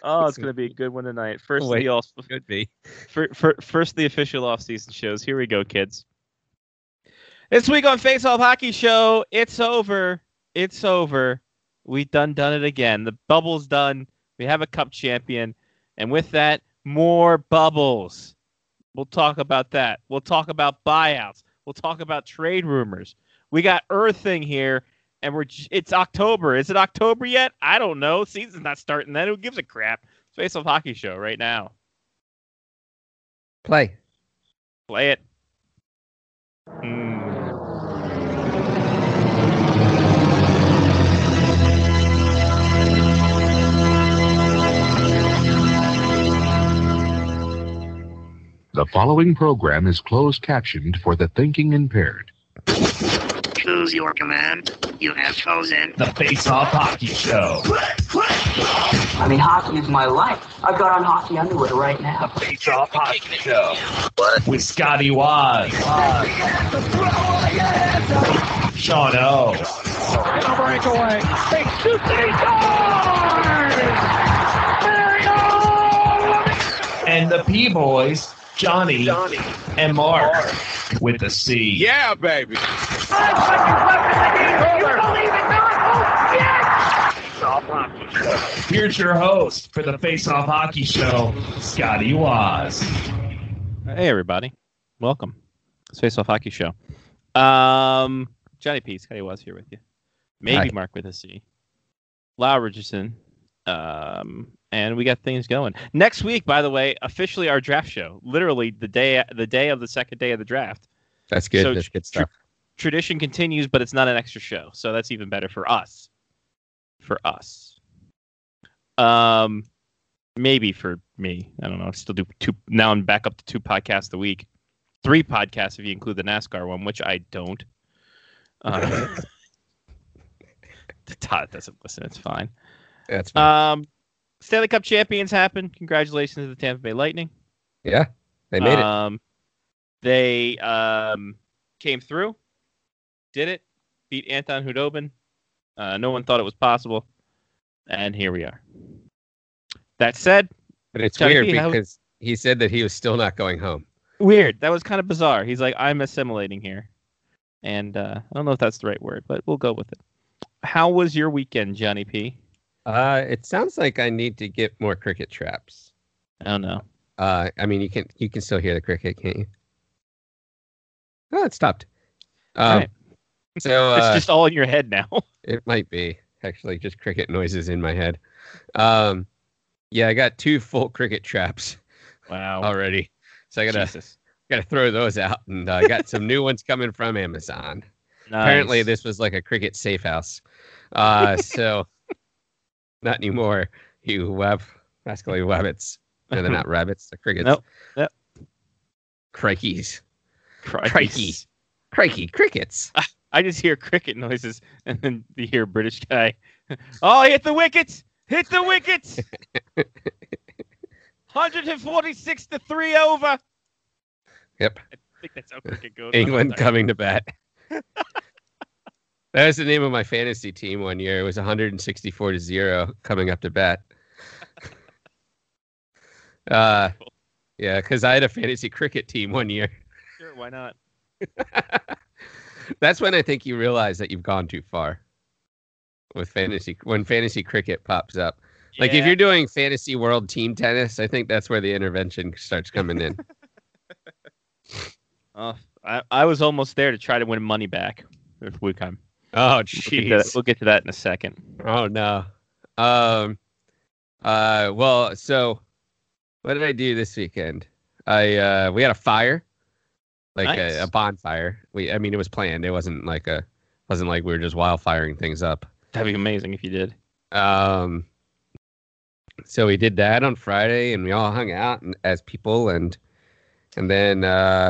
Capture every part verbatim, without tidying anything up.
Oh, it's going to be a good one tonight. First Wait, of the all, could be. for, for, first of the official off-season shows. Here we go, kids. This week on Face Off Hockey Show, it's over. It's over. We done done it again. The bubble's done. We have a cup champion. And with that, more bubbles. We'll talk about that. We'll talk about buyouts. We'll talk about trade rumors. We got Earthing here, and we're it's October. Is it October yet? I don't know. Season's not starting then. Who gives a crap? It's Face Off Hockey Show right now. Play. Play it. Hmm. The following program is closed captioned for the thinking impaired. Choose your command. You have chosen the Face Off Hockey Show. I mean, hockey is my life. I've got on hockey underwear right now. The Face Off Hockey Show. What? With Scotty Waz. Sean O. And a breakaway. Takes two city scores! And the P-Boys, Johnny, Johnny and Mark, Mark with the C. Yeah, baby. Five seconds left in the game. You believe it not? Oh, yes! Here's your host for the Face Off Hockey Show, Scotty Waz. Hey, everybody. Welcome. It's Face Off Hockey Show. Um, Johnny P. Scotty Waz here with you. Maybe Hi. Mark with a C. Lau Richardson. Um, and we got things going. Next week, by the way, officially our draft show. Literally the day the day of the second day of the draft. That's good. So that's good stuff. Tra- tradition continues, but it's not an extra show. So that's even better for us. For us. Um, maybe for me. I don't know. I still do two. Now I'm back up to two podcasts a week. Three podcasts if you include the NASCAR one, which I don't. Uh, Todd doesn't listen. It's fine. That's fine. Um, Stanley Cup champions happened. Congratulations to the Tampa Bay Lightning. Yeah, they made um, it. They um, came through, did it, beat Anton Khudobin. Uh, no one thought it was possible, and here we are. That said, but it's Johnny weird P, because was... he said that he was still not going home. Weird. That was kind of bizarre. He's like, I'm assimilating here, and uh, I don't know if that's the right word, but we'll go with it. How was your weekend, Johnny P? Uh, it sounds like I need to get more cricket traps. Oh no. Uh, I mean, you can you can still hear the cricket, can't you? Oh, it stopped. Um, right. So uh, it's just all in your head now. It might be actually just cricket noises in my head. Um, yeah, I got two full cricket traps. Wow. Already, so I gotta Jesus. gotta throw those out, and I uh, got some new ones coming from Amazon. Nice. Apparently, this was like a cricket safe house. Uh, so. Not anymore, you web, rascally wabbits. No, they're not rabbits, they're crickets. Nope. Yep. Crikeys. Crikeys. Crikey. Crikey, crickets. I just hear cricket noises, and then you hear a British guy. Oh, hit the wickets! Hit the wickets! one forty-six to three over. Yep. I think that's how cricket goes. England coming to bat. That was the name of my fantasy team one year. It was one sixty-four to zero coming up to bat. Uh, yeah, because I had a fantasy cricket team one year. Sure, why not? That's when I think you realize that you've gone too far with fantasy. When fantasy cricket pops up, yeah. Like if you're doing fantasy world team tennis, I think that's where the intervention starts coming in. Oh, I, I was almost there to try to win money back with Wukai. Oh, jeez. We'll, we'll get to that in a second. Oh, no. Um. Uh. Well, so what did I do this weekend? I uh. We had a fire, like nice. a, a bonfire. We. I mean, it was planned. It wasn't like a. Wasn't like we were just wildfiring things up. That'd be amazing if you did. Um. So we did that on Friday, and we all hung out as people, and and then uh.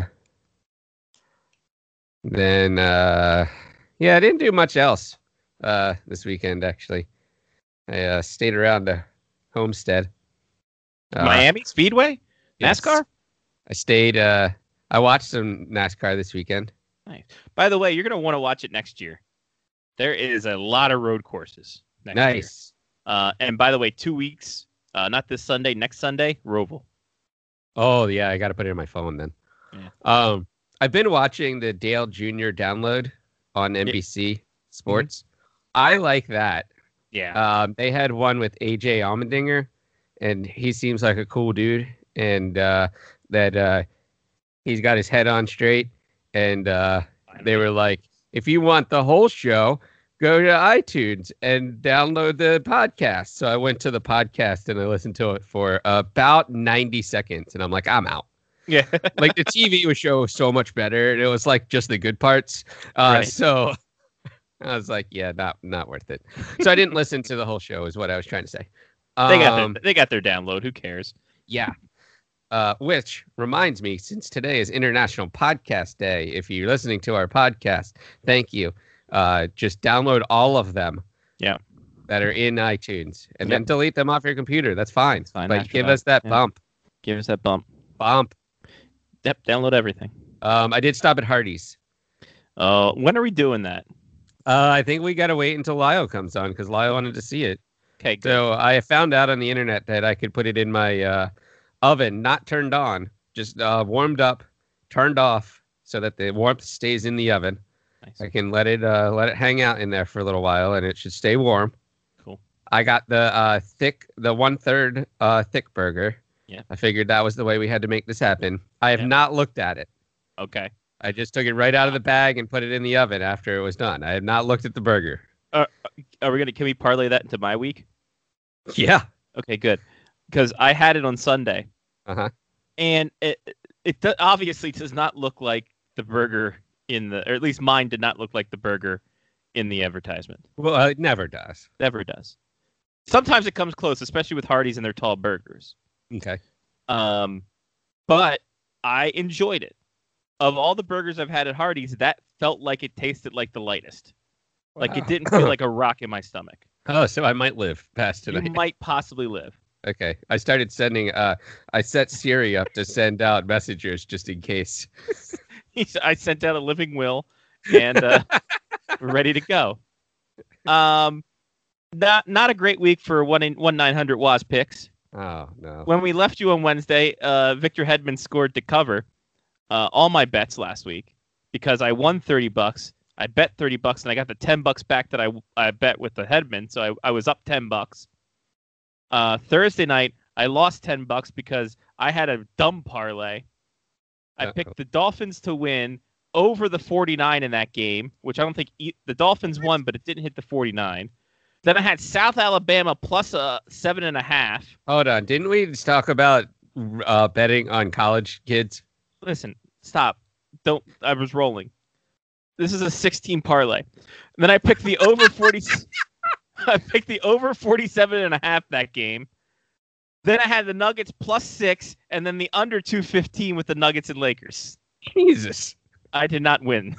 Then uh. Yeah, I didn't do much else uh, this weekend, actually. I uh, stayed around the Homestead. Uh, Miami Speedway? Yes. NASCAR? I stayed. Uh, I watched some NASCAR this weekend. Nice. By the way, you're going to want to watch it next year. There is a lot of road courses next nice. year. Uh, and by the way, two weeks Uh, not this Sunday, next Sunday, Roval. Oh yeah, I got to put it in my phone then. Yeah. Um, I've been watching the Dale Junior download on N B C Sports. Mm-hmm. I like that. Yeah. Um, they had one with A J Allmendinger, and he seems like a cool dude, and uh, that uh, he's got his head on straight. And uh, they were like, if you want the whole show, go to iTunes and download the podcast. So I went to the podcast and I listened to it for about ninety seconds, and I'm like, I'm out. Yeah. Like the T V was show so much better. It was like just the good parts. Uh, right. So I was like, yeah, not not worth it. So I didn't listen to the whole show is what I was trying to say. Um, they got their, they got their download. Who cares? Yeah. Uh, which reminds me, since today is International Podcast Day, if you're listening to our podcast, thank you. Uh, just download all of them. Yeah. That are in iTunes, and yep. then delete them off your computer. That's fine. That's fine but give that. us that yeah. bump. Give us that bump. Bump. Yep. Download everything. Um, I did stop at Hardee's. Uh, when are we doing that? Uh, I think we got to wait until Lyle comes on because Lyle wanted to see it. Okay. Good. So I found out on the internet that I could put it in my uh, oven, not turned on, just uh, warmed up, turned off, so that the warmth stays in the oven. Nice. I can let it uh, let it hang out in there for a little while, and it should stay warm. Cool. I got the uh, thick, the one third uh, thick burger. Yeah. I figured that was the way we had to make this happen. I have yeah. not looked at it. Okay. I just took it right out of the bag and put it in the oven after it was done. I have not looked at the burger. Uh, are we gonna? Can we parlay that into my week? Yeah. Okay. Good. Because I had it on Sunday. Uh huh. And it it do- obviously does not look like the burger in the, or at least mine did not look like the burger in the advertisement. Well, uh, it never does. Never does. Sometimes it comes close, especially with Hardee's and their tall burgers. Okay. Um, but I enjoyed it. Of all the burgers I've had at Hardee's, that felt like it tasted like the lightest. Like Wow. it didn't feel like a rock in my stomach. Oh, so I might live past tonight. You might possibly live. Okay. I started sending, uh, I set Siri up to send out messengers just in case. I sent out a living will and uh, we're ready to go. Um, not not a great week for one in one nine hundred W A S picks. Oh no! When we left you on Wednesday, uh, Victor Hedman scored to cover uh, all my bets last week because I won thirty bucks. I bet thirty bucks and I got the ten bucks back that I I bet with the Hedman, so I I was up ten bucks. Uh, Thursday night I lost ten bucks because I had a dumb parlay. I Uh-oh. picked the Dolphins to win over the forty-nine in that game, which I don't think e- the Dolphins won, but it didn't hit the forty-nine. Then I had South Alabama plus a seven and a half. Hold on. Didn't we just talk about uh, betting on college kids? Listen, stop. Don't. I was rolling. This is a sixteen parlay. And then I picked the over forty. I picked the over forty-seven and a half that game. Then I had the Nuggets plus six, and then the under two fifteen with the Nuggets and Lakers. Jesus. I did not win.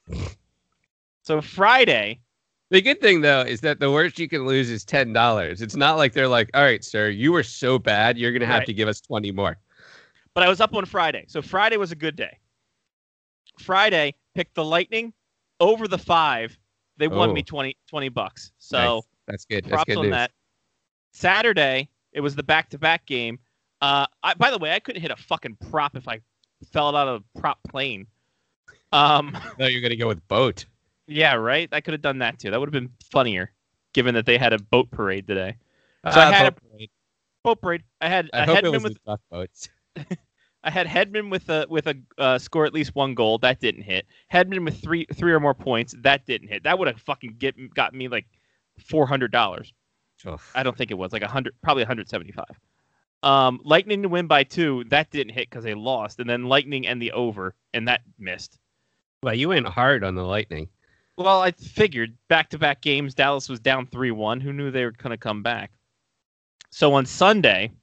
So Friday. The good thing, though, is that the worst you can lose is ten dollars. It's not like they're like, all right, sir, you were so bad, you're going to have Right. to give us twenty more. But I was up on Friday. So Friday was a good day. Friday, picked the Lightning over the five. They won Oh. me twenty, twenty bucks. So Nice. That's good. That's props good on news. that. Saturday, it was the back-to-back game. Uh, I, by the way, I couldn't hit a fucking prop if I fell out of a prop plane. Um, No, you're going to go with boat. yeah, right? I could have done that too. That would have been funnier, given that they had a boat parade today. So Ah, I had boat a parade. boat parade. I had I a hope it Hedman was with the duck boats. I had Hedman with a with a uh, score at least one goal. That didn't hit. Hedman with three three or more points. That didn't hit. That would have fucking get got me like four hundred dollars. Oof. I don't think it was like a hundred, probably one hundred seventy-five. Um, Lightning to win by two. That didn't hit because they lost, and then Lightning and the over, and that missed. Well, you went hard on the Lightning. Well, I figured back-to-back games. Dallas was down three one. Who knew they were going to come back? So on Sunday,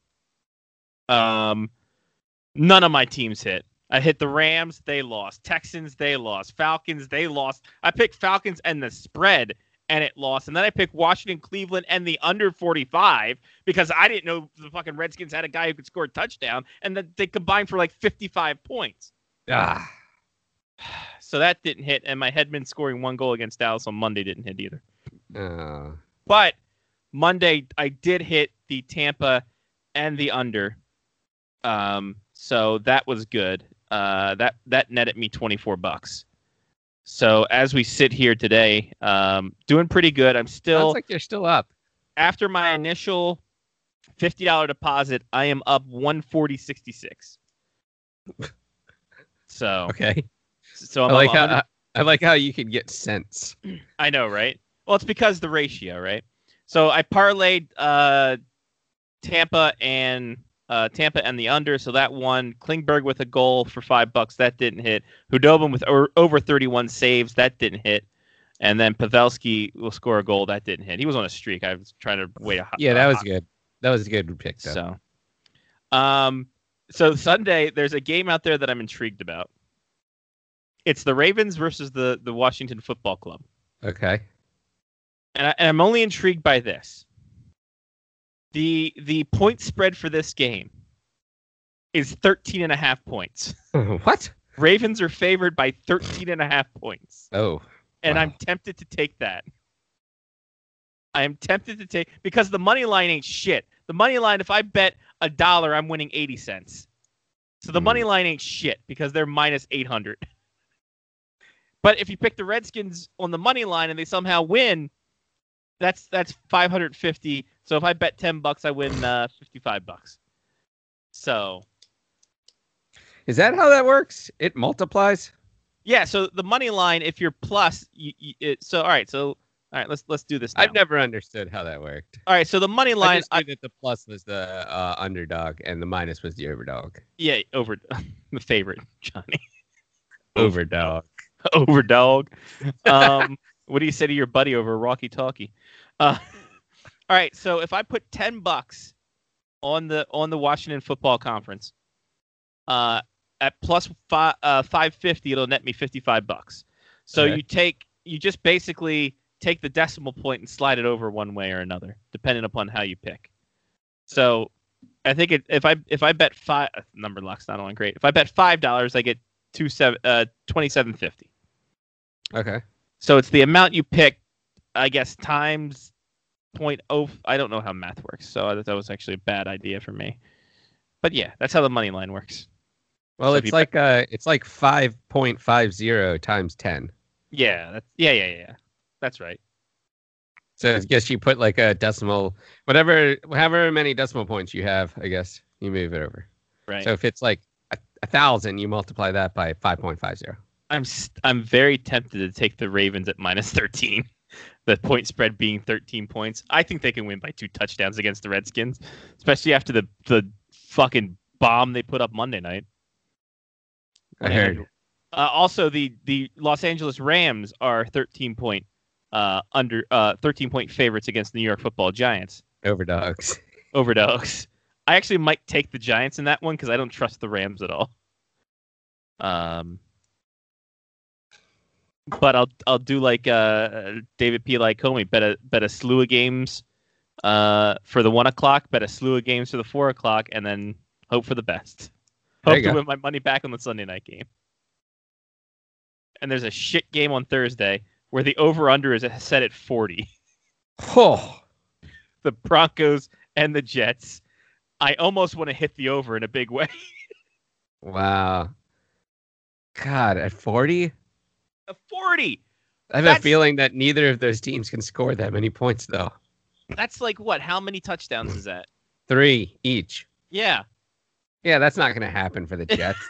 um, none of my teams hit. I hit the Rams. They lost. Texans. They lost. Falcons. They lost. I picked Falcons and the spread, and it lost. And then I picked Washington, Cleveland, and the under forty-five because I didn't know the fucking Redskins had a guy who could score a touchdown, and that they combined for like fifty-five points. Ah. So that didn't hit, and my Hedman scoring one goal against Dallas on Monday didn't hit either. Oh. But Monday, I did hit the Tampa and the under. Um, so that was good. Uh, that that netted me twenty-four bucks. So as we sit here today, um, doing pretty good. I'm still Sounds like you're still up. After my initial fifty dollars deposit, I am up one forty sixty-six. So Okay. So I'm I like up how I like how you can get cents. I know, right? Well, it's because the ratio, right? So I parlayed uh, Tampa and uh, Tampa and the under, so that won. Klingberg with a goal for five bucks, that didn't hit. Hudobin with o- over thirty-one saves, that didn't hit. And then Pavelski will score a goal, that didn't hit. He was on a streak. I was trying to wait a hot. Yeah, that uh, was hot. good. That was a good pick. Though. So, um, so Sunday there's a game out there that I'm intrigued about. It's the Ravens versus the the Washington Football Club. Okay. And, I, and I'm only intrigued by this. The the point spread for this game is thirteen and a half points. What? Ravens are favored by thirteen and a half points. Oh. And wow. I'm tempted to take that. I am tempted to take because the money line ain't shit. The money line, if I bet a dollar, I'm winning eighty cents. So the Mm. money line ain't shit because they're minus eight hundred. But if you pick the Redskins on the money line and they somehow win, that's that's five hundred fifty. So if I bet ten bucks, I win uh, fifty-five bucks. So Is that how that works? It multiplies? yeah. So the money line, if you're plus, you, you, it, so all right. So all right, let's let's do this now. I've never understood how that worked. All right. So the money I line, just knew I, that the plus was the uh, underdog and the minus was the overdog. yeah, over the favorite, Johnny. Overdog. Overdog. Um, what do you say to your buddy over a walkie-talkie? Uh, all right. So if I put ten bucks on the on the Washington Football Conference, uh, at plus five uh, five fifty, it'll net me fifty-five bucks. So Okay. you take you just basically take the decimal point and slide it over one way or another, depending upon how you pick. So I think it, if I if I bet five number luck's not on great. If I bet five dollars, I get two seven uh twenty seven fifty. Okay. So it's the amount you pick, I guess, times point oh. I don't know how math works, so that, that was actually a bad idea for me. But yeah, that's how the money line works. Well, So if it's you like uh, it's like five point five zero times ten. Yeah, that's, yeah, yeah, yeah. That's right. So I guess you put like a decimal, whatever, however many decimal points you have, I guess you move it over. Right. So if it's like a, a thousand, you multiply that by five point five zero. I'm st- I'm very tempted to take the Ravens at minus thirteen. The point spread being thirteen points. I think they can win by two touchdowns against the Redskins, especially after the the fucking bomb they put up Monday night. I heard. Uh, also, the the Los Angeles Rams are thirteen point uh under uh thirteen point favorites against the New York Football Giants. Overdogs. Overdogs. I actually might take the Giants in that one because I don't trust the Rams at all. Um. But I'll I'll do like uh David P. Lycomey, bet a bet a slew of games uh for the one o'clock, bet a slew of games for the four o'clock, and then hope for the best. There Hope you to go. win my money back on the Sunday night game. And there's a shit game on Thursday where the over under is set at forty. Oh, The Broncos and the Jets. I almost want to hit the over in a big way. wow. God, at forty? A forty. I have That's- a feeling that neither of those teams can score that many points, though. That's like what? How many touchdowns is that? Three each. Yeah. Yeah, that's not going to happen for the Jets.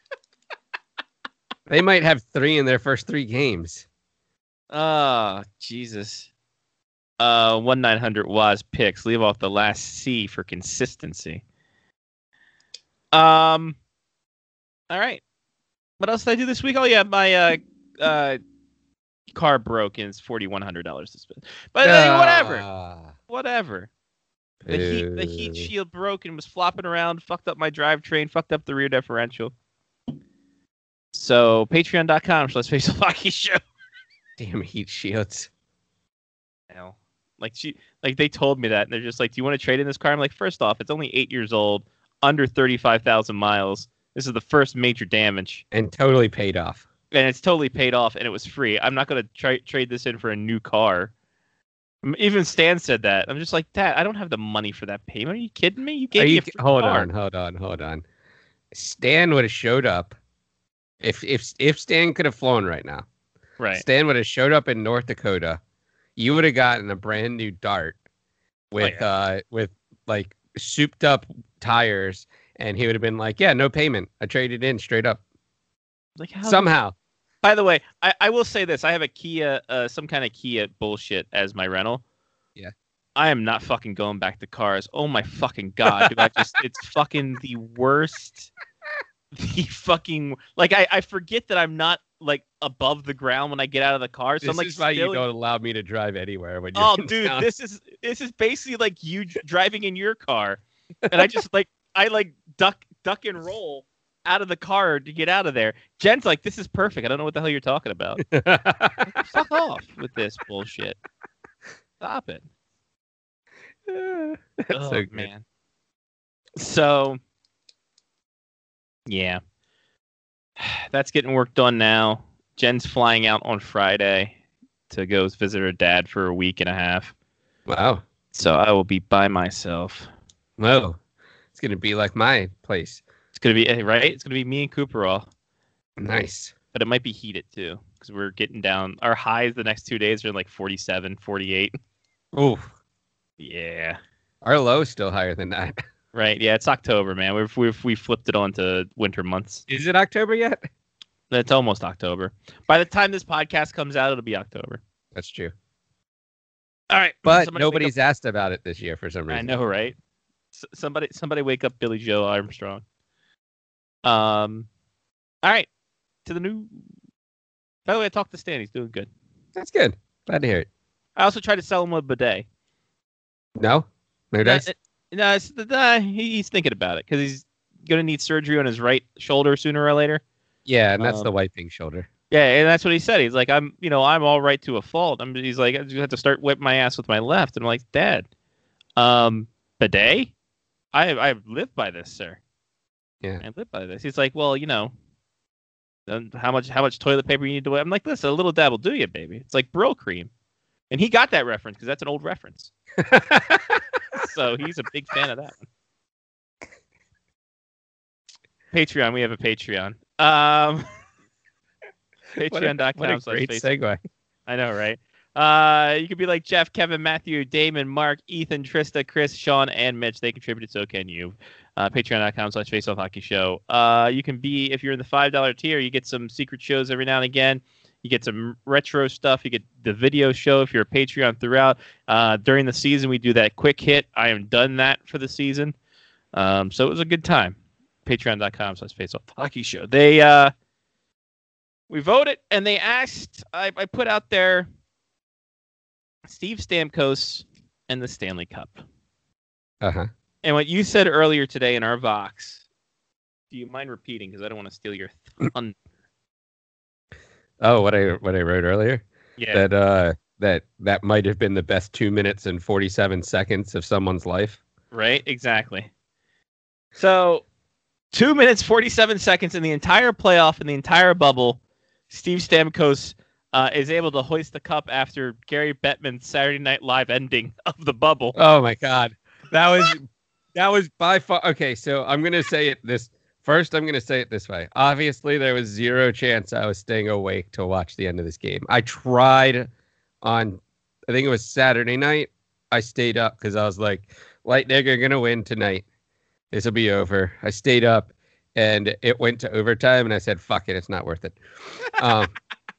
They might have three in their first three games. Oh, Jesus. Uh, one nine hundred W A S picks. Leave off the last C for consistency. Um. All right. What else did I do this week? Oh yeah, my uh uh car broke and it's forty one hundred dollars to spend. But uh, whatever, Ah, whatever. The heat the heat boo. shield broke and was flopping around, fucked up my drivetrain, fucked up the rear differential. So patreon dot com slash Facial Hockey Show. Damn heat shields. Hell. Like she, like they told me that, and they're just like, "Do you want to trade in this car?" I'm like, first off, it's only eight years old, under thirty-five thousand miles. This is the first major damage, And totally paid off. and it's totally paid off, and it was free. I'm not gonna try trade this in for a new car. Even Stan said that. I'm just like, Dad, I don't have the money for that payment. Are you kidding me? You gave Are me you, a free hold car. on, hold on, hold on. Stan would have showed up. If if if Stan could have flown right now, Right. Stan would have showed up in North Dakota. You would have gotten a brand new Dart with Oh, yeah. uh with like souped up tires, and he would have been like, "Yeah, no payment. I traded in straight up." Like how Somehow. By the way, I, I will say this: I have a Kia, uh, some kind of Kia bullshit as my rental. Yeah. I am not fucking going back to cars. Oh my fucking god, dude! I just it's fucking the worst. The fucking like I, I forget that I'm not like above the ground when I get out of the car. So This I'm like is why still- you don't allow me to drive anywhere when you're Oh, in dude, town. this is this is basically like you dr- driving in your car, and I just like I like duck duck and roll out of the car to get out of there. Jen's like, "This is perfect. I don't know what the hell you're talking about. Fuck off with this bullshit. Stop it." That's Oh so good. man. So, yeah, that's getting work done now. Jen's flying out on Friday to go visit her dad for a week and a half. Wow. So I will be by myself. Whoa. It's gonna be like my place. It's gonna be right. It's gonna be me and Cooper all, Nice. but it might be heated too because we're getting down. Our highs the next two days are like forty-seven, forty-eight. Ooh. Yeah. Our low is still higher than that. Right. Yeah. It's October, man. We've we've we flipped it on to winter months. Is it October yet? It's almost October. By the time this podcast comes out, it'll be October. That's true. All right, But somebody wake nobody's asked about it this year for some up- reason. I know, right? S- somebody, somebody, wake up, Billy Joe Armstrong. Um, all right, to the new. By the way, I talked to Stan. He's doing good. That's good. Glad to hear it. I also tried to sell him a bidet. No? No No, dice? it- no, it's, uh, he- he's thinking about it because he's gonna need surgery on his right shoulder sooner or later. Yeah, and that's um, the wiping shoulder. Yeah, and that's what he said. He's like, I'm, you know, I'm all right to a fault. I'm, he's like, I just have to start wiping my ass with my left. And I'm like, Dad, um, bidet? I, I live by this, sir. Yeah. I live by this. He's like, well, you know, then how much, how much toilet paper you need to wipe? I'm like, listen, a little dab will do you, baby. It's like Brill cream, and he got that reference because that's an old reference. So he's a big fan of that one. Patreon, we have a Patreon. Um. What a, Patreon dot what a com slash great Facebook. segue. I know, right? Uh, you could be like Jeff, Kevin, Matthew, Damon, Mark, Ethan, Trista, Chris, Sean, and Mitch. They contributed, so can you. Uh, Patreon dot com slash Face Off Hockey Show. Uh, you can be, if you're in the five dollar tier, you get some secret shows every now and again. You get some retro stuff. You get the video show if you're a Patreon throughout. Uh, during the season, we do that quick hit. I am done that for the season. Um, so it was a good time. Patreon dot com slash Face Off Hockey Show. They, uh, we voted, and they asked, I, I put out there Steve Stamkos and the Stanley Cup. Uh-huh. And what you said earlier today in our Vox, do you mind repeating? Because I don't want to steal your thunder. Oh, what I what I wrote earlier? Yeah. That uh that that might have been the best two minutes and forty seven seconds of someone's life. Right? Exactly. So, two minutes, forty-seven seconds in the entire playoff, in the entire bubble, Steve Stamkos uh, is able to hoist the cup after Gary Bettman's Saturday Night Live ending of the bubble. Oh my God, that was that was by far okay. So I'm gonna say it this first. I'm gonna say it this way. Obviously, there was zero chance I was staying awake to watch the end of this game. I tried on, I think it was Saturday night. I stayed up because I was like, Lightning are gonna win tonight. This will be over. I stayed up, and it went to overtime, and I said, "Fuck it, it's not worth it." Um,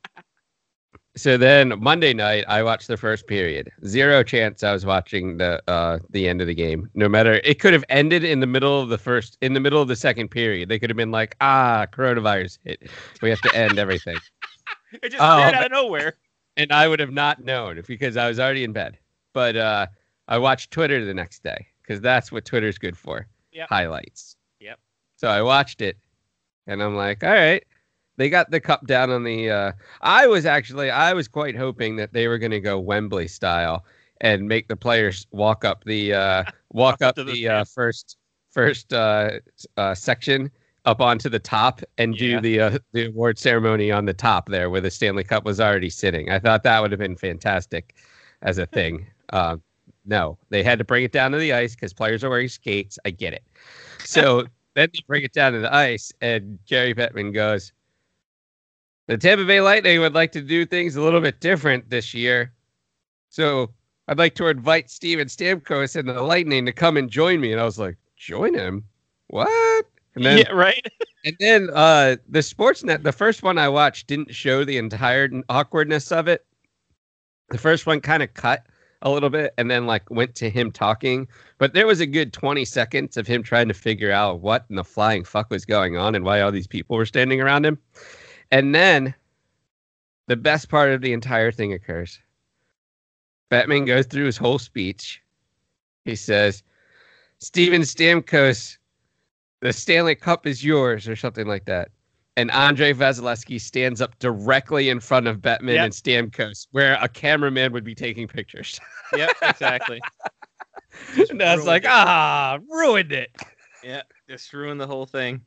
So then Monday night, I watched the first period. Zero chance I was watching the uh, the end of the game. No matter, it could have ended in the middle of the first, in the middle of the second period. They could have been like, ah, coronavirus hit. We have to end everything. It just Oh, appeared out but- of nowhere. And I would have not known because I was already in bed. But uh, I watched Twitter the next day because that's what Twitter's good for. Yep. Highlights. Yep. So I watched it, and I'm like, all right. They got the cup down on the. Uh, I was actually, I was quite hoping that they were going to go Wembley style and make the players walk up the uh, walk up to the the uh, first first uh, uh, section up onto the top and Yeah. do the uh, the award ceremony on the top there where the Stanley Cup was already sitting. I thought that would have been fantastic. as a thing. Um, no, they had to bring it down to the ice because players are wearing skates. I get it. So then they bring it down to the ice, and Gary Bettman goes, the Tampa Bay Lightning would like to do things a little bit different this year. So I'd like to invite Steven Stamkos and the Lightning to come and join me. And I was like, join him? What? And then, yeah, right. and then uh, the Sportsnet, the first one I watched didn't show the entire awkwardness of it. The first one kind of cut a little bit and then like went to him talking. But there was a good twenty seconds of him trying to figure out what in the flying fuck was going on and why all these people were standing around him. And then the best part of the entire thing occurs. Bettman goes through his whole speech. He says, Steven Stamkos, the Stanley Cup is yours, or something like that. And Andrei Vasilevsky stands up directly in front of Bettman yep. and Stamkos, where a cameraman would be taking pictures. Yep, exactly. And I was like, it. ah, ruined it. Yeah, just ruined the whole thing.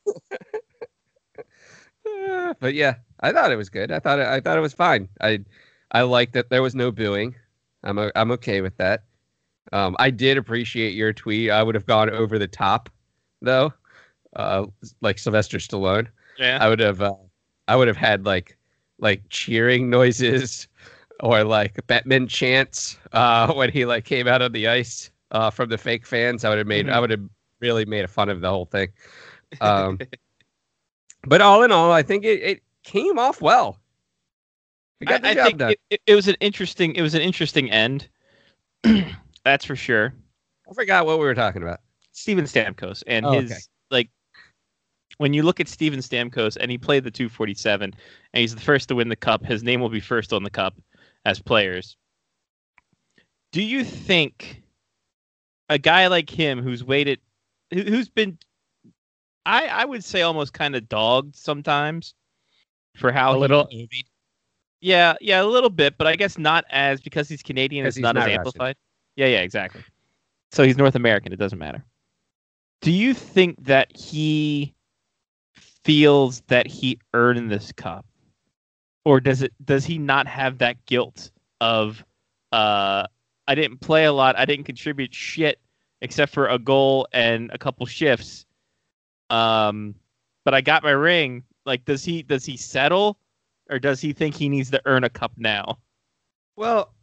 uh, but yeah, I thought it was good. I thought it, I thought it was fine. I I like that there was no booing. I'm a, I'm okay with that. Um, I did appreciate your tweet. I would have gone over the top, though, uh, like Sylvester Stallone. Yeah, I would have. Uh, I would have had like like cheering noises or like Bettman chants uh, when he like came out on the ice uh, from the fake fans. I would have made. Mm-hmm. I would have really made fun of the whole thing. Um, but all in all, I think it, it came off well. I, I think it, it, it was an interesting. It was an interesting end. That's for sure. I forgot what we were talking about. Steven Stamkos and oh, his okay. like. When you look at Steven Stamkos and he played the two forty-seven and he's the first to win the cup, his name will be first on the cup as players. Do you think a guy like him who's waited, who, who's been, I, I would say almost kind of dogged sometimes for how a little, he, yeah, yeah, a little bit, but I guess not as because he's Canadian, it's not, not as Russian. Amplified. Yeah, yeah, exactly. So he's North American. It doesn't matter. Do you think that he feels that he earned this cup, or does it does he not have that guilt of uh I didn't play a lot, I didn't contribute shit except for a goal and a couple shifts, um but I got my ring? Like, does he does he settle, or does he think he needs to earn a cup now? Well,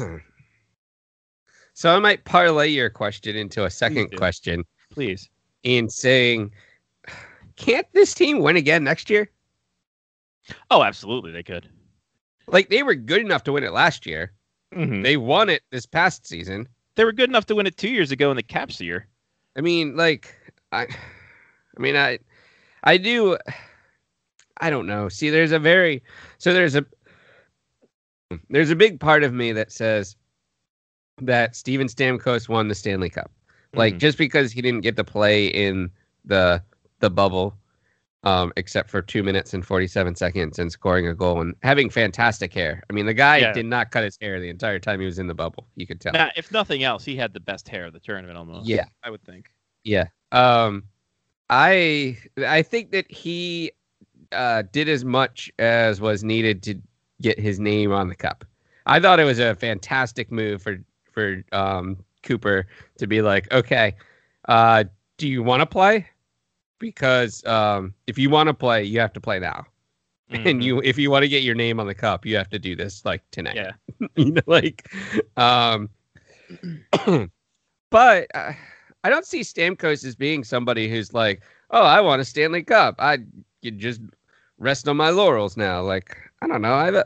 so I might parlay your question into a second Please question, please, in saying, can't this team win again next year? Oh, absolutely, they could. Like, they were good enough to win it last year. Mm-hmm. They won it this past season. They were good enough to win it two years ago in the Caps year. I mean, like, I, I mean, I, I do, I don't know. See, there's a very, so there's a, there's a big part of me that says that Steven Stamkos won the Stanley Cup. Like, mm-hmm. just because he didn't get to play in the the bubble, um, except for two minutes and forty-seven seconds and scoring a goal and having fantastic hair. I mean, the guy yeah. did not cut his hair the entire time he was in the bubble. You could tell. Now, if nothing else, he had the best hair of the tournament almost. Yeah. I would think. Yeah. Um, I I think that he uh, did as much as was needed to get his name on the cup. I thought it was a fantastic move for, for um, Cooper to be like, okay, uh, do you want to play? Because um, if you want to play, you have to play now. Mm-hmm. And you, if you want to get your name on the cup, you have to do this like tonight. Yeah. you know, like, um, but uh, I don't see Stamkos as being somebody who's like, oh, I want a Stanley Cup. I could just rest on my laurels now. Like, I don't know. I,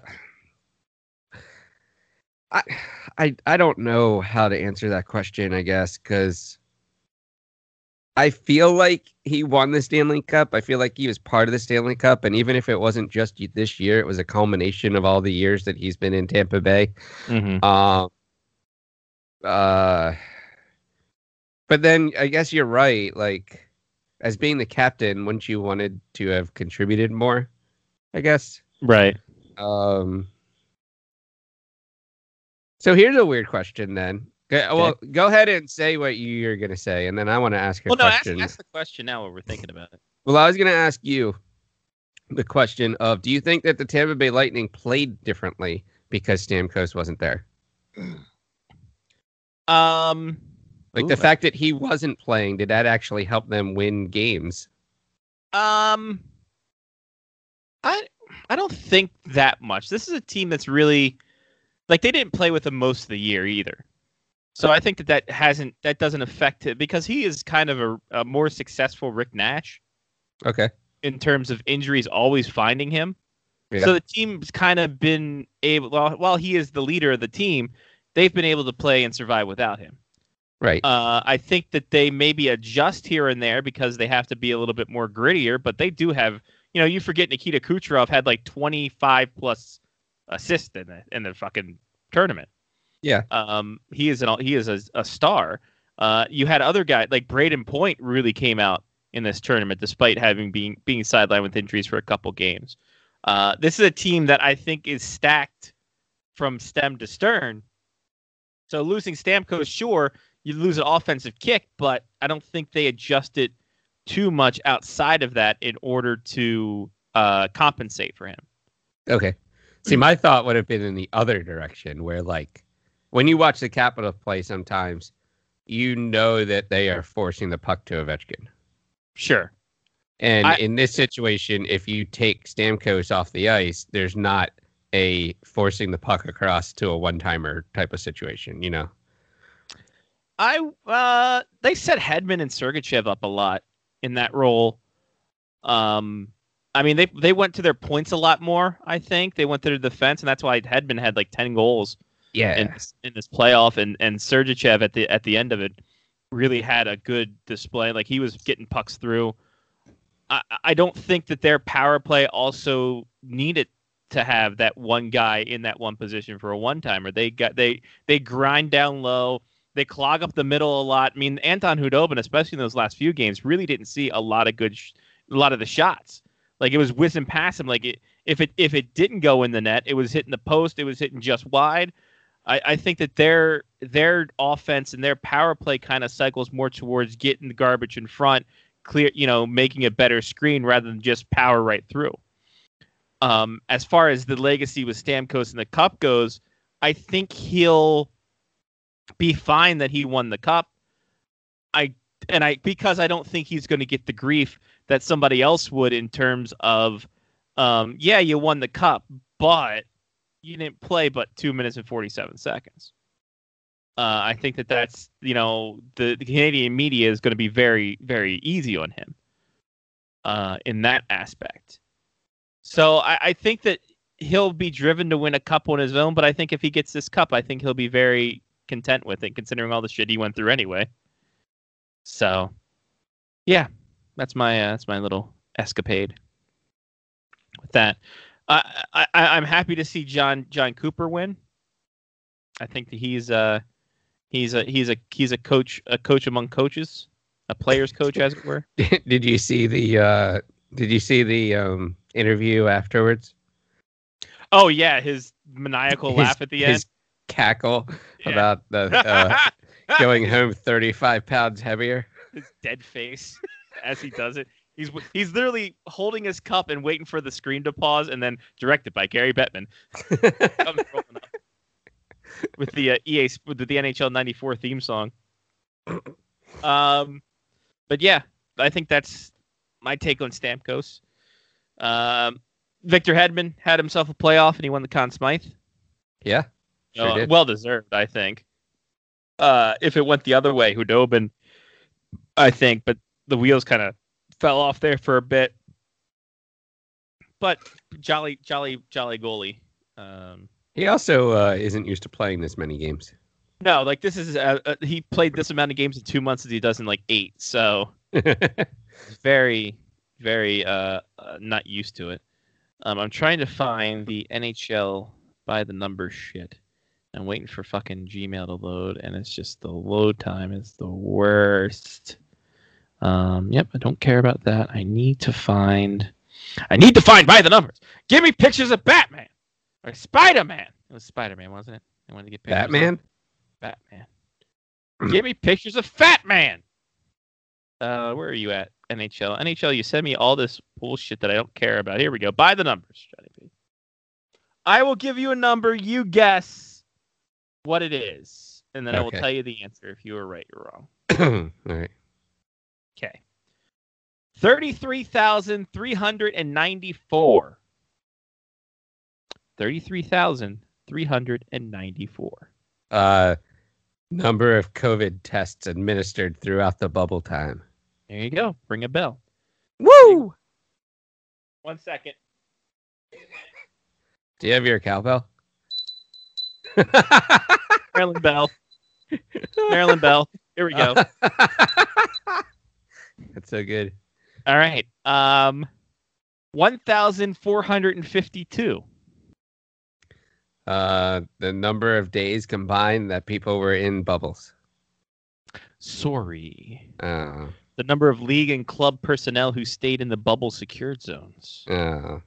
I, I, I don't know how to answer that question, I guess, because I feel like he won the Stanley Cup. I feel like he was part of the Stanley Cup. And even if it wasn't just this year, it was a culmination of all the years that he's been in Tampa Bay. Mm-hmm. Um, uh, but then I guess you're right. Like, as being the captain, wouldn't you wanted to have contributed more? I guess. Right. Um. So here's a weird question then. Okay, well, okay. Go ahead and say what you're going to say, and then I want to ask a well, question. No, ask, ask the question now while we're thinking about it. Well, I was going to ask you the question of, do you think that the Tampa Bay Lightning played differently because Stamkos wasn't there? Um, like ooh, the fact that he wasn't playing, did that actually help them win games? Um, I I don't think that much. This is a team that's really like they didn't play with him most of the year either. So I think that that hasn't that doesn't affect it because he is kind of a, a more successful Rick Nash. Okay. In terms of injuries, always finding him. Yeah. So the team's kind of been able, while, while he is the leader of the team, they've been able to play and survive without him. Right. Uh, I think that they maybe adjust here and there because they have to be a little bit more grittier, but they do have, you know, you forget Nikita Kucherov had like twenty-five plus assists in the, in the fucking tournament. Yeah. Um, he is an, he is a, a star. Uh, you had other guys like Braden Point really came out in this tournament, despite having being being sidelined with injuries for a couple games. Uh, this is a team that I think is stacked from stem to stern. So losing Stamkos, sure, you lose an offensive kick, but I don't think they adjusted too much outside of that in order to uh, compensate for him. Okay. See, my thought would have been in the other direction, where like when you watch the Capitals play, sometimes you know that they are forcing the puck to Ovechkin. Sure. And I, in this situation, if you take Stamkos off the ice, there's not a forcing the puck across to a one-timer type of situation, you know? I uh, they set Hedman and Sergachev up a lot in that role. Um, I mean, they they went to their points a lot more, I think. They went to their defense, and that's why Hedman had like ten goals yeah. in, in this playoff, and, and Sergachev at the at the end of it really had a good display. Like, he was getting pucks through. I, I don't think that their power play also needed to have that one guy in that one position for a one-timer. They got they they grind down low. They clog up the middle a lot. I mean, Anton Khudobin, especially in those last few games, really didn't see a lot of good, sh- a lot of the shots. Like, it was whizzing past him. Like, it, if it if it didn't go in the net, it was hitting the post. It was hitting just wide. I, I think that their their offense and their power play kind of cycles more towards getting the garbage in front, clear, you know, making a better screen rather than just power right through. Um, as far as the legacy with Stamkos in the Cup goes, I think he'll be fine that he won the Cup. I and I because I don't think he's going to get the grief that somebody else would in terms of, um, yeah, you won the Cup, but you didn't play but two minutes and forty-seven seconds. Uh, I think that that's, you know, the, the Canadian media is going to be very, very easy on him uh, in that aspect. So I, I think that he'll be driven to win a cup on his own, but I think if he gets this cup, I think he'll be very content with it, considering all the shit he went through anyway. So, yeah, that's my uh, that's my little escapade with that. Uh, I, I I'm happy to see John John Cooper win. I think that he's uh he's a he's a he's a coach a coach among coaches, a player's coach, as it were. Did you see the uh, Did you see the um, interview afterwards? Oh yeah, his maniacal his, laugh at the end. His cackle Yeah. about the uh, going home thirty-five pounds heavier. His dead face as he does it. He's he's literally holding his cup and waiting for the screen to pause, and then directed by Gary Bettman. Comes rolling up with the uh, E A with the N H L ninety-four theme song. Um, but yeah, I think that's my take on Stamkos. Um, Victor Hedman had himself a playoff, and he won the Conn Smythe. Yeah, sure uh, did. Well deserved, I think. Uh, if it went the other way, Khudobin, I think, but the wheels kind of fell off there for a bit. But jolly, jolly, jolly goalie. Um, He also uh, isn't used to playing this many games. no, like this is uh, uh, he played this amount of games in two months as he does in like eight. So very, very uh, uh, not used to it. Um, I'm trying to find the N H L by the number shit. I'm waiting for fucking Gmail to load, and it's just the load time is the worst. Um, yep, I don't care about that. I need to find. I need to find by the numbers. Give me pictures of Batman or Spider-Man. It was Spider-Man, wasn't it? I wanted to get pictures. Batman? Of Batman. Give me pictures of Fat Man. Uh, where are you at? N H L. N H L, you send me all this bullshit that I don't care about. Here we go. By the numbers, Johnny P. I will give you a number. You guess what it is, and then I will Okay. tell you the answer if you were right or wrong. All right. Okay. thirty-three thousand three hundred ninety-four. thirty-three thousand three hundred ninety-four. Uh, number of COVID tests administered throughout the bubble time. There you go. Ring a bell. Woo! One second. Do you have your cowbell? Marilyn Bell. Marilyn Bell. Here we go. That's so good. All right. Um, one thousand four hundred fifty-two. Uh, the number of days combined that people were in bubbles. Sorry. Oh. The number of league and club personnel who stayed in the bubble secured zones. Oh.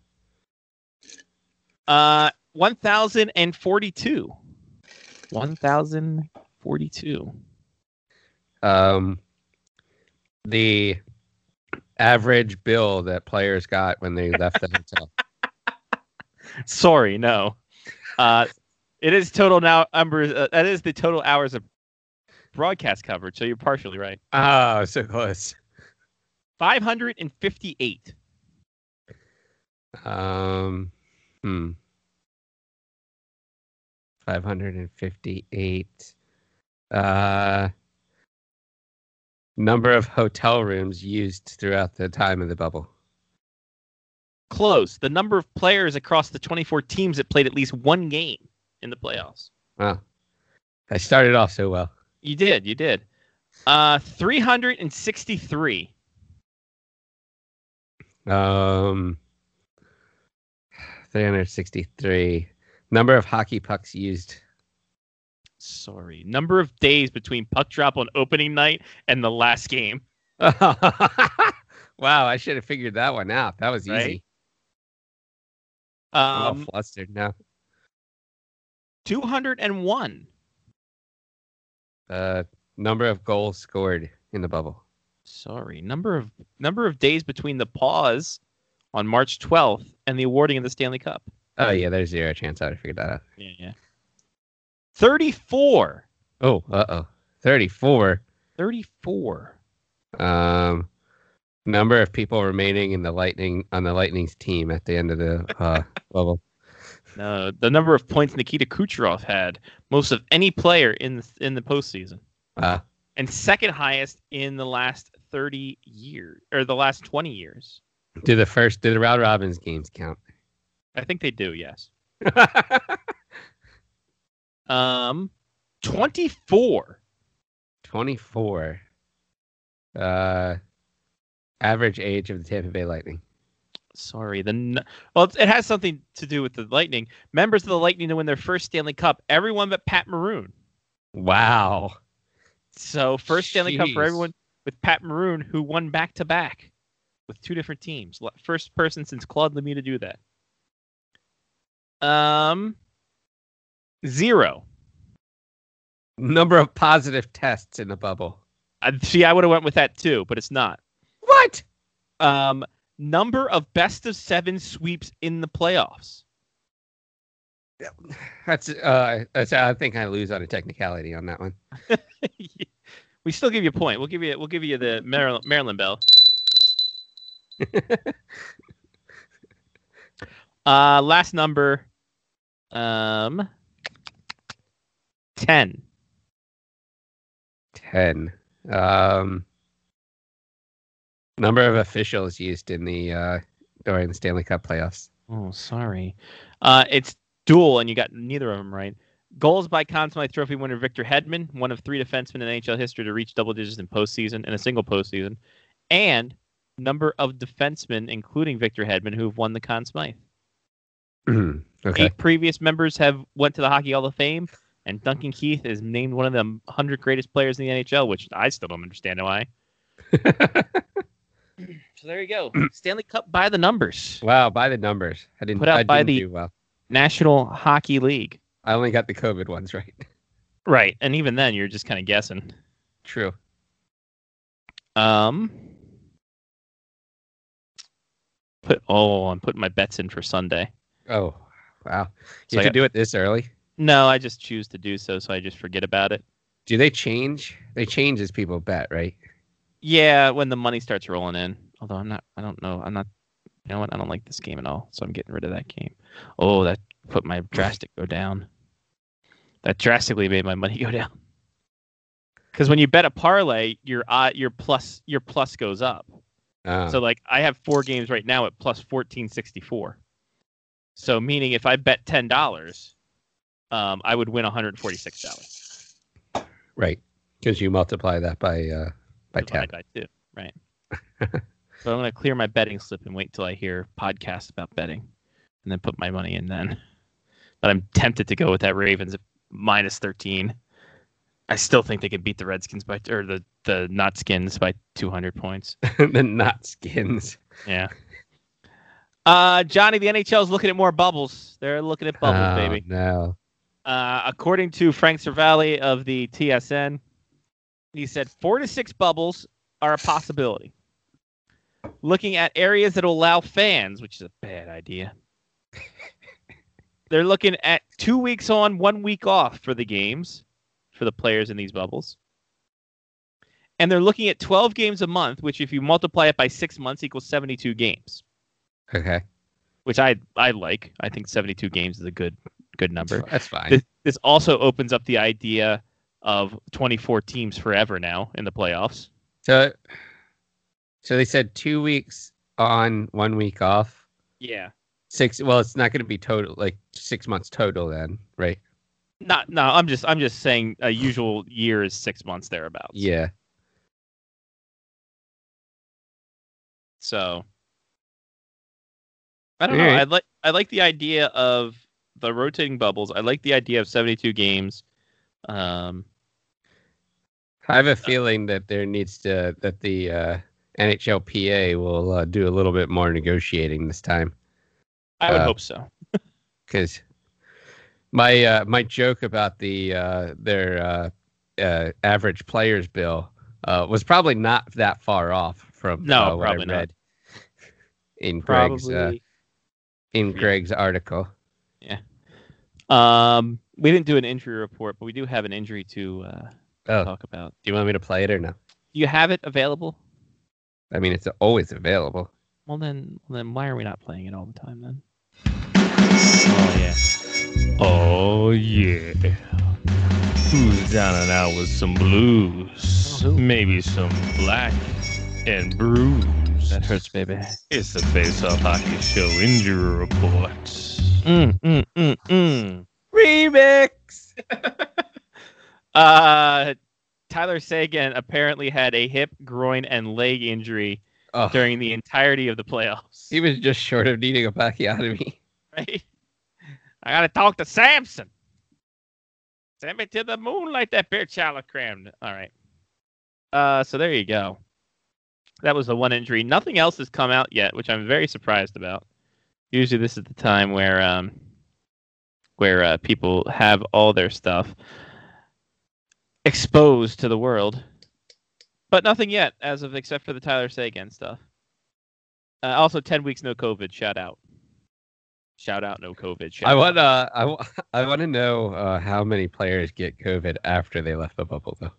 Uh, one thousand forty-two. one thousand forty-two. Um, the average bill that players got when they left the hotel. Sorry, no. Uh, it is total now. Number, uh, that is the total hours of broadcast coverage, so you're partially right. Oh, so close. five hundred fifty-eight. Um, hmm. five hundred fifty-eight. Uh, number of hotel rooms used throughout the time of the bubble. Close. The number of players across the twenty-four teams that played at least one game in the playoffs. Wow. I started off so well. You did. You did. Uh, three hundred sixty-three. Um, three hundred sixty-three. Number of hockey pucks used. Sorry. Number of days between puck drop on opening night and the last game. Wow, I should have figured that one out. That was easy. Right? I'm all Um, flustered now. two hundred one. Uh, number of goals scored in the bubble. Sorry. Number of number of days between the pause on March twelfth and the awarding of the Stanley Cup. Oh yeah, there's zero chance I would have figured that out. Yeah, yeah. thirty-four. Oh, uh oh, thirty-four. thirty-four. Um, number of people remaining in the Lightning on the Lightning's team at the end of the uh, bubble. No, the number of points Nikita Kucherov had, most of any player in the, in the postseason, Wow. and second highest in the last thirty years or the last twenty years. Do the first, do the round robins games count? I think they do. Yes. Um, twenty-four. twenty-four. Uh, average age of the Tampa Bay Lightning. Sorry, the n- well, it's- it has something to do with the Lightning. Members of the Lightning to win their first Stanley Cup, everyone but Pat Maroon. Wow. So first Stanley Cup for Jeez. everyone with Pat Maroon, who won back to back with two different teams. Le- First person since Claude Lemieux to do that. Um, zero. Number of positive tests in the bubble. I, see, I would have went with that too, but it's not. What? Um, number of best of seven sweeps in the playoffs. That's uh, that's. I think I lose on a technicality on that one. We still give you a point. We'll give you. We'll give you the Maryland, Maryland Bell. uh, last number. Um, ten. Ten. Um, number of officials used in the uh during the Stanley Cup playoffs. Oh, sorry. Uh, it's dual, and you got neither of them right. Goals by Conn Smythe Trophy winner Victor Hedman, one of three defensemen in N H L history to reach double digits in postseason in a single postseason, and number of defensemen, including Victor Hedman, who have won the Conn Smythe. Okay. Eight previous members have went to the Hockey Hall of Fame, and Duncan Keith is named one of the one hundred greatest players in the N H L, which I still don't understand why. So there you go. Stanley Cup by the numbers. Wow, by the numbers. I didn't. Put out I by didn't the- do well. National Hockey League. I only got the COVID ones right. Right, and even then, you're just kind of guessing. True. Um, put oh, I'm putting my bets in for Sunday. Oh, wow. You So I have to got- do it this early. No, I just choose to do so, so I just forget about it. Do they change? They change as people bet, right? Yeah, when the money starts rolling in. Although I'm not, I don't know. I'm not, you know what? I don't like this game at all, so I'm getting rid of that game. Oh, that put my drastic go down. That drastically made my money go down. Because when you bet a parlay, your uh, your plus your plus goes up. Oh. So like I have four games right now at plus fourteen sixty-four. So meaning if I bet ten dollars, um, I would win one hundred forty-six dollars. Right, because you multiply that by uh, by ten. By two, right? So I'm gonna clear my betting slip and wait till I hear podcasts about betting, and then put my money in then. But I'm tempted to go with that Ravens at minus thirteen. I still think they could beat the Redskins by or the the Not Skins by two hundred points. The Not Skins. Yeah. Uh, Johnny, the N H L is looking at more bubbles. They're looking at bubbles, oh, baby. No. Uh, according to Frank Cervalli of the T S N, he said four to six bubbles are a possibility. Looking at areas that will allow fans, which is a bad idea. They're looking at two weeks on, one week off for the games, for the players in these bubbles. And they're looking at twelve games a month, which if you multiply it by six months equals seventy-two games. Okay. Which I I like. I think seventy-two games is a good good number. That's fine. This, this also opens up the idea of twenty-four teams forever now in the playoffs. So, so they said two weeks on, one week off. Yeah. Six. Well, it's not going to be total, like six months total then, right? Not no. I'm just I'm just saying a usual year is six months thereabouts. Yeah. So I don't All know. right. I like I like the idea of the rotating bubbles. I like the idea of seventy-two games. Um, I have a feeling that there needs to that the uh, N H L P A will uh, do a little bit more negotiating this time. I would Uh, hope so. Because my uh, my joke about the uh, their uh, uh, average players bill uh, was probably not that far off from No, uh, what I probably not. read in Greg's uh, Probably. in Yeah. Greg's article. Um, we didn't do an injury report, but we do have an injury to uh, Oh, talk about. do you want me to play it or no? Do you have it available? I mean, it's always available. Well, then, well, then why are we not playing it all the time then? Oh yeah. Oh yeah. Who's down and out with some blues? Oh, who? Maybe some black and bruised. That hurts, baby. It's the Face Off Hockey Show injury report. Mm, mm, mm, mm. Remix. Uh, Tyler Seguin apparently had a hip, groin, and leg injury Oh, during the entirety of the playoffs. he was just short of needing a pacchiotomy. Right? I gotta talk to Samson. Send me to the moon like that beer chocolate creme. All right. Uh, so there you go. That was the one injury. Nothing else has come out yet, which I'm very surprised about. Usually, this is the time where um, where uh, people have all their stuff exposed to the world, but nothing yet, as of except for the Tyler Seguin stuff. Uh, also, ten weeks no COVID. Shout out. Shout out, no COVID. Shout I out. want uh, I, wa- I want to know uh, how many players get COVID after they left the bubble, though.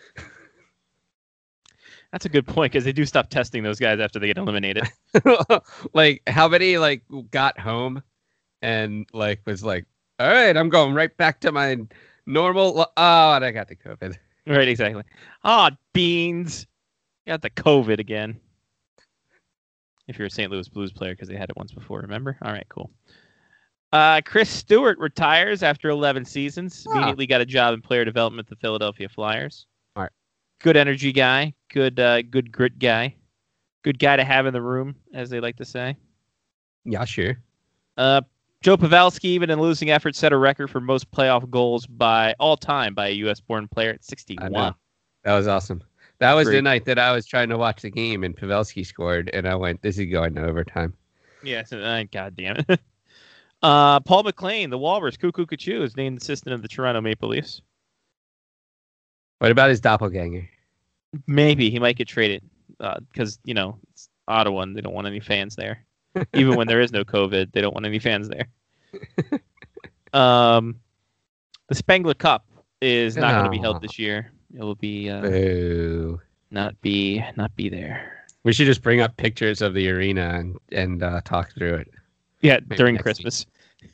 That's a good point because they do stop testing those guys after they get eliminated. Like, how many like got home and like was like, all right, I'm going right back to my normal. lo- Oh, and I got the COVID. Right, exactly. Ah, beans. Got the COVID again. If you're a Saint Louis Blues player, because they had it once before, remember? All right, cool. Uh, Chris Stewart retires after eleven seasons. Ah. Immediately got a job in player development with the Philadelphia Flyers. All right. Good energy guy. Good, uh, good grit guy. Good guy to have in the room, as they like to say. Yeah, sure. Uh, Joe Pavelski, even in losing effort, set a record for most playoff goals by all time by a U S-born player at I sixty-one. know. That was awesome. That was Great. the night that I was trying to watch the game and Pavelski scored, and I went, "This is going to overtime." Yes, uh, God damn it. uh, Paul McLean, the Walrus, Cuckoo Cuckoo, is named assistant of the Toronto Maple Leafs. What about his doppelganger? Maybe he might get traded because, you know, it's Ottawa and they don't want any fans there. Even when there is no COVID, they don't want any fans there. um, The Spengler Cup is not going to be Oh. held this year. It will be uh, Boo. not be not be there. We should just bring up pictures of the arena and and uh, talk through it. Yeah, Maybe during next Christmas.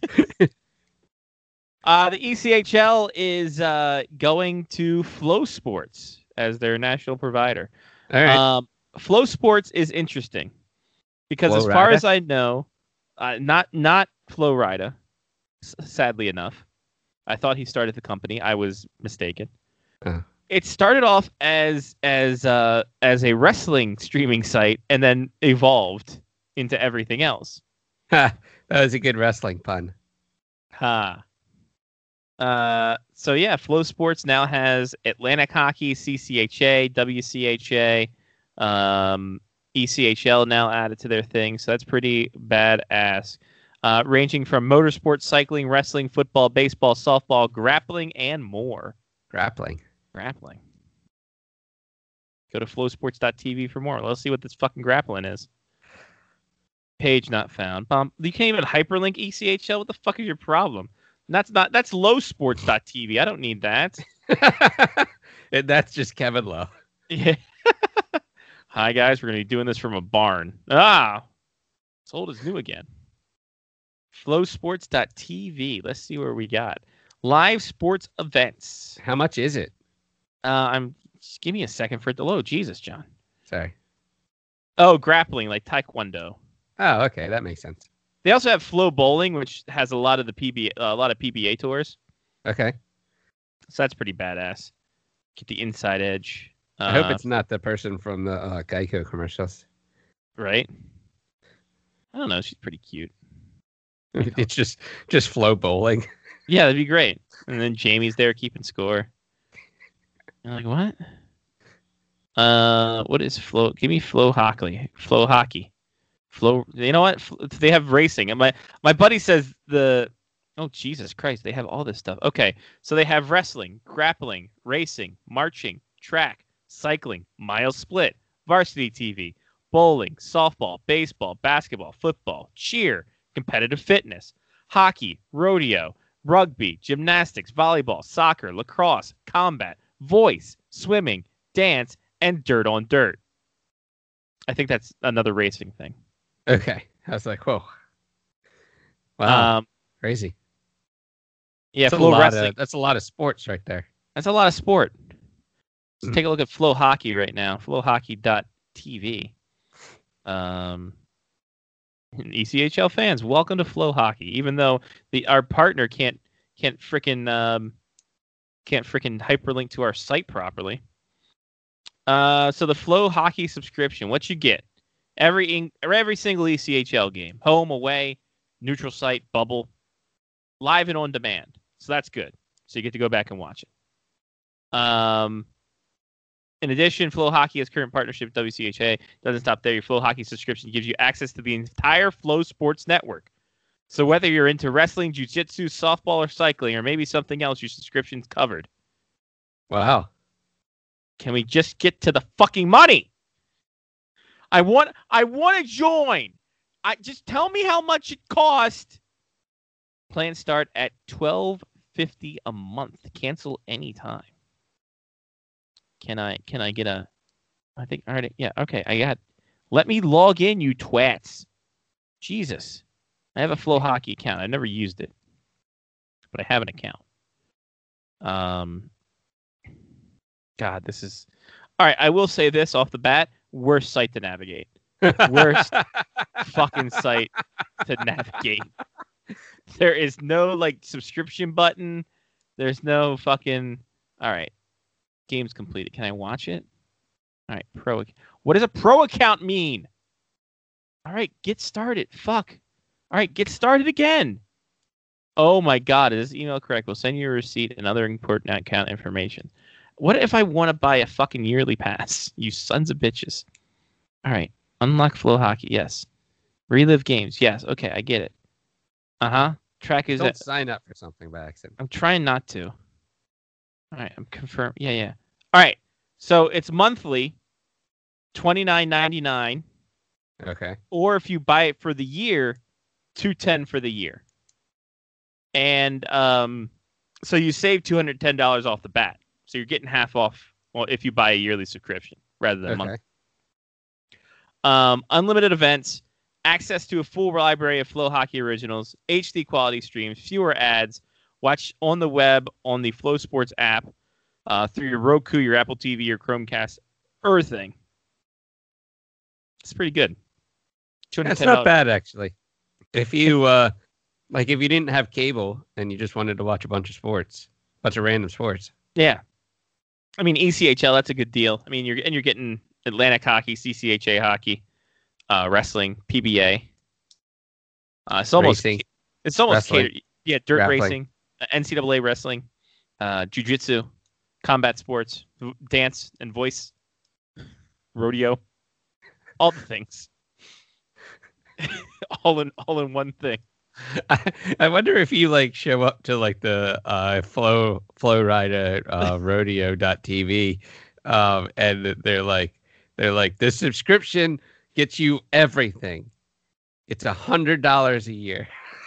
uh, the E C H L is uh, going to Flow Sports as their national provider. All right. Um, Flow Sports is interesting because, Flo as far Rida? as I know, uh, not not Flo Rida. s- Sadly enough, I thought he started the company. I was mistaken. Oh. It started off as as uh, as a wrestling streaming site, and then evolved into everything else. that was a good wrestling pun. Ha. Uh, so yeah, Flow Sports now has Atlantic Hockey, C C H A, W C H A, um, E C H L now added to their thing. So that's pretty badass. Uh, ranging from motorsports, cycling, wrestling, football, baseball, softball, grappling, and more. Grappling. Grappling. Go to flow sports dot t v for more. Let's see what this fucking grappling is. Page not found. Um, you can't even hyperlink E C H L. What the fuck is your problem? That's not. That's low sports dot t v. I don't need that. And that's just Kevin Lowe. Yeah. Hi guys, we're gonna be doing this from a barn. Ah, it's old as new again. flow sports dot t v. Let's see where we got live sports events. How much is it? Uh, I'm. Just give me a second for it to load. Jesus, John. Sorry. Oh, grappling like Taekwondo. Oh, okay, that makes sense. They also have Flow Bowling, which has a lot of the P B A, uh, a lot of P B A tours. Okay. So that's pretty badass. Get the inside edge. Uh, I hope it's not the person from the uh, Geico commercials. right. I don't know. She's pretty cute. It's just just flow bowling. Yeah, that'd be great. And then Jamie's there keeping score. You're like, what? Uh, what is Flow? Give me Flow Hockey. Flow Hockey. Flow. You know what? F- They have racing. And my my buddy says the. Oh Jesus Christ! They have all this stuff. Okay, so they have wrestling, grappling, racing, marching, track, cycling, mile split, varsity T V, bowling, softball, baseball, basketball, football, cheer, competitive fitness, hockey, rodeo, rugby, gymnastics, volleyball, soccer, lacrosse, combat, voice, swimming, dance, and dirt on dirt. I think that's another racing thing. Okay. I was like, whoa. Wow. Um, Crazy. yeah, That's a, Flow lot Wrestling. of, that's a lot of sports right there. That's a lot of sport. Let's Mm. take a look at Flow Hockey right now. flow hockey dot t v. Um, E C H L fans, welcome to Flow Hockey. Even though the our partner can't can't frickin' um, can't frickin' hyperlink to our site properly. Uh, so the Flow Hockey subscription, what you get every in, every single E C H L game, home, away, neutral site, bubble, live and on demand. So that's good. So you get to go back and watch it. Um, in addition, Flow Hockey has current partnership with W C H A. Doesn't stop there. Your Flow Hockey subscription gives you access to the entire Flow Sports network. So whether you're into wrestling, jiu-jitsu, softball, or cycling, or maybe something else, your subscription's covered. Wow. Can we just get to the fucking money? I want I want to join. I just tell me how much it cost. Plans start at twelve fifty a month. Cancel anytime. Can I can I get a I think already yeah, okay, I got let me log in, you twats. Jesus. I have a Flow Hockey account. I've never used it. But I have an account. Um God, this is all right. I will say this off the bat: worst site to navigate. Worst fucking site to navigate. There is no like subscription button. There's no fucking. All right, game's completed. Can I watch it? All right, pro. What does a pro account mean? All right, get started. Fuck. All right, get started again. Oh my God, is this email correct? We'll send you a receipt and other important account information. What if I want to buy a fucking yearly pass? You sons of bitches. All right. Unlock Flow Hockey. Yes. Relive games. Yes. Okay. I get it. Uh-huh. Track is Don't it. sign up for something by accident. I'm trying not to. All right. I'm confirmed. Yeah, yeah. All right. So it's monthly, twenty-nine ninety-nine. Okay. Or if you buy it for the year, two ten for the year. And um So you save two hundred ten dollars off the bat. So you're getting half off well, if you buy a yearly subscription rather than Okay. a month. Um, unlimited events, access to a full library of Flow Hockey originals, H D quality streams, fewer ads, watch on the web, on the Flow Sports app, uh, through your Roku, your Apple T V, your Chromecast, everything. It's pretty good. That's not bad, actually. If you, uh, like, if you didn't have cable and you just wanted to watch a bunch of sports, a bunch of random sports. Yeah. I mean, E C H L, that's a good deal. I mean, you're and you're getting Atlantic hockey, C C H A hockey, uh, wrestling, P B A. Uh, it's almost Racing. it's almost Wrestling. catered. Yeah, dirt Grappling. racing, uh, N C double A wrestling, uh, jiu-jitsu, combat sports, v- dance and voice, rodeo, all the things. all in all in one thing. I, I wonder if you like show up to like the uh, flow flow rider uh, rodeo dot T V um, and they're like they're like the subscription gets you everything. It's a hundred dollars a year.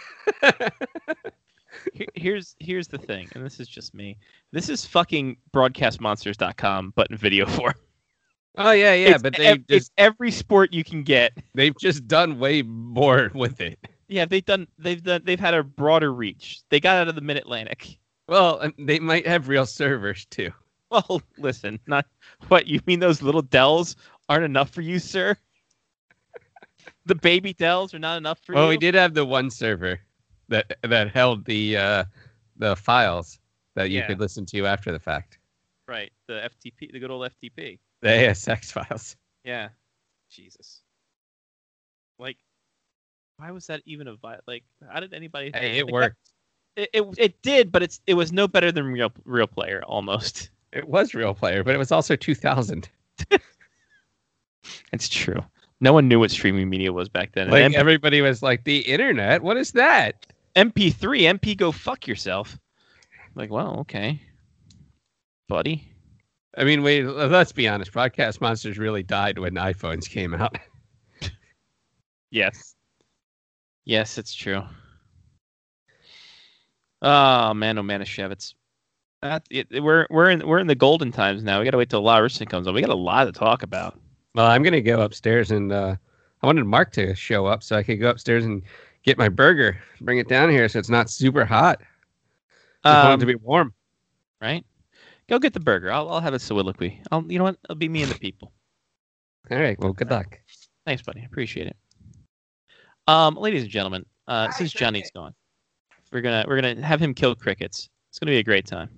Here- here's here's the thing, and this is just me. This is fucking broadcast monsters dot com, but in video form. Oh yeah, yeah, It's but they ev- it's just every sport you can get. they've just done way more with it. Yeah, they've done they've done they've had a broader reach. They got out of the Mid Atlantic. Well, and they might have real servers too. Well, listen, not what you mean. Those little Dells aren't enough for you, sir. The baby Dells are not enough for Well, you. we did have the one server that that held the uh, the files that you Yeah. could listen to after the fact. Right, the F T P, the good old F T P. The A S X files. Yeah, Jesus. Like, why was that even a vi- like? How did anybody? Hey, it like, worked. It, it it did, but it's it was no better than real real player almost. It was Real Player, but it was also two thousand. It's true. No one knew what streaming media was back then. And Like M- everybody was like, the internet? What is that? M P three, M P, go fuck yourself. Like, well, okay, buddy. I mean, wait, let's be honest. Broadcast Monsters really died when iPhones came out. Yes. Yes, it's true. Oh man, oh Manischewitz. That it, it- we're we're in we're in the golden times now. We got to wait till La Russa comes on. We got a lot to talk about. Well, I'm going to go upstairs and uh, I wanted Mark to show up so I could go upstairs and get my burger, bring it down here so it's not super hot. I want it Um, to be warm. right? Go get the burger. I'll I'll have a soliloquy. I'll you know what? It'll be me and the people. All right. Well, good luck. Thanks, buddy. Appreciate it. Um, ladies and gentlemen, uh, since Johnny's gone, we're gonna we're gonna have him kill crickets. It's gonna be a great time.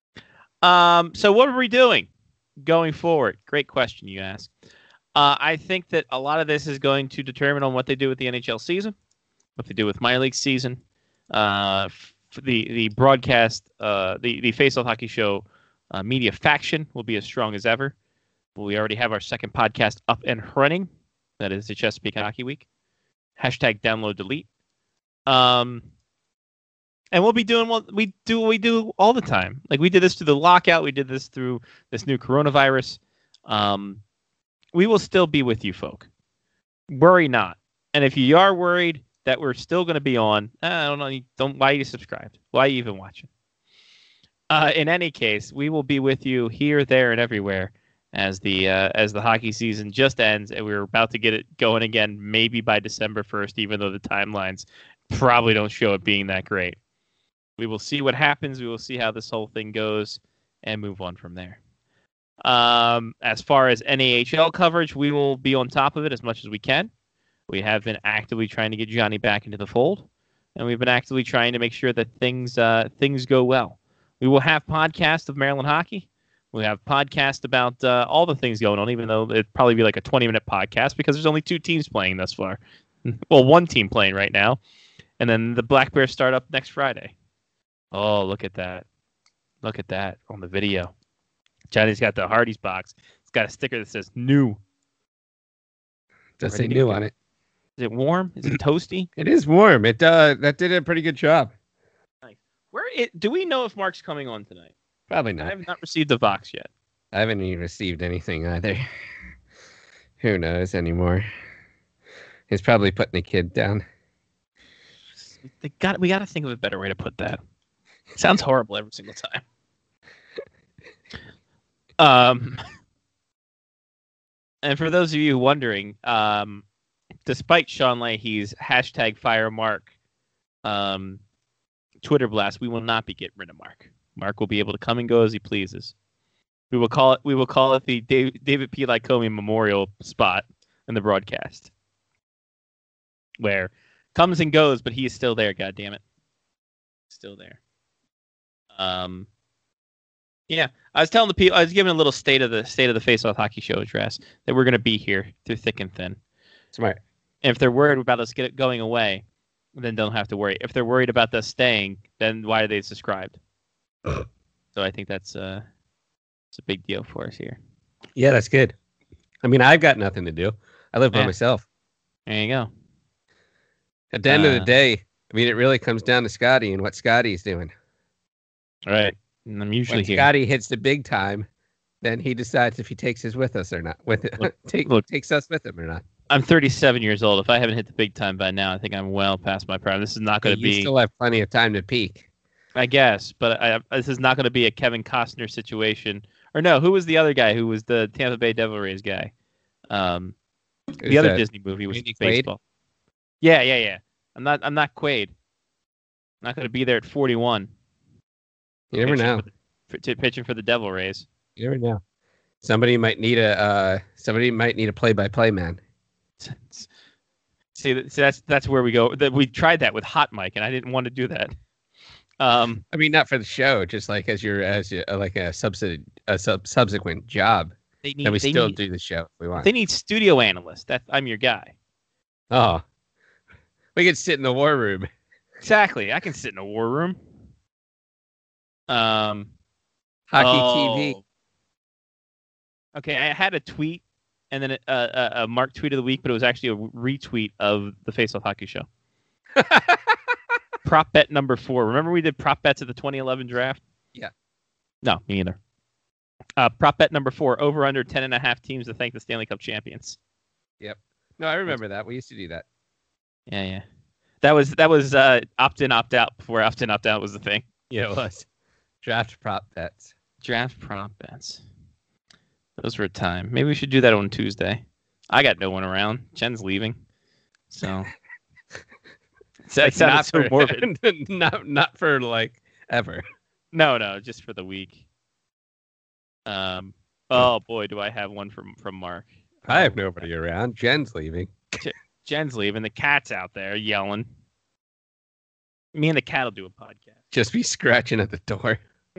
Um, so what are we doing going forward? Great question you ask. Uh, I think that a lot of this is going to determine on what they do with the N H L season, what they do with minor league season, uh, f- the the broadcast, uh, the the Face Off Hockey Show uh, media faction will be as strong as ever. We already have our second podcast up and running. That is the Chesapeake Hockey Week. Hashtag download delete. Um, and we'll be doing what we do. What we do all the time. Like we did this through the lockout. We did this through this new coronavirus. Um, we will still be with you, folk. Worry not. And if you are worried that we're still going to be on, I don't know. Don't why are you subscribed? Why are you even watching? Uh, in any case, we will be with you here, there, and everywhere as the uh, as the hockey season just ends, and we're about to get it going again, maybe by December first, even though the timelines probably don't show it being that great. We will see what happens. We will see how this whole thing goes, and move on from there. Um, as far as N A H L coverage, we will be on top of it as much as we can. We have been actively trying to get Johnny back into the fold, and we've been actively trying to make sure that things uh, things go well. We will have podcasts of Maryland hockey. We have podcasts about uh, all the things going on, even though it'd probably be like a twenty-minute podcast because there's only two teams playing thus far. Well, one team playing right now, and then the Black Bears start up next Friday. Oh, look at that. Look at that on the video. Johnny's got the Hardee's box. It's got a sticker that says new. Does Ready say to new go. on it. Is it warm? Is it toasty? It is warm. It uh, that did a pretty good job. Where it, do we know if Mark's coming on tonight? Probably I not. have not received the box yet. I haven't even received anything either. Who knows anymore? He's probably putting the kid down. They got we got to think of a better way to put that. Sounds horrible every single time. Um, and for those of you wondering, um, despite Sean Leahy's hashtag fire Mark um, Twitter blast, we will not be getting rid of Mark. Mark will be able to come and go as he pleases. We will call it. We will call it the Dave, David P. Lycoming Memorial spot in the broadcast, where comes and goes, but he is still there. God damn it, still there. Um, yeah, I was telling the people. I was giving a little state of the state of the Face Off Hockey Show address that we're going to be here through thick and thin. Smart. And if they're worried about us get going away, then don't have to worry. If they're worried about us staying, then why are they subscribed? So I think that's uh, it's a big deal for us here. Yeah, that's good. I mean, I've got nothing to do. I live by Yeah. myself. There you go. At the end of Uh, the day, I mean, it really comes down to Scotty and what Scotty's doing. All right. And I'm usually When here. Scotty hits the big time, then he decides if he takes us with us or not. With Look, take, look. takes us with him or not. I'm thirty-seven years old. If I haven't hit the big time by now, I think I'm well past my prime. This is not going to you be, still have plenty of time to peak. I guess, but I, this is not going to be a Kevin Costner situation. Or no, who was the other guy who was the Tampa Bay Devil Rays guy? Um, the Who's other that? Disney movie was Randy Quaid? baseball. Yeah, yeah, yeah. I'm not. I'm not Quaid. I'm not going to be there at forty-one. You never pitching know. For the, for, to, pitching for the Devil Rays. You never know. Somebody might need a uh, somebody might need a play-by-play man. See, see, that's that's where we go. That we tried that with Hot Mike, and I didn't want to do that. Um, I mean, not for the show, just like as your as your, uh, like a subsid a sub subsequent job. they need. Then we they still need, do the show if we want. They need studio analysts. That I'm your guy. Oh, we could sit in the war room. Exactly. I can sit in a war room. Um, Hockey T V. oh. Okay, I had a tweet, and then a, a, a Mark tweet of the week, but it was actually a retweet of the Face Off Hockey Show. Prop bet number four. Remember we did prop bets at the twenty eleven draft? Yeah. No, me either. Uh, prop bet number four. Over under ten and a half teams to thank the Stanley Cup champions. Yep. No, I remember that. We used to do that. Yeah, yeah. That was that was uh, opt in, opt out before opt in, opt out was the thing. Yeah, it was. Draft prop bets. Draft prop bets. Those were a time. Maybe we should do that on Tuesday. I got no one around. Jen's leaving. So that Like, sounded not so for, morbid. not not for like ever. No, no, just for the week. Um oh boy, do I have one from from Mark. I have Oh, nobody around. Jen's leaving. Jen's leaving. The cat's out there yelling. Me and the cat will do a podcast. Just be scratching at the door.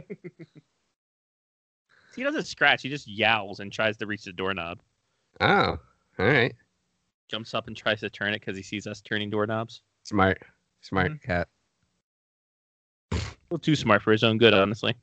He doesn't scratch. He just yowls and tries to reach the doorknob. Oh, all right. Jumps up and tries to turn it because he sees us turning doorknobs. Smart. Smart Mhm. cat. A little too smart for his own good, honestly.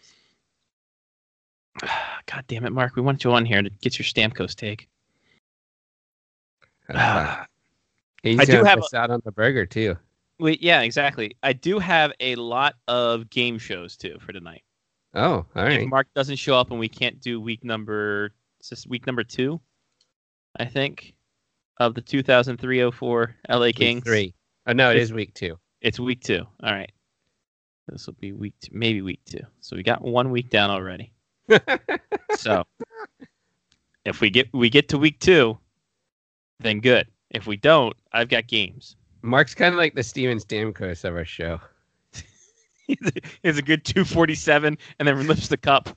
God damn it, Mark. We want you on here to get your Stamkos take. That's fine. He's I do gonna have miss out on the burger too. Wait, yeah, exactly. I do have a lot of game shows, too, for tonight. Oh, all right. If Mark doesn't show up and we can't do week number... Is this week number two? I think. Of the two thousand three oh four L A Week Kings. three. Oh no, it It's- is week two. It's week two. All right. This will be week two, maybe week two. So we got one week down already. So if we get we get to week two, then good. If we don't, I've got games. Mark's kind of like the Steven Stamkos of our show. He's a, he's a good two forty-seven and then lifts the cup.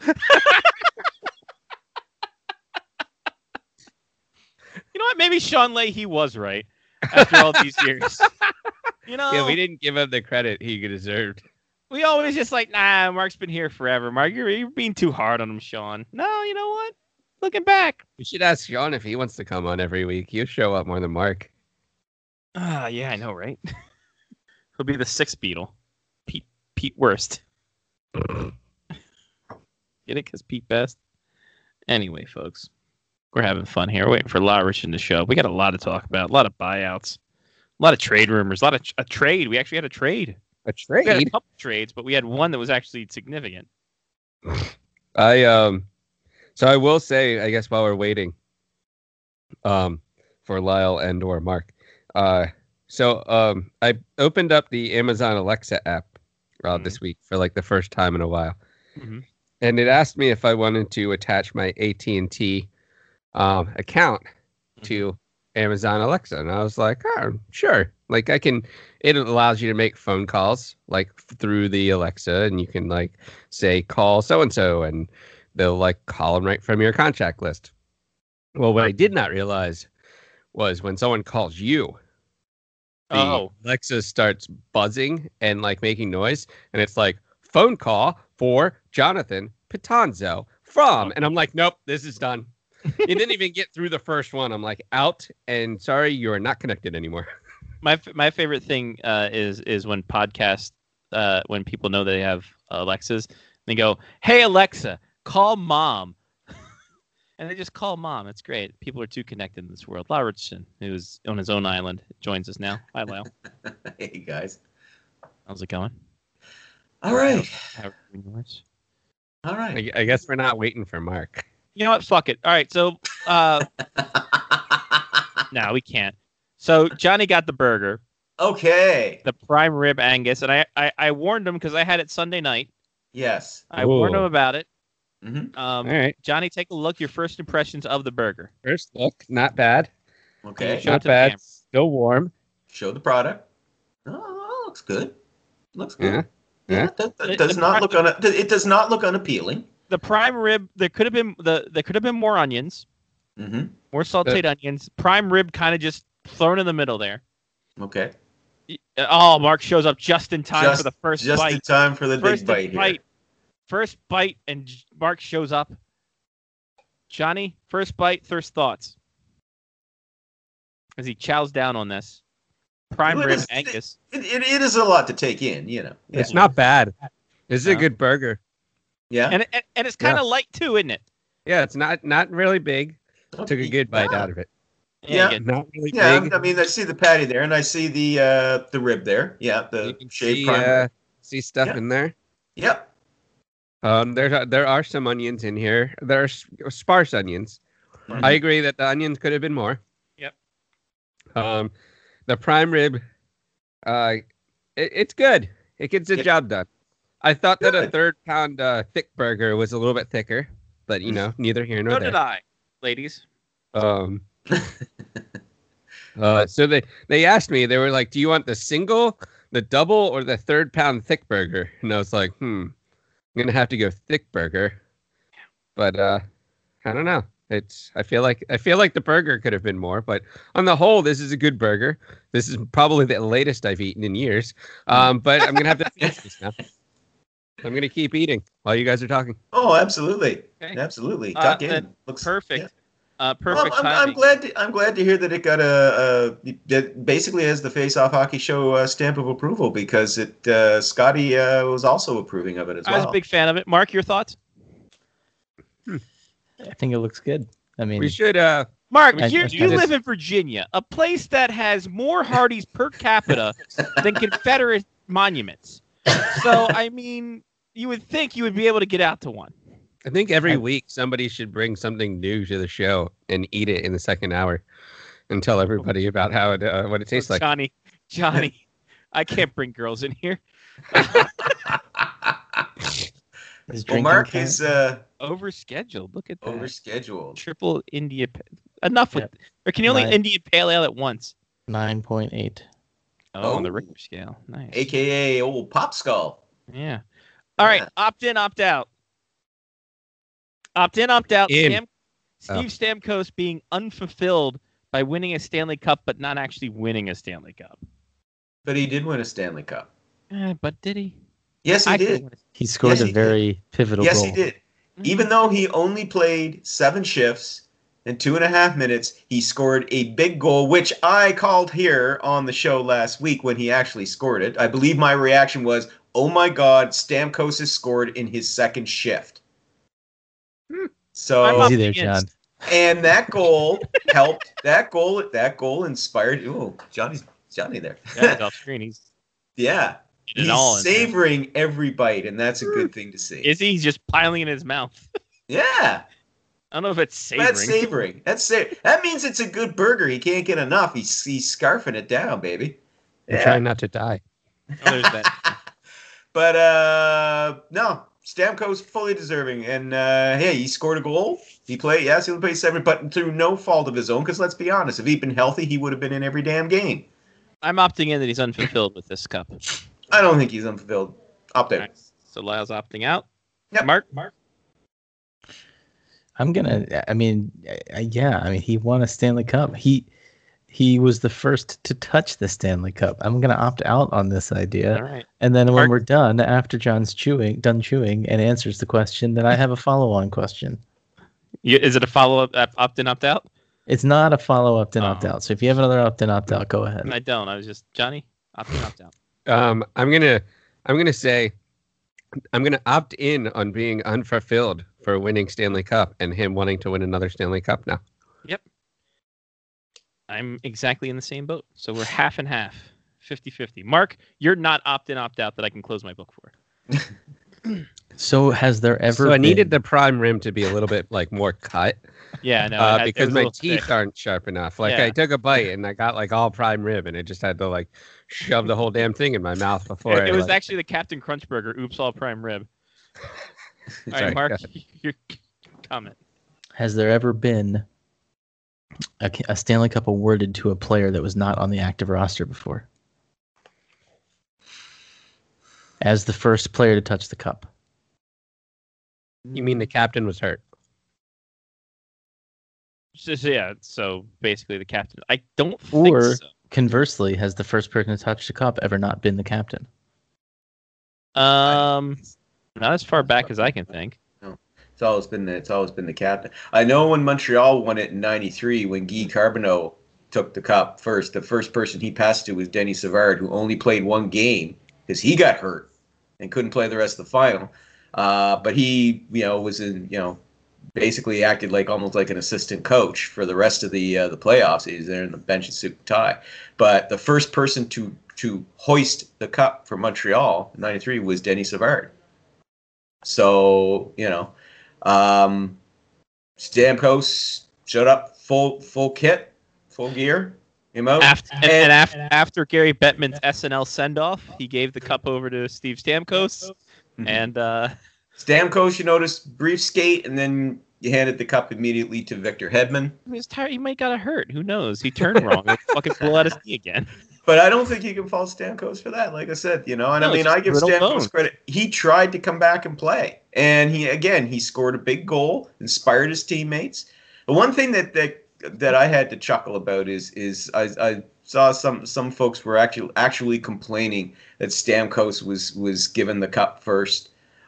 You know what? Maybe Sean Leahy was right after all these years. You know, Yeah, we didn't give him the credit he deserved. we always just like, nah, Mark's been here forever. Mark, you're, you're being too hard on him, Sean. No, you know what? Looking back. We should ask Sean if he wants to come on every week. He'll show up more than Mark. Ah, yeah, I know, right? He'll be the sixth Beatle. Pete Pete Worst. Get it? Because Pete Best? Anyway, folks, we're having fun here. We're waiting for Lawrence in the show. We got a lot to talk about. A lot of buyouts. A lot of trade rumors. A lot of a trade. We actually had a trade. A We had a trade? couple trades, but we had one that was actually significant. I um so I will say, I guess while we're waiting um for Lyle and or Mark. Uh so um I opened up the Amazon Alexa app uh, Mhm. this week for like the first time in a while. Mhm. And it asked me if I wanted to attach my A T and T um, account to Amazon Alexa, and I was like, oh, sure. Like I can, it allows you to make phone calls like f- through the Alexa, and you can like say call so and so, and they'll like call them right from your contact list. Well, what I did not realize was when someone calls you, the Oh. Alexa starts buzzing and like making noise, and it's like phone call for Jonathan Pitanzo from, and I'm like, nope, this is done. You didn't even get through the first one. I'm like, out, and sorry, you are not connected anymore. My f- my favorite thing uh, is is when podcasts uh, when people know they have Alexas, they go, "Hey Alexa, call mom," and they just call mom. It's great. People are too connected in this world. Lyle Richardson, who's on his own island, joins us now. Hi, Lyle. Hey guys. How's it going? All right. How are you doing yours? All right. I, I guess we're not waiting for Mark. You know what? Fuck it. All right. So, uh, no, we can't. So Johnny got the burger, Okay. the prime rib Angus, and I I, I warned him because I had it Sunday night. Yes. I warned him Ooh. about it. Mm-hmm. Um, All right. Johnny, take a look. Your first impressions of the burger. First look, not bad. Okay. Show it Not to the bad. camera. Still warm. Show the product. Oh, looks good. Looks good. Yeah. Yeah. Yeah. That, that The- does the not pri- look un. It does not look unappealing. The prime rib. There could have been the. There could have been more onions, Mm-hmm. more sautéed onions. Prime rib kind of just thrown in the middle there. Okay. Oh, Mark shows up just in time Just- for the first Just bite. in time for the First big bite bite. here. First bite, and J- Mark shows up. Johnny, first bite, first thoughts. As he chows down on this. Prime Well, it rib is- Angus. It, it, it is a lot to take in, you know. Yeah. It's not bad. This is a No. good burger. Yeah. And, and, and it's kind of light too, isn't it? Yeah, it's not not really big. Took a good bite Yeah. out of it. Yeah. you get- Not really Yeah, big. I mean, I see the patty there, and I see the uh, the rib there. Yeah, You the can shaved see, prime. uh, rib. see stuff Yeah. in there. Yep. Um, there's there are some onions in here. There are s- sparse onions. Mhm. I agree that the onions could have been more. Yep. Um, the prime rib, uh, it, it's good. It gets the Yeah. job done. I thought that a Good. third pound uh, thick burger was a little bit thicker, but you know, neither here nor So there. did I, ladies. Um, uh, so they they asked me. They were like, "Do you want the single, the double, or the third pound thick burger?" And I was like, "Hmm, I'm gonna have to go thick burger." But uh, I don't know. It's I feel like I feel like the burger could have been more, but on the whole, this is a good burger. This is probably the latest I've eaten in years. Um, but I'm gonna have to finish this now. I'm gonna keep eating while you guys are talking. Oh, absolutely, Okay. absolutely. Uh, Tuck in. then Looks Perfect. yeah. Uh, Well, perfect I'm, I'm timing. glad. To, I'm glad to hear that it got a, a that basically has the Face Off Hockey Show uh, stamp of approval because it uh, Scotty uh, was also approving of it as I well. was a big fan of it. Mark, your thoughts? I think it looks good. I mean, We should. Uh, Mark, I- you, I you just- live in Virginia, a place that has more Hardee's per capita than Confederate monuments. So, I mean, you would think you would be able to get out to one. I think every I- week somebody should bring something new to the show and eat it in the second hour, and tell everybody about how it uh, what it tastes Oh, like. Johnny, Johnny, I can't bring girls in here. is well, drinking Mark count? is uh, Overscheduled. Look at that. overscheduled. Triple India. Pa- Enough with. Or can you only Nine. Indian Pale Ale at once? nine point eight. Oh, on the Oh. Richter scale. Nice. A K A old Pop Skull. Yeah. All right. Yeah. Opt in, opt out. Opt in, opt out. In. Stam- Oh. Steve Stamkos being unfulfilled by winning a Stanley Cup, but not actually winning a Stanley Cup. But he did win a Stanley Cup. Eh, but did he? Yes, he I could did. win a- He scored Yes, a he did. very pivotal Yes, goal. he did. Even though he only played seven shifts in two and a half minutes, he scored a big goal, which I called here on the show last week when he actually scored it. I believe my reaction was, "Oh my God, Stamkos has scored in his second shift." I'm So up Easy there, against- John. and that goal helped. That goal, that goal inspired. Oh, Johnny's Johnny there. Yeah, he's off screen. He's Yeah, it he's all in there. savoring every bite, and that's a good thing to see. Is he? He's just piling in his mouth. Yeah. I don't know if it's savoring. That's savoring. That's sa- That means it's a good burger. He can't get enough. He's he's scarfing it down, baby. I'm trying not to die. Oh, there's that. But uh, no, Stamkos fully deserving. And uh, hey, he scored a goal. He played, yes, he only played seven, but through no fault of his own. Because let's be honest, if he'd been healthy, he would have been in every damn game. I'm opting in that he's unfulfilled with this cup. I don't think he's unfulfilled. Opt out. Right. So Lyle's opting out. Yep. Mark? Mark? I'm gonna. I mean, uh, yeah. I mean, he won a Stanley Cup. He he was the first to touch the Stanley Cup. I'm gonna opt out on this idea. All right. And then when Mark? we're done, after John's chewing, done chewing, and answers the question, then I have a follow-on question. You, is it a follow-up uh, opt-in, opt-out? It's not a follow-up to Oh. opt-out. So if you have another opt-in, opt-out, go ahead. I don't. I was just Johnny. Opt-in, opt-out. Um, I'm gonna, I'm gonna say, I'm gonna opt in on being unfulfilled for winning Stanley Cup and him wanting to win another Stanley Cup now. Yep. I'm exactly in the same boat. So we're half and half, fifty-fifty. Mark, you're not opt-in, opt-out that I can close my book for. So has there ever? So I been... needed the prime rim to be a little bit like more cut. Yeah, no, uh, it had, because it was a my little teeth thick. aren't sharp enough. Like Yeah. I took a bite and I got like all prime rib, and I just had to like shove the whole damn thing in my mouth before. It, I, it was like, actually the Captain Crunch Burger. Oops, all prime rib. All Sorry, right, Mark, go ahead. your comment. Has there ever been a, a Stanley Cup awarded to a player that was not on the active roster before? As the first player to touch the cup. You mean the captain was hurt? So, so, yeah, so basically the captain. I don't think Or so. conversely, has the first person to touch the cup ever not been the captain? Um, not as far back as I can think. It's always been the, it's always been the captain. I know when Montreal won it in ninety-three, when Guy Carbonneau took the cup first, the first person he passed to was Denny Savard, who only played one game because he got hurt and couldn't play the rest of the final. Uh, but he, you know, was in, you know, basically acted like almost like an assistant coach for the rest of the uh, the playoffs. He was there in the bench and suit and tie. But the first person to to hoist the cup for Montreal in ninety-three was Denny Savard. So, you know, um, Stamkos showed up full full kit, full gear. Came out. After, and, and after, after Gary Bettman's S N L send-off, he gave the cup over to Steve Stamkos. And uh, Stamkos, you noticed, brief skate, and then you handed the cup immediately to Victor Hedman. he was tired. He might got hurt. Who knows? He turned wrong. He'll fucking blow out his knee again. But I don't think you can fault Stamkos for that. Like I said, you know, and No, I mean, it's I give brittle Stamkos bones. credit. He tried to come back and play, and he again he scored a big goal, inspired his teammates. The one thing that that that I had to chuckle about is is I, I saw some some folks were actually actually complaining that Stamkos was was given the cup first.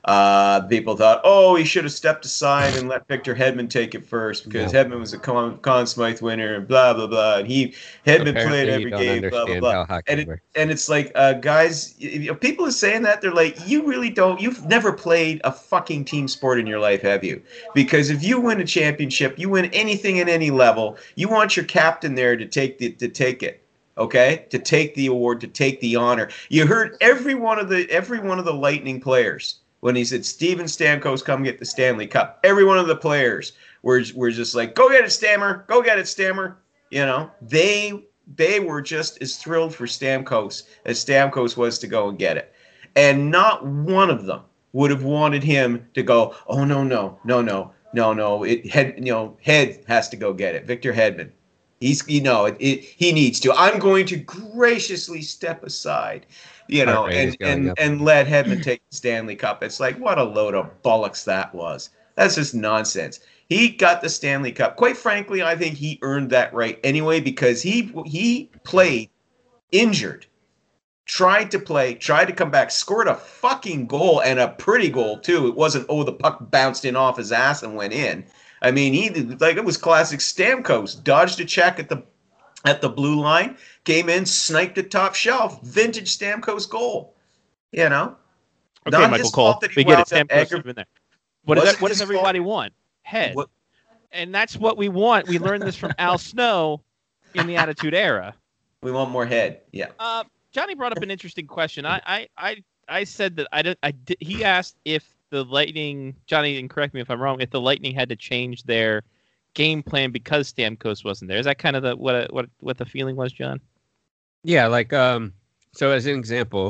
Uh, people thought, oh, he should have stepped aside and let Victor Hedman take it first because No. Hedman was a Conn, Conn Smythe winner and blah blah blah. And he Hedman Apparently played you every don't game, blah blah understand blah. how hockey And it, works. and it's like, uh, guys, if if people are saying that, they're like, you really don't. You've never played a fucking team sport in your life, have you? Because if you win a championship, you win anything at any level. You want your captain there to take the to take it. Okay, to take the award, to take the honor. You heard every one of the every one of the Lightning players when he said, Steven Stamkos, come get the Stanley Cup. Every one of the players were, were just like, go get it, Stammer. Go get it, Stammer. You know, they they were just as thrilled for Stamkos as Stamkos was to go and get it. And not one of them would have wanted him to go, oh, no, no, no, no, no, no. It had, you know, Head has to go get it. Victor Hedman. He's, you know, it, it, he needs to. I'm going to graciously step aside, you know, Heart rate is and, going and, up. and let Hedman take the Stanley Cup. It's like, what a load of bollocks that was. That's just nonsense. He got the Stanley Cup. Quite frankly, I think he earned that right anyway because he he played injured, tried to play, tried to come back, scored a fucking goal and a pretty goal too. It wasn't, oh, the puck bounced in off his ass and went in. I mean, he like it was classic Stamkos. Dodged a check at the at the blue line, came in, sniped it top shelf, vintage Stamkos goal. You know, Okay, Not Michael his Cole. fault that he We get it. wound up Stamkos aggra- should have been there. What, is Wasn't that, what does his everybody fault. want? Head. What- And that's what we want. We learned this from Al Snow in the Attitude Era. We want more Head. Yeah. Uh, Johnny brought up an interesting question. I, I, I, I said that I did. I did. He asked if the Lightning, Johnny, and correct me if I'm wrong, if the Lightning had to change their game plan because Stamkos wasn't there. Is that kind of the what what what the feeling was, John? Yeah, like um, so as an example,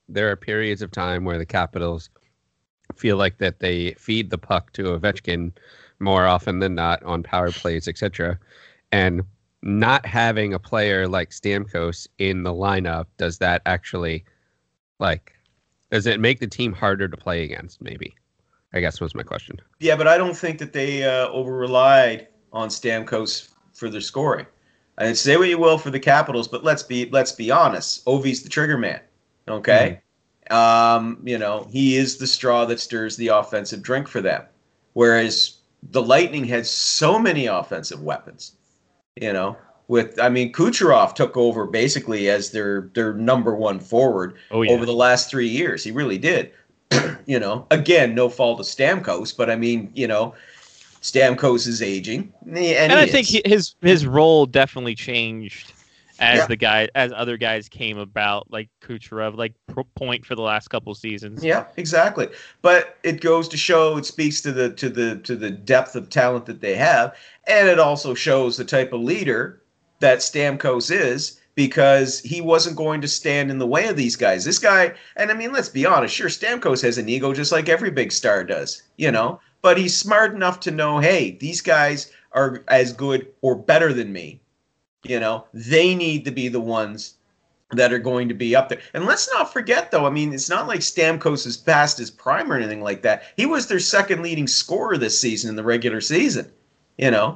there are periods of time where the Capitals feel like that they feed the puck to Ovechkin more often than not on power plays, et cetera. And not having a player like Stamkos in the lineup, does that actually, like, does it make the team harder to play against, maybe? I guess was my question. Yeah, but I don't think that they uh, over-relied on Stamkos for their scoring. And say what you will for the Capitals, but let's be let's be honest. Ovi's the trigger man, okay? Mm-hmm. Um, you know, he is the straw that stirs the offensive drink for them. Whereas the Lightning had so many offensive weapons, you know. With I mean, Kucherov took over basically as their their number one forward oh, yeah. over the last three years. He really did. You know, again, no fault of Stamkos, but I mean, you know, Stamkos is aging, and, and I is. think his his role definitely changed as yeah. the guy as other guys came about, like Kucherov, like point for the last couple seasons. Yeah, exactly. But it goes to show, it speaks to the to the to the depth of talent that they have, and it also shows the type of leader that Stamkos is, because he wasn't going to stand in the way of these guys. This guy, and I mean, let's be honest, sure, Stamkos has an ego just like every big star does, you know, but he's smart enough to know, hey, these guys are as good or better than me. You know, they need to be the ones that are going to be up there. And let's not forget, though, I mean, it's not like Stamkos is past his prime or anything like that. He was their second leading scorer this season in the regular season, you know.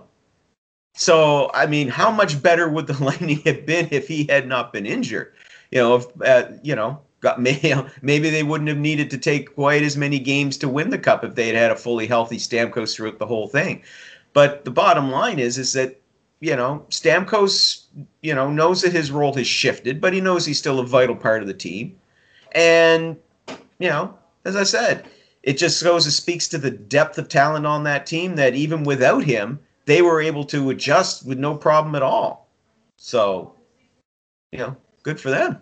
So, I mean, how much better would the Lightning have been if he had not been injured? You know, if, uh, you know, got maybe, maybe they wouldn't have needed to take quite as many games to win the Cup if they had had a fully healthy Stamkos throughout the whole thing. But the bottom line is, is that, you know, Stamkos, you know, knows that his role has shifted, but he knows he's still a vital part of the team. And, you know, as I said, it just goes, it speaks to the depth of talent on that team that even without him, they were able to adjust with no problem at all. So, you know, good for them.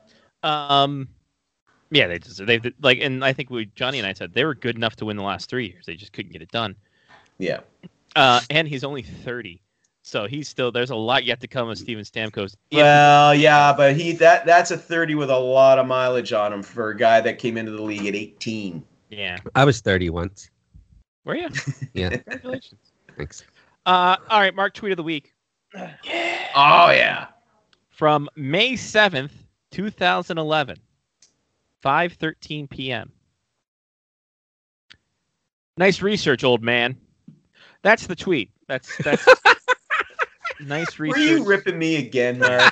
Um, yeah, they just they like, and I think we Johnny and I said they were good enough to win the last three years. They just couldn't get it done. Yeah. Uh, and he's only thirty, so he's still there's a lot yet to come with Steven Stamkos. Well, yeah, but he that that's a thirty with a lot of mileage on him for a guy that came into the league at eighteen. Yeah, I was thirty once. Were you? Yeah. Congratulations. Thanks. Uh, all right, Mark, tweet of the week. Yeah. Oh, yeah. From May seventh, twenty eleven, five thirteen p.m. Nice research, old man. That's the tweet. That's that's nice research. Were you ripping me again, Mark?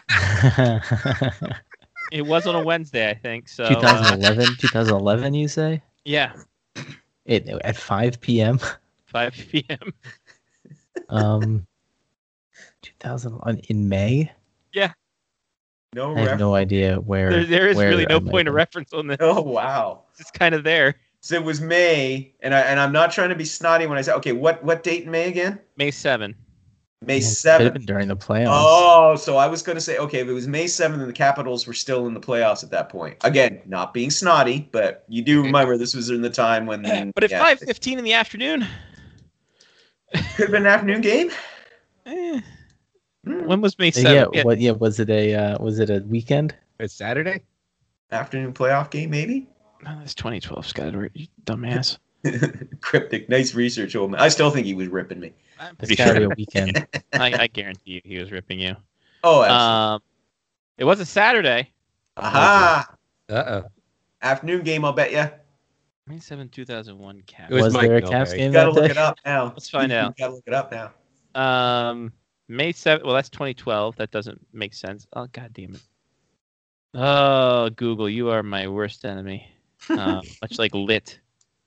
It was on a Wednesday, I think. So twenty eleven, uh, twenty eleven, you say? Yeah. It at five p.m. five p.m. Um, two thousand in May. Yeah. No, I have reference. no idea where. There, there is where really no I'm point of making. reference on this. Oh wow, it's kind of there. So it was May, and I and I'm not trying to be snotty when I say, okay, what what date in May again? May seventh. May Could have seventh. been during the playoffs. Oh, so I was going to say, okay, if it was May seventh and the Capitals were still in the playoffs at that point. Again, not being snotty, but you do remember this was in the time when. But at yeah, five fifteen in the afternoon. Could have been an afternoon game. Eh. Mm. When was May yeah, seventh? yeah, what? Yeah, was it a uh, was it a weekend? It's Saturday. Afternoon playoff game, maybe. No, that's twenty twelve, Scott. You dumbass. Cryptic, nice research, old man. I still think he was ripping me. I'm It's gotta be a weekend. I, I guarantee you, he was ripping you. Oh, absolutely. Um, it was a Saturday. Aha! Uh oh. Afternoon game, I'll bet you. May seventh, two thousand one. Caps. It was Was Mike there a Milbury. Caps You game gotta that look day? it up now. Let's find You out. gotta look it up now. Um, May seventh. Well, that's twenty twelve. That doesn't make sense. Oh, God damn it. Oh, Google, you are my worst enemy. Uh, much like Lit.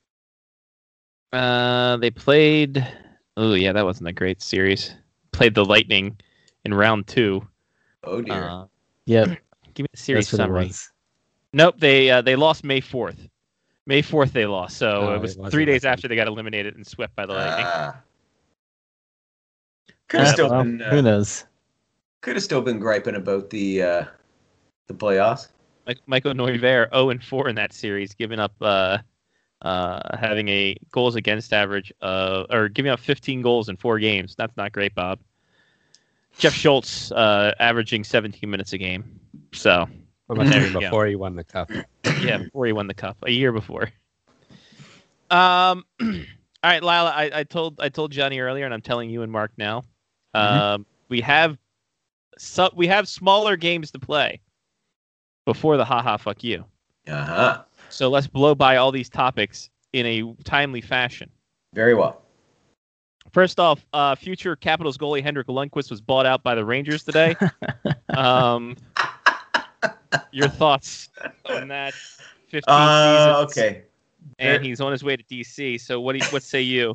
Uh, they played. Oh, yeah, that wasn't a great series. Played the Lightning in round two. Oh dear. Uh, Yep. give me the series That's what it summary. was. Nope, they uh, they lost May fourth. May fourth they lost. So Oh, it was it wasn't three days like- after they got eliminated and swept by the Lightning. Ah. Could have Uh, still well, been. Uh, who knows? could have still been griping about the uh, the playoffs. Mike- Michael Neuver oh and four in that series, giving up uh, uh, having a goals against average uh, or giving up fifteen goals in four games. That's not great, Bob. Jeff Schultz uh, averaging seventeen minutes a game. So I must There have you been before he won the cup. Yeah, before he won the cup, a year before. Um, all right, Lila, I, I told I told Johnny earlier, and I'm telling you and Mark now. Mhm. Um, we have so we have smaller games to play before the haha fuck you. Uh huh. So let's blow by all these topics in a timely fashion. Very well. First off, uh, future Capitals goalie Henrik Lundqvist was bought out by the Rangers today. um, your thoughts on that? fifteen Uh, seasons, okay. and he's on his way to D C. So what do you, what say you?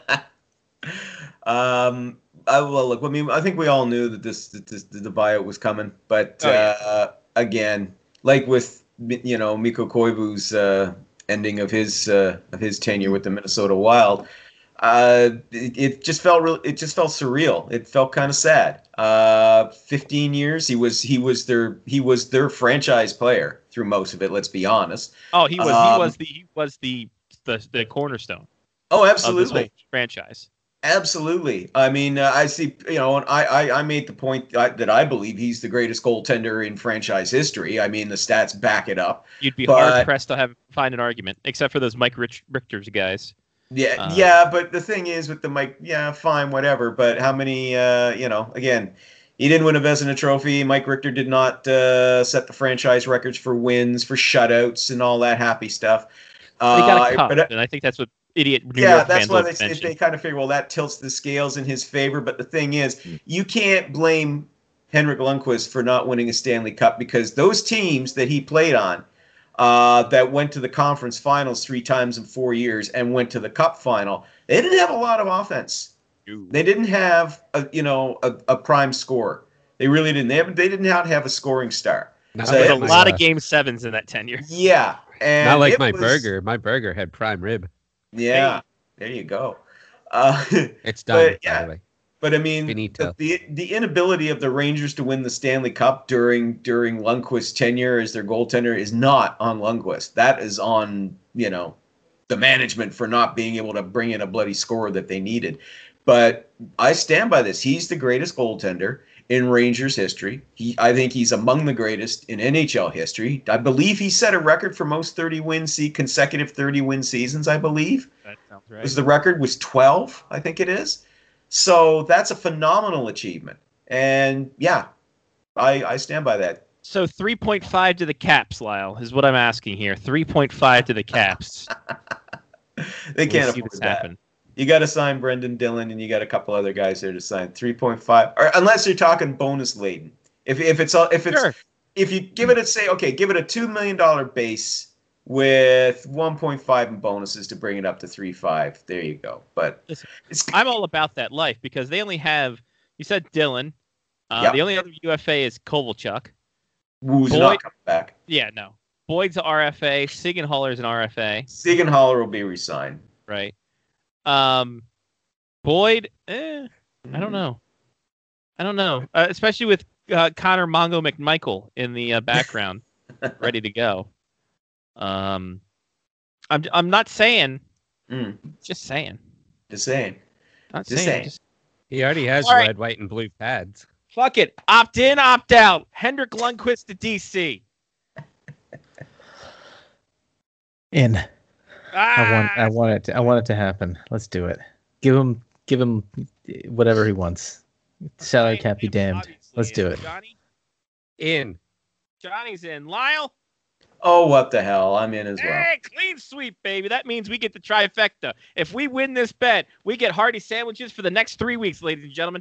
um, I well look. I mean, I think we all knew that this, that this the buyout was coming, but Oh, yeah. uh, again, like with you know Mikko Koivu's uh, ending of his uh, of his tenure with the Minnesota Wild, uh, it, it just felt real. It just felt surreal. It felt kind of sad. Uh, Fifteen years. He was he was their he was their franchise player through most of it. Let's be honest. Oh, he was Um, he was the he was the the, the cornerstone Oh, of this absolutely. whole franchise. Absolutely. I mean, uh, I see, you know, and I, I, I made the point that I, that I believe he's the greatest goaltender in franchise history. I mean, the stats back it up. You'd be But- hard pressed to have find an argument, except for those Mike Rich, Richter's guys. Yeah, Uh, yeah, but the thing is with the Mike, yeah, fine, whatever. But how many, uh, you know, again, he didn't win a Vezina trophy. Mike Richter did not uh, set the franchise records for wins, for shutouts, and all that happy stuff. But he got a Uh, cup, but, uh, and I think that's what idiot New yeah, York that's fans why will they, mention. they kind of figure, well, that tilts the scales in his favor. But the thing is, Hmm. you can't blame Henrik Lundqvist for not winning a Stanley Cup because those teams that he played on uh, that went to the conference finals three times in four years and went to the Cup final, they didn't have a lot of offense. They didn't have a you know a, a prime scorer. They really didn't. They have, they did not have a scoring star. Not So There was it a was- lot of game sevens in that tenure. Yeah, and Not like it my was- burger. My burger had prime rib. Yeah, there you go. Uh, It's done, But, yeah. by the way. But I mean, Finito. the, the the inability of the Rangers to win the Stanley Cup during during Lundqvist's tenure as their goaltender is not on Lundqvist. That is on you know the management for not being able to bring in a bloody scorer that they needed. But I stand by this. He's the greatest goaltender in Rangers history. He, I think he's among the greatest in N H L history. I believe he set a record for most thirty win se- consecutive thirty win seasons. I believe. That sounds right. Was the record was twelve, I think it is. So that's a phenomenal achievement. And yeah, I I stand by that. So three point five to the Caps, Lyle, is what I'm asking here. three point five to the Caps. They We'll can't see afford this that. happen. You got to sign Brendan Dillon, and you got a couple other guys there to sign three point five, or unless you're talking bonus laden. If if it's all if it's Sure. if you give it a say, okay, give it a two million dollar base with one point five in bonuses to bring it up to three five. There you go. But Listen, it's I'm all about that life because they only have, you said Dylan. Uh, Yep. The only other U F A is Kovalchuk. Woo's Boyd- not coming back. Yeah, no. Boyd's an R F A. Sigenhaller's an R F A, Siegenthaler will be resigned. right? Um, Boyd, eh, I don't know. I don't know. Uh, especially with uh, Connor Mongo McMichael in the uh, background, ready to go. Um, I'm I'm not saying, Mm, just saying, just saying. not Just saying. saying. Just, He already has All right. red, white, and blue pads. fuck it. Opt in, opt out. Henrik Lundqvist to D C. In. I want. Ah! I want it. To, I want it to happen. Let's do it. Give him. Give him whatever he wants. Salary Right, cap be him, damned. obviously. Let's do it. Johnny, In. Johnny's in. Lyle. Oh, what the hell? I'm in as well. Hey, clean sweep, baby. That means we get the trifecta. If we win this bet, we get hearty sandwiches for the next three weeks, ladies and gentlemen.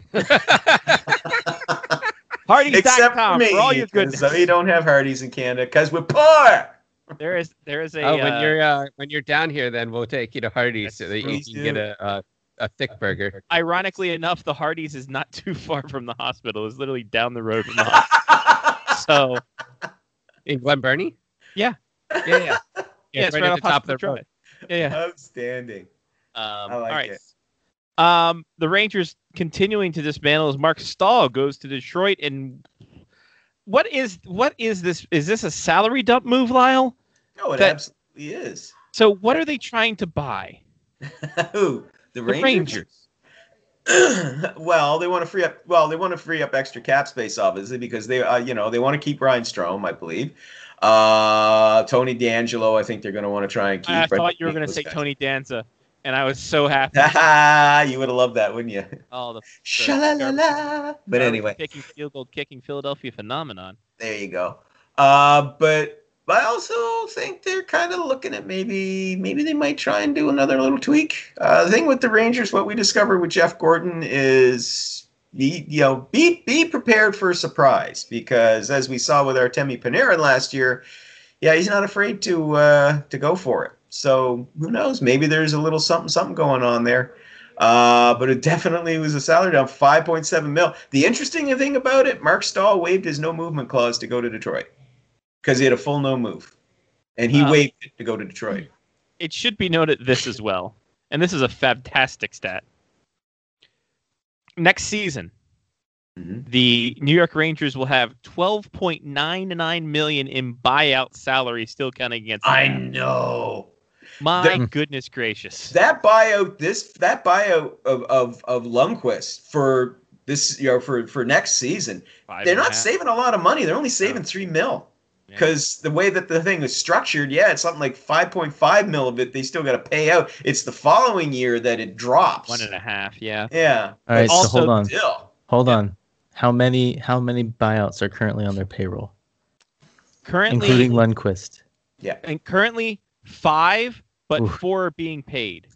Hardee's dot Except for com me, for all your 'cause goodness. so you don't have Hardee's in Canada because we're poor. There is there is a Oh, when uh, you're uh, when you're down here, then we'll take you to Hardee's so that you Please can get do. a, a a thick burger. ironically enough, the Hardee's is not too far from the hospital. It's literally down the road from the hospital. So In Glen Burnie? Yeah. Yeah, yeah. Yeah, yeah, it's right, right, at off the top of the Hospital road. Drive. Yeah, yeah. Outstanding. Um, I like all right. it. Um, the Rangers continuing to dismantle as Mark Stahl goes to Detroit. And what is what is this? Is this a salary dump move, Lyle? No, it That- absolutely is. So what are they trying to buy? Who? The The Rangers. Rangers. Well, they want to free up. Well, they want to free up extra cap space, obviously, because they, uh, you know, they want to keep Ryan Strome, I believe. Uh, Tony D'Angelo, I think they're going to want to try and keep. I right? thought you were going to say guys. Tony Danza, and I was so happy. You would have loved that, wouldn't you? Oh, the, the Sha-la-la-la. But anyway, kicking field goal kicking Philadelphia phenomenon. there you go. Uh, but I also think they're kind of looking at maybe maybe they might try and do another little tweak. Uh, the thing with the Rangers, what we discovered with Jeff Gordon is be you know be be prepared for a surprise, because as we saw with Artemi Panarin last year, yeah, he's not afraid to uh, to go for it. So who knows? Maybe there's a little something something going on there. Uh, but it definitely was a salary down, five point seven mil. The interesting thing about it, Mark Stahl waived his no movement clause to go to Detroit because he had a full no move, and he Uh, waived it to go to Detroit. It should be noted this as well, and this is a fantastic stat. Next season, Mhm. the New York Rangers will have twelve point nine nine million dollars in buyout salary still counting against them. I know. My The- goodness gracious. That buyout, this that buyout of of of Lundqvist for this, you know, for for next season, Five they're and a not half. saving a lot of money. They're only saving three mil. Yeah. Because the way that the thing is structured, yeah, it's something like five point five mil of it they still got to pay out. It's the following year that it drops. One and a half, yeah. Yeah. All right, But so also hold on. Still. Hold on. How many how many buyouts are currently on their payroll, Currently, including Lundqvist? and currently five, but Oof. four are being paid.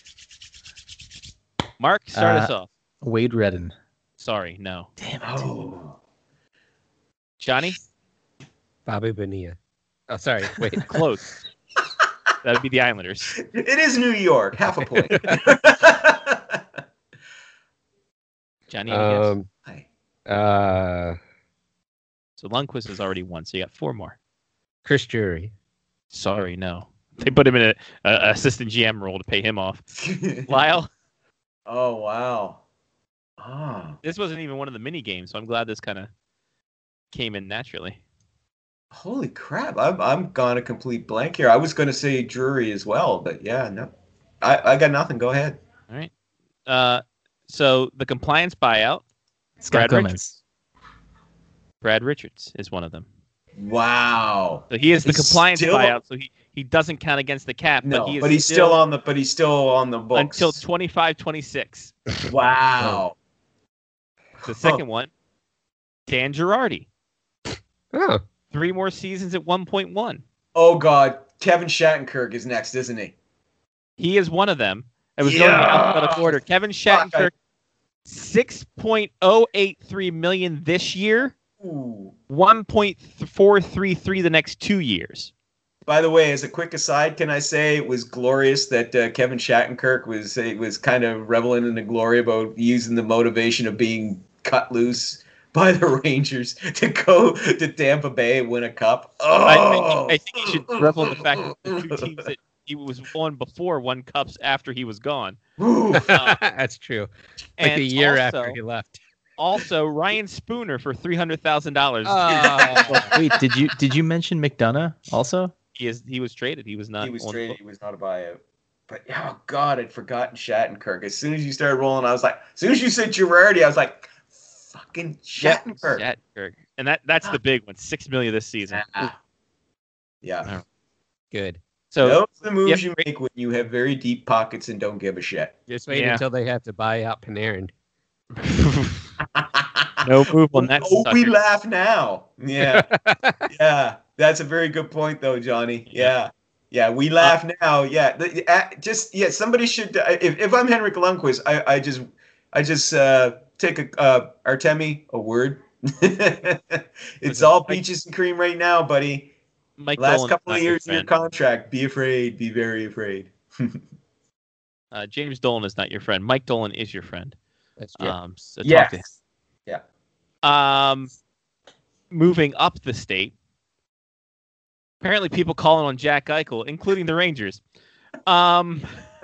Mark, start us Uh, off. Wade Redden. Sorry, no. Damn it. Oh. Johnny, Bobby Bonilla. Oh, sorry. Wait. close. That'd be the Islanders. It is New York. Half a point. Johnny, any guess? um. Hi. Uh. So Lundqvist is already one, so you got four more. Chris Drury. Sorry, no. They put him in a, a assistant G M role to pay him off. Lyle, Oh, wow. Ah. this wasn't even one of the mini games, so I'm glad this kind of came in naturally. Holy crap. I'm, I'm gone a complete blank here. I was going to say Drury as well, but yeah, no. I, I got nothing. Go ahead. All right. Uh, so the compliance buyout, Scott Brad Gomez. Richards. Brad Richards is one of them. Wow. So he is the He's compliance still- buyout, so he, he doesn't count against the cap, No, but he is but he's still, on the but he's still on the books until twenty-five twenty-six. Wow. The second one, Dan Girardi. Oh. Three more seasons at one point one. Oh God, Kevin Shattenkirk is next, isn't he? He is one of them. It was going in Yeah. alphabetical order. Kevin Fuck, I- Shattenkirk, six point oh eight three million this year, Ooh. one point four three three the next two years. By the way, as a quick aside, can I say it was glorious that uh, Kevin Shattenkirk was uh, was kind of reveling in the glory about using the motivation of being cut loose by the Rangers to go to Tampa Bay and win a cup. Oh, I, I, I think you should revel in the fact that the two teams that he was on before won cups after he was gone. Ooh. That's true. Like And a year also- after he left. Also, Ryan Spooner for three hundred thousand dollars. Oh. Wait, did you did you mention McDonough also? He is he was traded. He was not. he was on the traded. book. He was not a buyout. But oh God, I'd forgotten Shattenkirk. As soon as you started rolling, I was like, as soon as you said Girardi, I was like, fucking Yep, Shattenkirk. Shattenkirk. And that that's the big one. Six million this season. Ah. Yeah. Good. So Those are the moves yep. you make when you have very deep pockets and don't give a shit. Just wait Yeah. until they have to buy out Panarin. no move on that. Oh, we sucker. laugh now. Yeah. Yeah. That's a very good point, though, Johnny. Yeah. Yeah. We laugh now. Yeah. The- uh, Just, yeah, somebody should, uh, if, if I'm Henrik Lundqvist, I, I just, I just uh, take a, uh, Artemi, a word. It's all peaches and cream right now, buddy. Mike Last Dolan's couple not of your years in your friend. contract, be afraid, be very afraid. Uh, James Dolan is not your friend. Mike Dolan is your friend. That's true. Um, so talk Yes. to him. Yeah. Um, moving up the state. Apparently, people calling on Jack Eichel, including the Rangers. Um,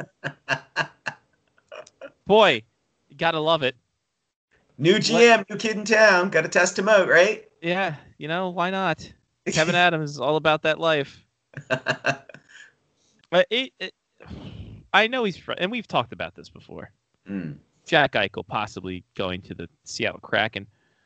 boy, you gotta love it. New G M, new kid in town. Got to test him out, right? Yeah, you know why not? Kevin Adams is all about that life. But it, it, I know he's fr- and we've talked about this before. Mm. Jack Eichel possibly going to the Seattle Kraken.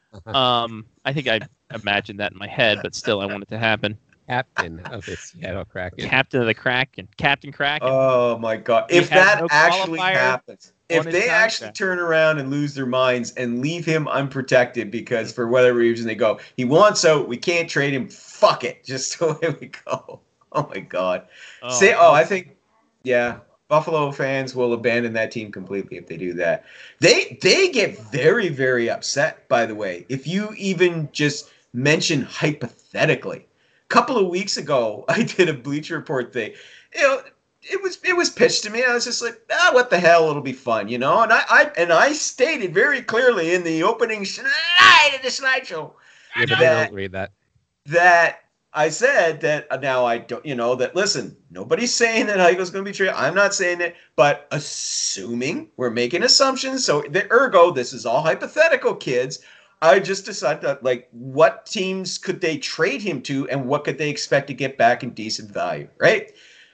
Um, I think I imagined that in my head, but still, I want it to happen. Captain of the Seattle Kraken. Captain of the Kraken. Captain Kraken. Oh my God! He If had that no actually qualifier happens, if on his they contract. actually turn around and lose their minds and leave him unprotected because for whatever reason they go, he wants out, we can't trade him. Fuck it, just the way we go. Oh my God! Oh, Say, oh, I think, yeah, Buffalo fans will abandon that team completely if they do that. They they get very very upset. By the way, if you even just mention hypothetically. Couple of weeks ago, I did a Bleacher Report thing. You know, it was it was pitched to me. I was just like, ah, what the hell? It'll be fun, you know. And I, I and I stated very clearly in the opening slide of the slideshow Yeah, but that, I don't read that. that I said that uh, now I don't, you know, that listen, nobody's saying that Heichel's going to be traded. I'm not saying it, but assuming we're making assumptions. So the ergo, this is all hypothetical, kids. I just decided that, like, what teams could they trade him to and what could they expect to get back in decent value, right?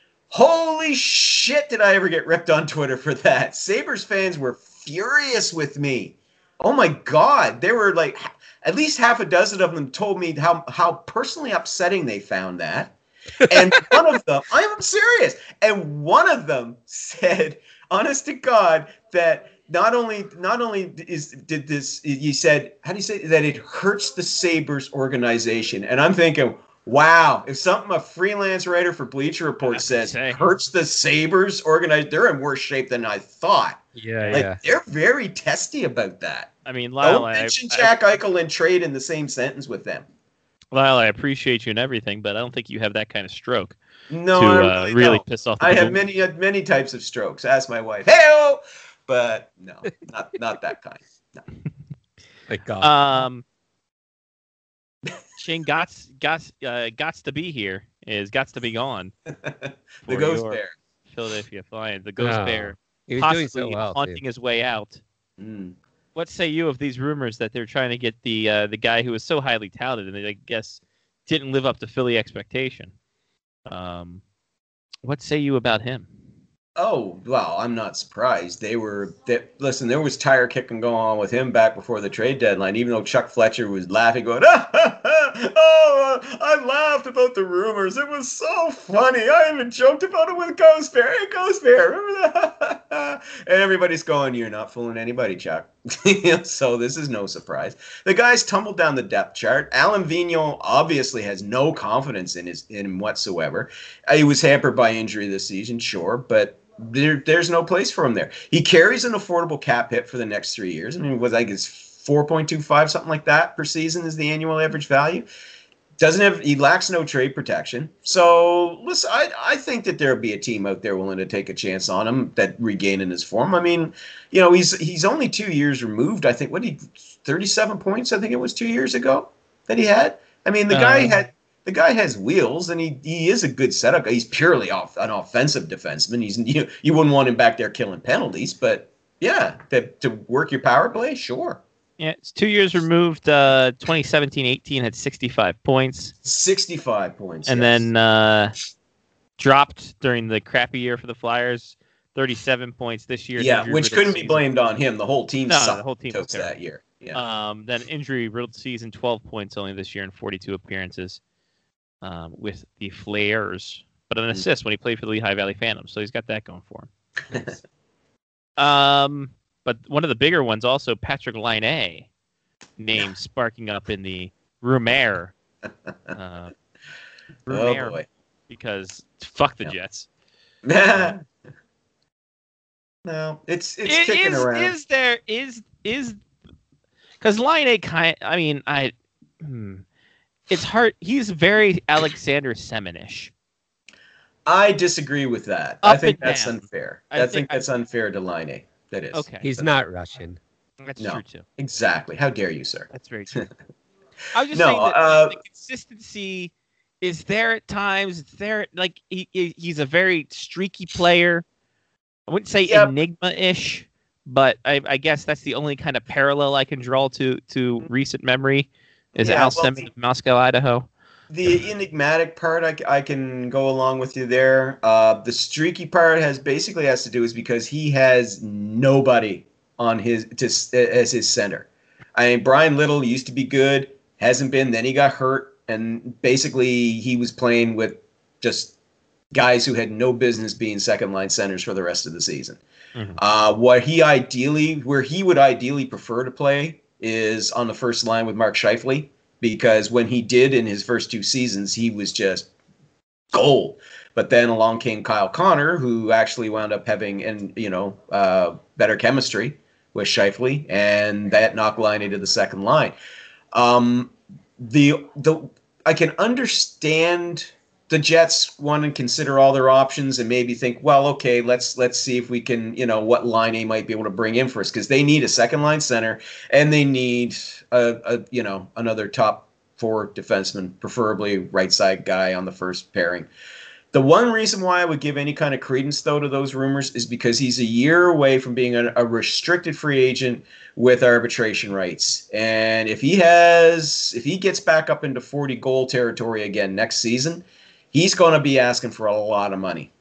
Holy shit, did I ever get ripped on Twitter for that. Sabres fans were furious with me. Oh, my God. They were, like, at least half a dozen of them told me how, how personally upsetting they found that. And one of them, I'm serious, and one of them said, honest to God, that Not only, not only is did this, you said, how do you say that it hurts the Sabres organization? And I'm thinking, wow, if something a freelance writer for Bleacher Report says hurts the Sabres organization, they're in worse shape than I thought. Yeah, like, yeah. They're very testy about that. I mean, Lyle, don't mention I, Jack I, Eichel and trade in the same sentence with them. Lyle, I appreciate you and everything, but I don't think you have that kind of stroke. No, to I really, uh, really don't. piss off. The I have Bull- many, many types of strokes. Ask my wife. Hey. But no, not not that kind. No. Thank God. Um, Shane Gots Gots uh, Gots to be here is Gots to be gone. The Ghost Bear, Philadelphia Flyers. The Ghost Oh, Bear, he was possibly doing so well, haunting dude. his way out. Mm. What say you of these rumors that they're trying to get the uh, the guy who was so highly touted and they, I guess, didn't live up to Philly expectation? Um, what say you about him? Oh, well, I'm not surprised. They were, they, listen, there was tire kicking going on with him back before the trade deadline, even though Chuck Fletcher was laughing, going, ah, ha, ha, oh, uh, I laughed about the rumors. It was so funny. I even joked about it with Ghost Bear. Hey, Ghost Bear, remember that? And everybody's going, you're not fooling anybody, Chuck. So this is no surprise. The guy's tumbled down the depth chart. Alan Vigneault obviously has no confidence in, his, in him whatsoever. Uh, he was hampered by injury this season, sure, but There, there's no place for him there. He carries an affordable cap hit for the next three years. I mean, it was like it's four point two five, something like that per season is the annual average value. Doesn't have, he lacks no trade protection. So listen, I, I think that there'll be a team out there willing to take a chance on him that regaining his form. I mean, you know, he's he's only two years removed. I think what he thirty-seven points. I think it was two years ago that he had. I mean, the guy Uh, had. The guy has wheels, and he, he is a good setup. He's purely off an offensive defenseman. He's you, you wouldn't want him back there killing penalties, but yeah, to, to work your power play, sure. Yeah, it's two years removed. Uh, twenty seventeen eighteen had sixty-five points. sixty-five points. And yes. then uh, dropped during the crappy year for the Flyers. thirty-seven points this year. Yeah, injury which riddled couldn't be season. blamed on him. The whole team No, sucked the whole team was totes terrible. that year. Yeah. Um, then injury riddled season, twelve points only this year in forty-two appearances um, with the Flares, but an assist when he played for the Lehigh Valley Phantoms. So he's got that going for him. um, but one of the bigger ones also, Patrick Laine, name sparking up in the rumor. Uh, rumor, Oh boy. because fuck the Yep. Jets. No, it's it's Is- kicking is, around. Is there is is because Laine kind? I mean, I. Hmm, it's hard. He's very Alexander Semenish. I disagree with that. I Up think and that's down. unfair. I I, think think I- that's unfair to Line. That is. Okay, He's not Russian. that's No. true too. Exactly. How dare you, sir? That's very true. I was just No, saying that uh, the consistency is there at times. It's there, like he, he- he's a very streaky player. I wouldn't say Yep. enigma-ish, but I, I guess that's the only kind of parallel I can draw to to recent memory. Is Yeah, Al well, Stemmen of Moscow, Idaho? The enigmatic part, I, c- I can go along with you there. Uh, the streaky part has basically has to do is because he has nobody on his to, as his center. I mean, Brian Little used to be good, hasn't been. Then he got hurt, and basically he was playing with just guys who had no business being second line centers for the rest of the season. Mm-hmm. Uh, what he ideally, where he would ideally prefer to play is on the first line with Mark Scheifele, because when he did in his first two seasons, he was just gold. But then along came Kyle Connor, who actually wound up having, and you know, uh, better chemistry with Scheifele, and that knocked Line into the second line. Um, the the I can understand the Jets want to consider all their options and maybe think, well, okay, let's let's see if we can, you know, what Line A might be able to bring in for us, because they need a second line center and they need a, a you know another top four defenseman, preferably right side guy on the first pairing. The one reason why I would give any kind of credence, though, to those rumors is because he's a year away from being a, a restricted free agent with arbitration rights. And if he has, if he gets back up into forty goal territory again next season, he's going to be asking for a lot of money.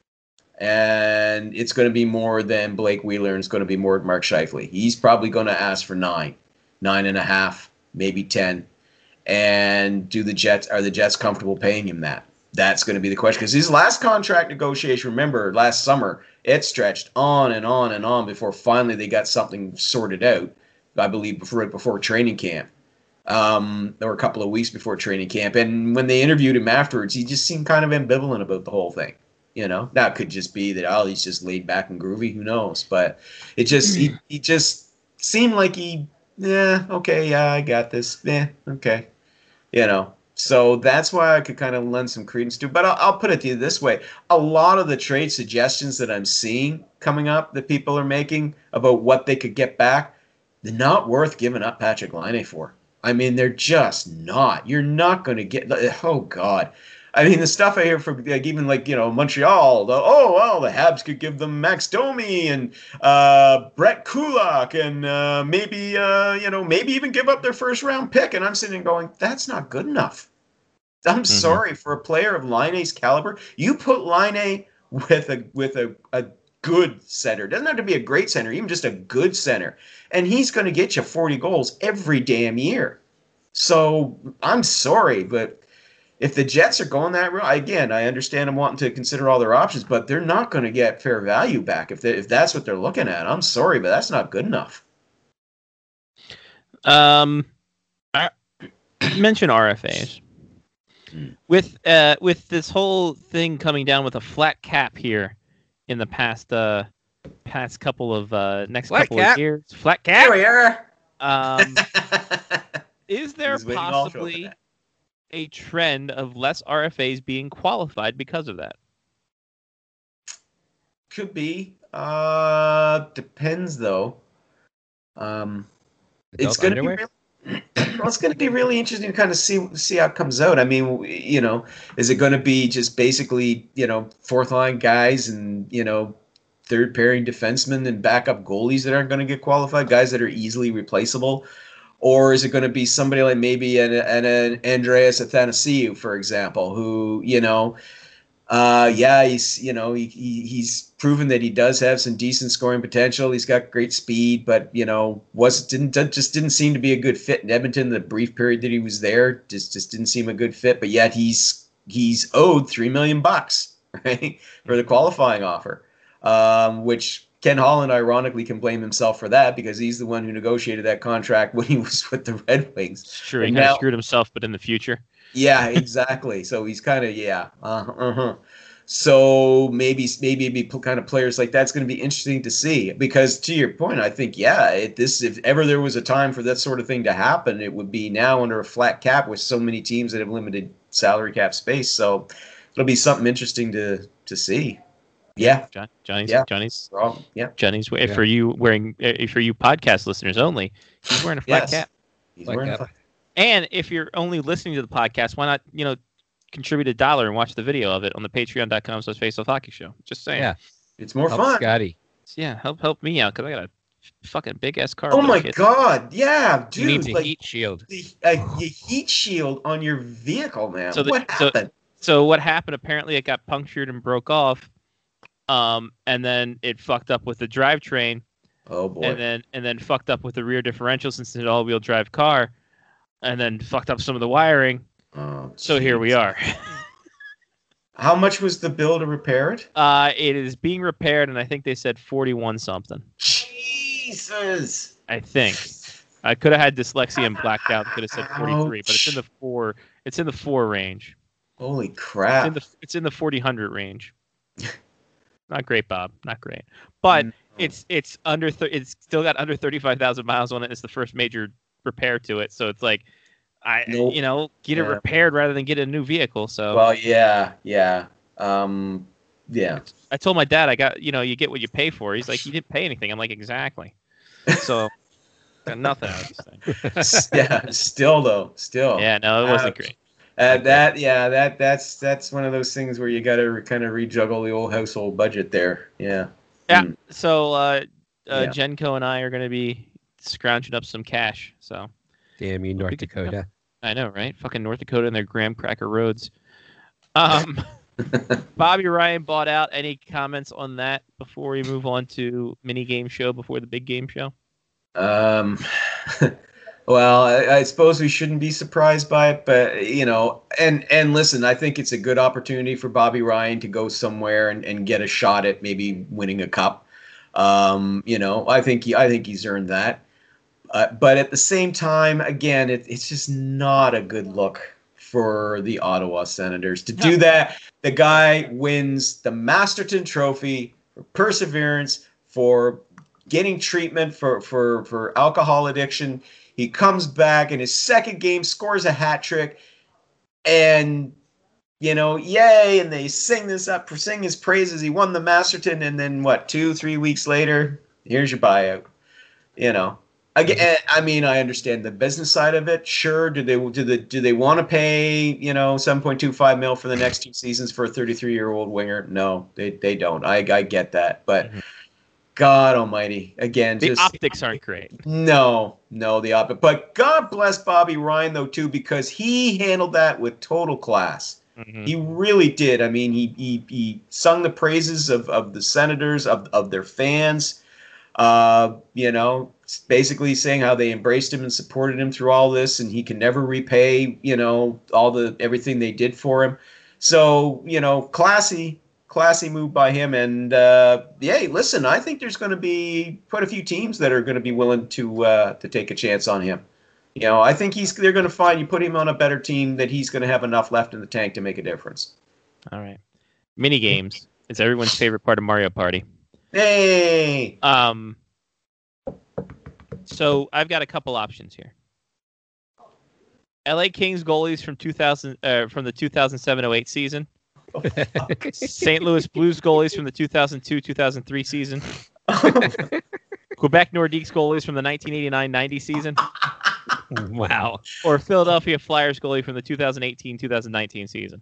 And it's going to be more than Blake Wheeler, and it's going to be more than Mark Scheifele. He's probably going to ask for nine, nine and a half, maybe ten. And do the Jets, are the Jets comfortable paying him that? That's going to be the question, because his last contract negotiation, remember, last summer, it stretched on and on and on before finally they got something sorted out, I believe, before before training camp. Um, there were a couple of weeks before training camp. And when they interviewed him afterwards, he just seemed kind of ambivalent about the whole thing. You know, that could just be that, oh, he's just laid back and groovy. Who knows? But it just, he, he just seemed like he, yeah, okay, yeah, I got this. Yeah, okay. You know. So that's why I could kind of lend some credence to. But I'll, I'll put it to you this way. A lot of the trade suggestions that I'm seeing coming up that people are making about what they could get back, they're not worth giving up Patrick Laine for. I mean, they're just not. You're not going to get – oh, God. I mean, the stuff I hear from like, even like, you know, Montreal, the, oh, well, the Habs could give them Max Domi and uh, Brett Kulak and uh, maybe, uh, you know, maybe even give up their first round pick. And I'm sitting there going, that's not good enough. I'm mm-hmm. sorry, for a player of Laine's caliber, you put Laine with a with a, a good center. Doesn't have to be a great center, even just a good center. And he's going to get you forty goals every damn year. So I'm sorry, but if the Jets are going that route, again, I understand them wanting to consider all their options, but they're not going to get fair value back if they, if that's what they're looking at. I'm sorry, but that's not good enough. Um, I mention R F As with uh with this whole thing coming down with a flat cap here in the past uh past couple of uh next flat couple cap. of years. Flat cap. Here we are. Um, is there possibly a trend of less R F As being qualified because of that? Could be. Uh, depends though. Um, Adult it's going to be. Really, well, it's going to be really interesting to kind of see see how it comes out. I mean, you know, is it going to be just basically, you know, fourth line guys and, you know, third pairing defensemen and backup goalies that aren't going to get qualified, guys that are easily replaceable? Or is it going to be somebody like maybe an, an, an Andreas Athanasiou, for example, who, you know, uh, yeah, he's, you know, he, he he's proven that he does have some decent scoring potential. He's got great speed, but, you know, was didn't just didn't seem to be a good fit in Edmonton. The brief period that he was there just just didn't seem a good fit. But yet he's he's owed three million bucks, right, for the qualifying offer, um, which. Ken Holland, ironically, can blame himself for that because he's the one who negotiated that contract when he was with the Red Wings. It's true, he kind of screwed himself, but in the future. Yeah, exactly. So he's kind of, yeah. Uh, uh-huh. So maybe maybe it'd be kind of players like that's going to be interesting to see because, to your point, I think, yeah, it, this if ever there was a time for that sort of thing to happen, it would be now under a flat cap with so many teams that have limited salary cap space. So it'll be something interesting to to see. Yeah, John, Johnny's, yeah. Johnny's, Wrong. Yeah, Johnny's. Yeah. For you wearing, uh, for you podcast listeners only, he's wearing a flat yes. cap. He's flat wearing cap. a flat. And if you're only listening to the podcast, why not, you know, contribute a dollar and watch the video of it on the patreon dot com slash face off hockey show. Just saying. Yeah, it's more help fun. Scotty. Yeah, help help me out because I got a fucking big ass car. Oh my kid. God, yeah, dude. You need a like, heat shield. The, a, a heat shield on your vehicle, man. So the, what happened? So, so what happened? Apparently, it got punctured and broke off. Um, and then it fucked up with the drivetrain. Oh boy. And then and then fucked up with the rear differential since it's an all-wheel drive car, and then fucked up some of the wiring. Oh, so here we are. How much was the bill to repair it? Uh, it is being repaired, and I think they said forty-one something. Jesus. I think. I could have had dyslexia and blacked out. Could have said forty-three, but it's in the four. It's in the four range. Holy crap! It's in the it's in the forty hundred range. Not great, Bob. Not great, but no. it's it's under. Th- it's still got under thirty-five thousand miles on it. It's the first major repair to it, so it's like, I nope. you know get yeah. it repaired rather than get a new vehicle. So well, yeah, yeah, um, yeah. I told my dad I got you know you get what you pay for. He's like, you didn't pay anything. I'm like, exactly. So. Got nothing out of this thing. Yeah, still though, still. Yeah, no, it wasn't great. Uh, that yeah, that that's that's one of those things where you got to kind of rejuggle the old household budget there. Yeah. Yeah. Mm. So uh, uh, yeah. Jenko and I are going to be scrounging up some cash. So. Damn you, North Dakota. I know, right? Fucking North Dakota and their graham cracker roads. Um, Bobby Ryan bought out. Any comments on that before we move on to mini game show before the big game show? Um, well, I, I suppose we shouldn't be surprised by it, but you know, and and listen, I think it's a good opportunity for Bobby Ryan to go somewhere and, and get a shot at maybe winning a cup. Um, you know, I think he, I think he's earned that. Uh, but at the same time, again, it, it's just not a good look for the Ottawa Senators to do that. The guy wins the Masterton Trophy for perseverance, for getting treatment for, for, for alcohol addiction. He comes back in his second game, scores a hat trick, and, you know, yay, and they sing this up, sing his praises. He won the Masterton, and then, what, two, three weeks later, here's your buyout. You know, again, I mean, I understand the business side of it. Sure, do they do they, do they want to pay, you know, seven point two five mil for the next two seasons for a thirty-three-year-old winger? No, they, they don't. I, I get that, but... Mm-hmm. God almighty. Again, the just, optics aren't great. No, no, the optics. But God bless Bobby Ryan, though, too, because he handled that with total class. Mm-hmm. He really did. I mean, he he, he sung the praises of, of the Senators, of, of their fans, uh, you know, basically saying how they embraced him and supported him through all this, and he can never repay, you know, all the everything they did for him. So, you know, classy. Classy move by him, and uh, yeah, listen, I think there's going to be quite a few teams that are going to be willing to uh, to take a chance on him. You know, I think he's they're going to find you put him on a better team that he's going to have enough left in the tank to make a difference. All right, mini games. It's everyone's favorite part of Mario Party. Hey. Um. So I've got a couple options here. L A Kings goalies from two thousand uh, from the two thousand seven oh eight season. Saint Louis Blues goalies from the two thousand two two thousand three season. Quebec Nordiques goalies from the nineteen eighty-nine ninety season. Wow. Or Philadelphia Flyers goalie from the two thousand eighteen two thousand nineteen season.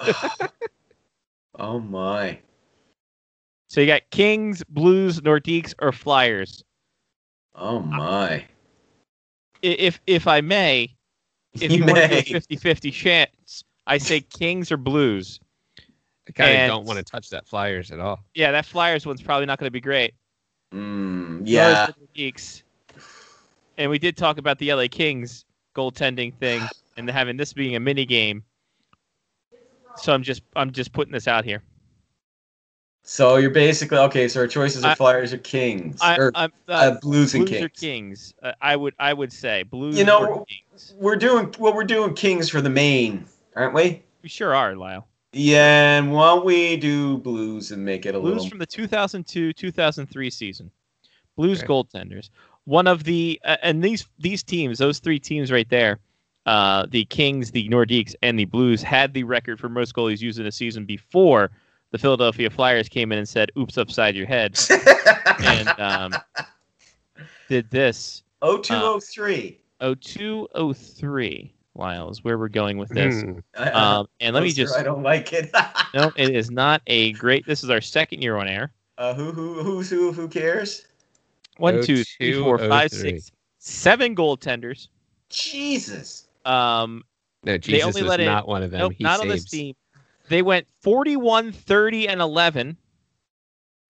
Oh my. So you got Kings, Blues, Nordiques, or Flyers. Oh my. If if I may, if you, you want to do a fifty-fifty chance, I say Kings or Blues. I kind of don't want to touch that Flyers at all. Yeah, that Flyers one's probably not going to be great. Mm, yeah. Geeks. And we did talk about the L A Kings goaltending thing and having this being a mini game. So I'm just I'm just putting this out here. So you're basically okay. So our choices are I, Flyers or Kings, I, or uh, uh, Blues and Blues Kings. Or Kings. Uh, I would I would say Blues. You know, or Kings. We're doing well. We're doing Kings for the main, aren't we? We sure are, Lyle. Yeah, and why don't we do Blues and make it a Blues little... from the two thousand two two thousand three season. Blues okay. goaltenders. One of the uh, and these these teams, those three teams right there, uh, the Kings, the Nordiques, and the Blues had the record for most goalies used in a season before the Philadelphia Flyers came in and said, "Oops, upside your head," and um, did this. oh two oh three oh two oh three Lyle, is where we're going with this. Mm. Um, and let me just... I don't like it. No, it is not a great... This is our second year on air. Uh, who who who's who? Who cares? One, two, three, four, five, six, seven goaltenders. Jesus. Um, no, Jesus only is let not in, one of them. Nope, he not saves. on this team. They went forty-one, thirty, and eleven.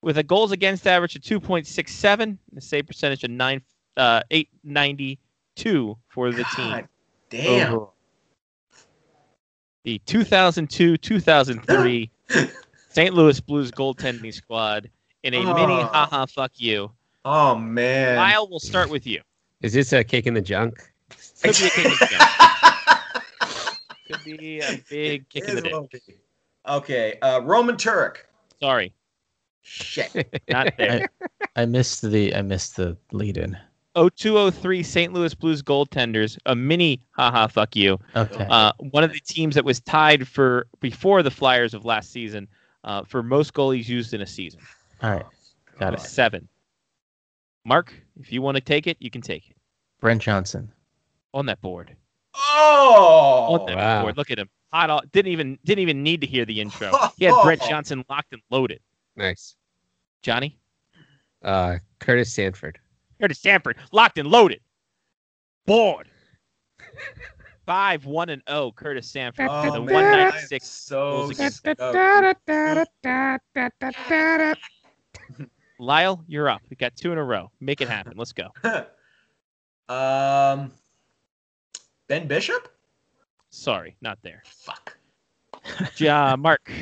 with a goals against average of two point six seven, and a save percentage of nine uh eight ninety-two for the team. God damn. Overall. The two thousand two two thousand three Saint Louis Blues goaltending squad in a Oh. mini haha fuck you. Oh man. Lyle, we'll start with you. Is this a kick in the junk? Could be a kick in the junk. Could be a big kick in the dick. Okay, uh, Roman Turek. Sorry, Shit. not there. I missed the I missed the lead in. oh two oh three Saint Louis Blues goaltenders, a mini haha fuck you. Okay. Uh, one of the teams that was tied for before the Flyers of last season uh, for most goalies used in a season. All right. Got With it. seven. Mark, if you want to take it, you can take it. Brent Johnson. On that board. Oh. On that wow. board. Look at him. Hot off. Didn't even didn't even need to hear the intro. He had Brett Johnson locked and loaded. Nice. Johnny? Uh, Curtis Sanford. Curtis Sanford, locked and loaded. Board. Five, one, and oh, Curtis Sanford. Oh, for the man, one I am ninety-six so goals against. stoked. Lyle, you're up. We got two in a row. Make it happen. Let's go. um, Ben Bishop? Sorry, not there. Fuck. Ja, Mark.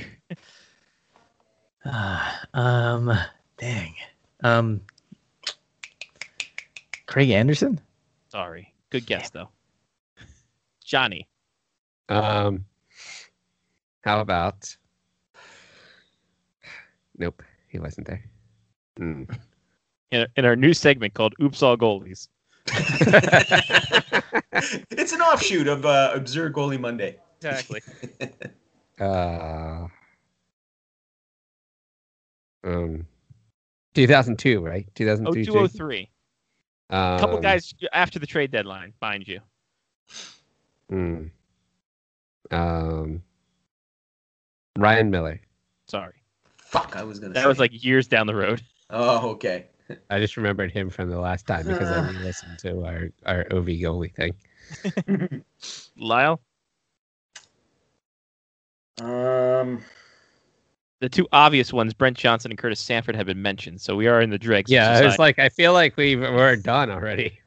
Ah, um, dang. Um, Craig Anderson. Sorry. Good guess, though. Johnny. Um, how about? Nope, he wasn't there. Hmm. In, in our new segment called Oops All Goalies. It's an offshoot of uh, Absurd Goalie Monday. Exactly. uh, um, two thousand two, right? two thousand two. oh two oh three. Um, A couple guys after the trade deadline, mind you. Hmm. Um, Ryan Miller. Sorry. Fuck, I was gonna. That say. was like years down the road. Oh, okay. I just remembered him from the last time because I listened to our, our O V goalie thing. Lyle? Um, The two obvious ones, Brent Johnson and Curtis Sanford, have been mentioned, so we are in the dregs. Yeah, which is it's like, like I feel like we were done already.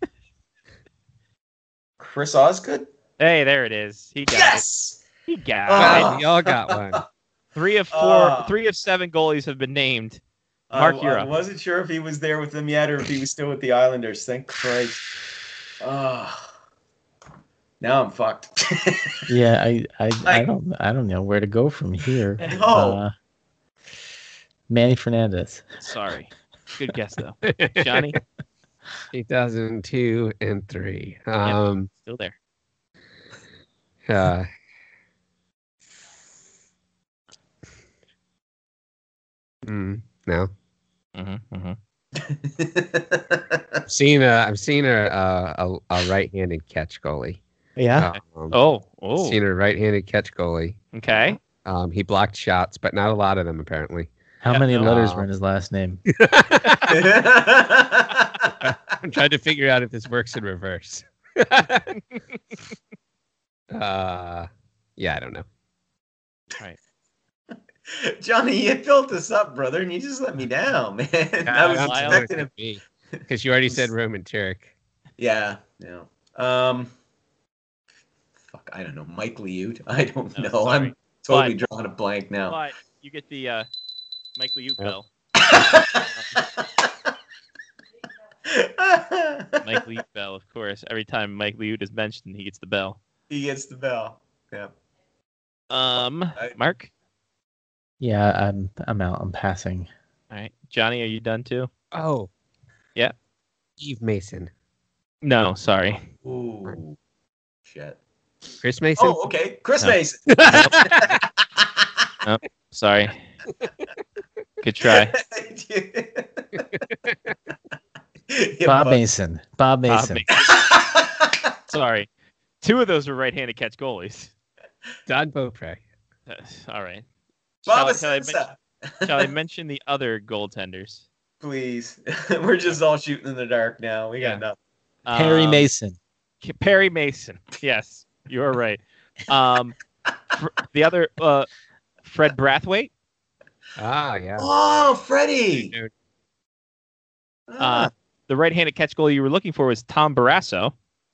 Chris Osgood. hey, there it is. He got Yes. it. He got Oh. it. We all got one. Three of four, Oh. three of seven goalies have been named. I, Mark, you're I up. wasn't sure if he was there with them yet or if he was still with the Islanders. Thank Christ. Oh. Now I'm fucked. Yeah, I, I, I I- don't, I don't know where to go from here. No. Uh, Manny Fernandez. Sorry. Good guess, though. Johnny? two thousand two and three. Um, Still there. uh, mm, no. Mm-hmm, mm-hmm. I'm seeing a, I'm seeing a, a, a, a right-handed catch goalie. Yeah. Um, Oh, oh. Seen a right-handed catch goalie. Okay. Um, he blocked shots, but not a lot of them apparently. How Yeah, many no. letters Uh, were in his last name? I'm trying to figure out if this works in reverse. uh, yeah, I don't know. Johnny, you built us up, brother, and you just let me down, man. I was Lyle. expecting him. Because you already said Roman Turek. Yeah, yeah. Um, fuck, I don't know. Mike Liute? I don't No, know. sorry. I'm totally But- drawing a blank now. But you get the uh, Mike Liute Yep. bell. Mike Liute bell, of course. Every time Mike Liute is mentioned, he gets the bell. He gets the bell. Yeah. Um, I- Mark? Yeah, I'm, I'm out. I'm passing. All right. Johnny, are you done too? Oh. Yeah. Steve Mason. No, sorry. Ooh. Shit. Chris Mason? Oh, okay. Chris No. Mason. Sorry. Good try. Yeah, Bob but- Mason. Bob Bob Mason. Mason. Sorry. Two of those were right-handed catch goalies. Don Beaupre. Uh, all right. Shall Bob I, shall, I Asensa. mention, shall I mention the other goaltenders? Please. We're just all shooting in the dark now. We got Yeah. nothing. Perry Um, Mason. Perry Mason. Yes, you are right. Um, fr- the other, uh, Fred Brathwaite. Ah, yeah. Oh, Freddie. Uh, the right-handed catch goal you were looking for was Tom Barrasso.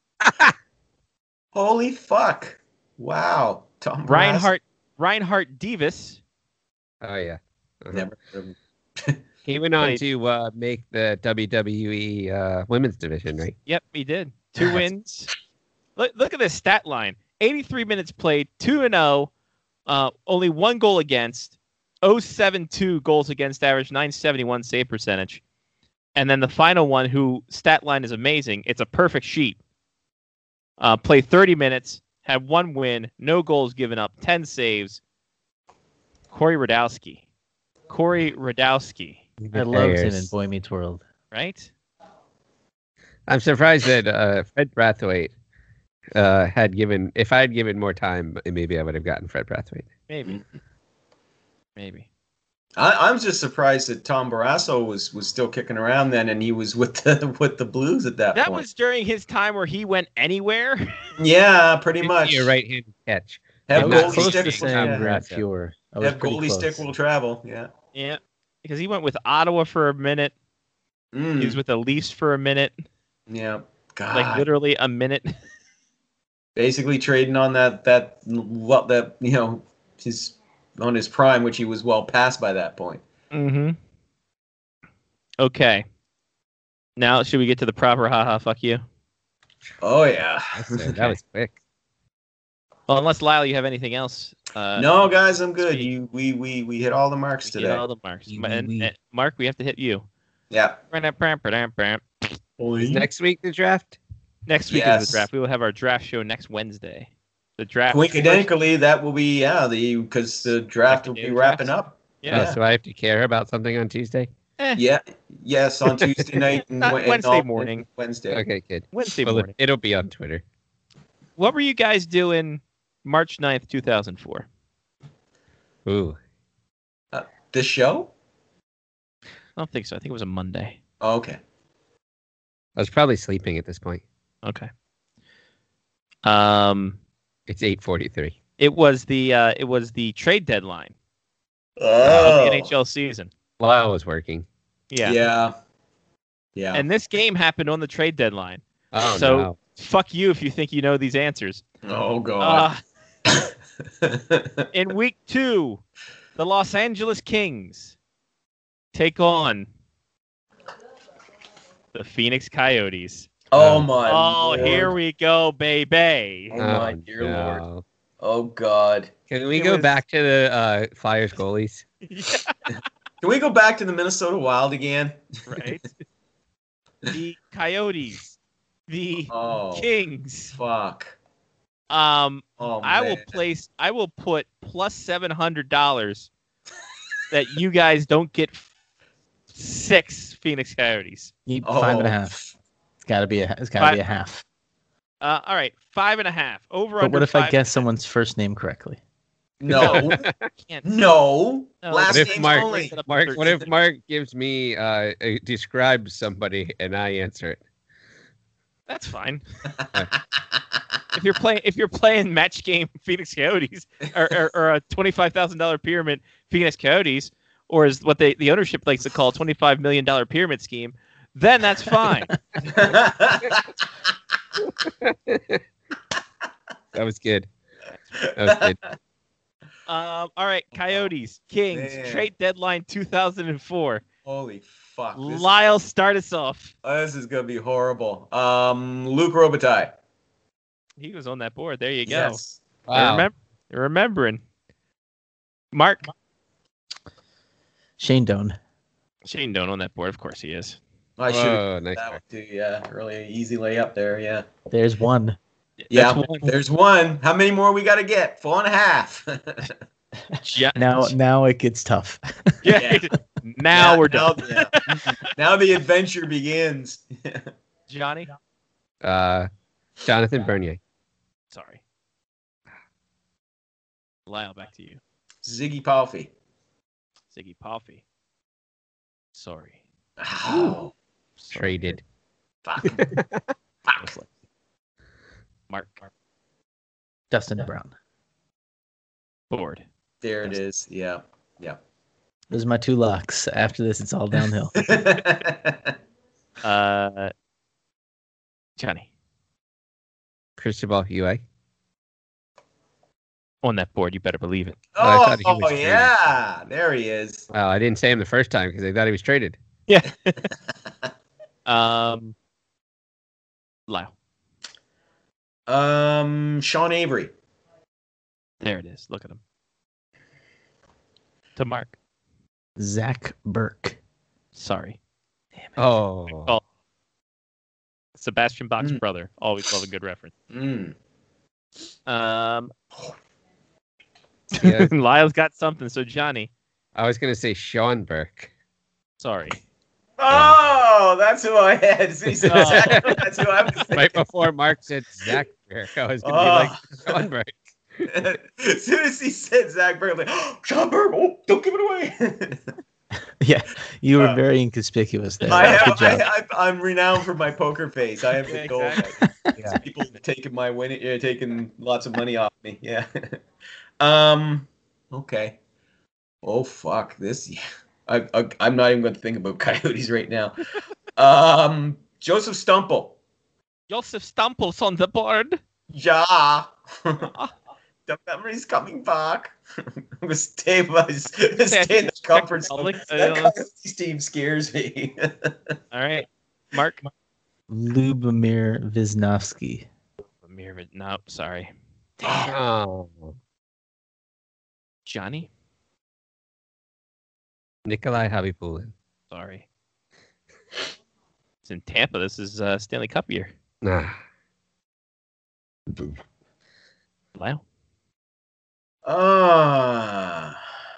Holy fuck! Wow, Tom Barrasso. Reinhard Reinhard Davis. Oh yeah. Uh-huh. Never. He went on Played- to uh, make the W W E uh, women's division, right? Yep, he did. Two wins. Look, look at this stat line. eighty-three minutes played, two and oh, uh, only one goal against, oh seven two goals against average, nine seventy-one save percentage. And then the final one, who stat line is amazing. It's a perfect sheet. Uh, played thirty minutes, had one win, no goals given up, ten saves. Corey Radowski. Corey Radowski, I loved him in Bears. Boy Meets World. right? I'm surprised that uh, Fred Brathwaite uh, had given. If I had given more time, maybe I would have gotten Fred Brathwaite. Maybe. Maybe. I, I'm just surprised that Tom Barrasso was, was still kicking around then, and he was with the with the Blues at that, That point. was during his time where he went anywhere. Yeah, pretty much. A right-handed catch. Have I Not was goalie close stick. to will saying travel. Brad Yeah. Pure. I was Have pretty goalie close. stick will travel. Yeah. Yeah. Because he went with Ottawa for a minute. Mm, He was with the Leafs for a minute. yeah. God. Like literally a minute. Basically trading on that that what that you know his on his prime, which he was well past by that point. Mm-hmm. Okay. Now, should we get to the proper haha fuck you? Oh yeah. That's- That was quick. Well, unless Lyle, you have anything else. Uh, no, guys, I'm good. speak. You we we we hit all the marks we today. hit all the marks. We- Ma- and- we- and Mark, we have to hit you. Yeah. Is next week the draft? Next week Yes. is the draft. We will have our draft show next Wednesday. The draft. Coincidentally, that will be yeah the because the draft will be Secondary wrapping draft? up. Yeah. Oh, so I have to care about something on Tuesday? Eh, Yeah. Yes, on Tuesday night and, Not Wed- and Wednesday all- morning. Wednesday. Okay, good. Wednesday Well, morning. it'll be on Twitter. What were you guys doing March ninth, two thousand four? Ooh. This show? I don't think so. I think it was a Monday. Oh, okay. I was probably sleeping at this point. Okay. Um, It's eight forty-three. it was the uh, it was the trade deadline of Oh. the N H L season. Lyle was working. Yeah. Yeah. Yeah. And this game happened on the trade deadline. Oh, So- no. Fuck you if you think you know these answers. oh god. Uh, in week two, the Los Angeles Kings take on the Phoenix Coyotes. oh my. Oh, Lord. here we go, baby. Oh my dear no. lord. Oh god. Can we It go was- back to the uh, Flyers goalies? Can we go back to the Minnesota Wild again? Right? The Coyotes, the Oh. Kings. Fuck. Um, Oh I will man. place. I will put plus seven hundred dollars that you guys don't get f- six Phoenix Coyotes. You- Oh. Five and a half. It's got to be a. It's got to Five- be a half. Uh, all right, five and a half. Over But under. what if I five- guess someone's first name correctly? No. Can't- no. No, Last What if name's Mark- only. Mark, what if Mark gives me uh, a, describes somebody and I answer it? That's fine. if you're playing, if you're playing match game Phoenix Coyotes or, or, or a twenty-five thousand dollar pyramid Phoenix Coyotes, or is what they the ownership likes to call twenty-five million dollar pyramid scheme, then that's fine. That was good. That was good. um, all right, Coyotes, Kings, Man. trade deadline two thousand four. Holy fuck. This, Lyle, start us off. oh, this is gonna be horrible. Um, Luke Robitaille. He was on that board. There you go. Yes. I Wow. remember, remembering. Mark Shane Doan. Shane Doan on that board. Of course he is. I should have Whoa, nice that try. one too. Yeah, really easy layup there. Yeah. There's one. Yeah. That's one. There's one. How many more we got to get? Four and a half. Yeah. Now, now it gets tough. Yeah. now we're done. Now, yeah. Now the adventure begins. Johnny. Uh, Jonathan Bernier. Sorry. Lyle, back to you. Ziggy Palfy. Ziggy Palfy. Sorry. Oh, Sorry. Traded. fuck. Most likely. Mark. Dustin Brown. Board. There it is. Yeah. Yeah. Those are my two locks. After this, it's all downhill. uh, Johnny. Cristobal Huey. On that board, you better believe it. Oh, I Oh, thought he was traded. yeah. There he is. Well, I didn't say him the first time because I thought he was traded. Yeah. um, Lyle. Um, Sean Avery. There it is. Look at him. To Mark. Zach Burke. Sorry. Oh. Oh. Sebastian Bach's Mm. brother. Always love a good reference. Mm. Um, Yeah. Lyle's got something. So Johnny. I was going to say Sean Burke. Sorry. Oh, that's who I had. As soon as he said Oh. Zach, that's who I was thinking. Right before Mark said Zach Burke, I was going to Oh. be like Sean Burke. As soon as he said Zach Burke, I'm like, oh, Sean Burke, oh, don't give it away. Yeah, you were Uh, very inconspicuous there. I Good have, job. I, I, I'm renowned for my poker face. I have Yeah, the gold. exactly. Yeah. People taking my winning, uh, taking lots of money off me. Yeah. um. Okay. Oh fuck this. Yeah. I, I I'm not even going to think about Coyotes right now. Um. Joseph Stumple. Joseph Stumple's on the board. Ja. The memory's coming back. I'm gonna stay, my, stay in the comfort zone. Public, That uh, Coyotes team scares me. All right. Mark. Lubomir Visnovsky. Amir, no, sorry. Oh. Johnny. Nikolai Habibulin. Sorry. It's in Tampa. This is uh, Stanley Cup year. Nah. Lyle. Ah.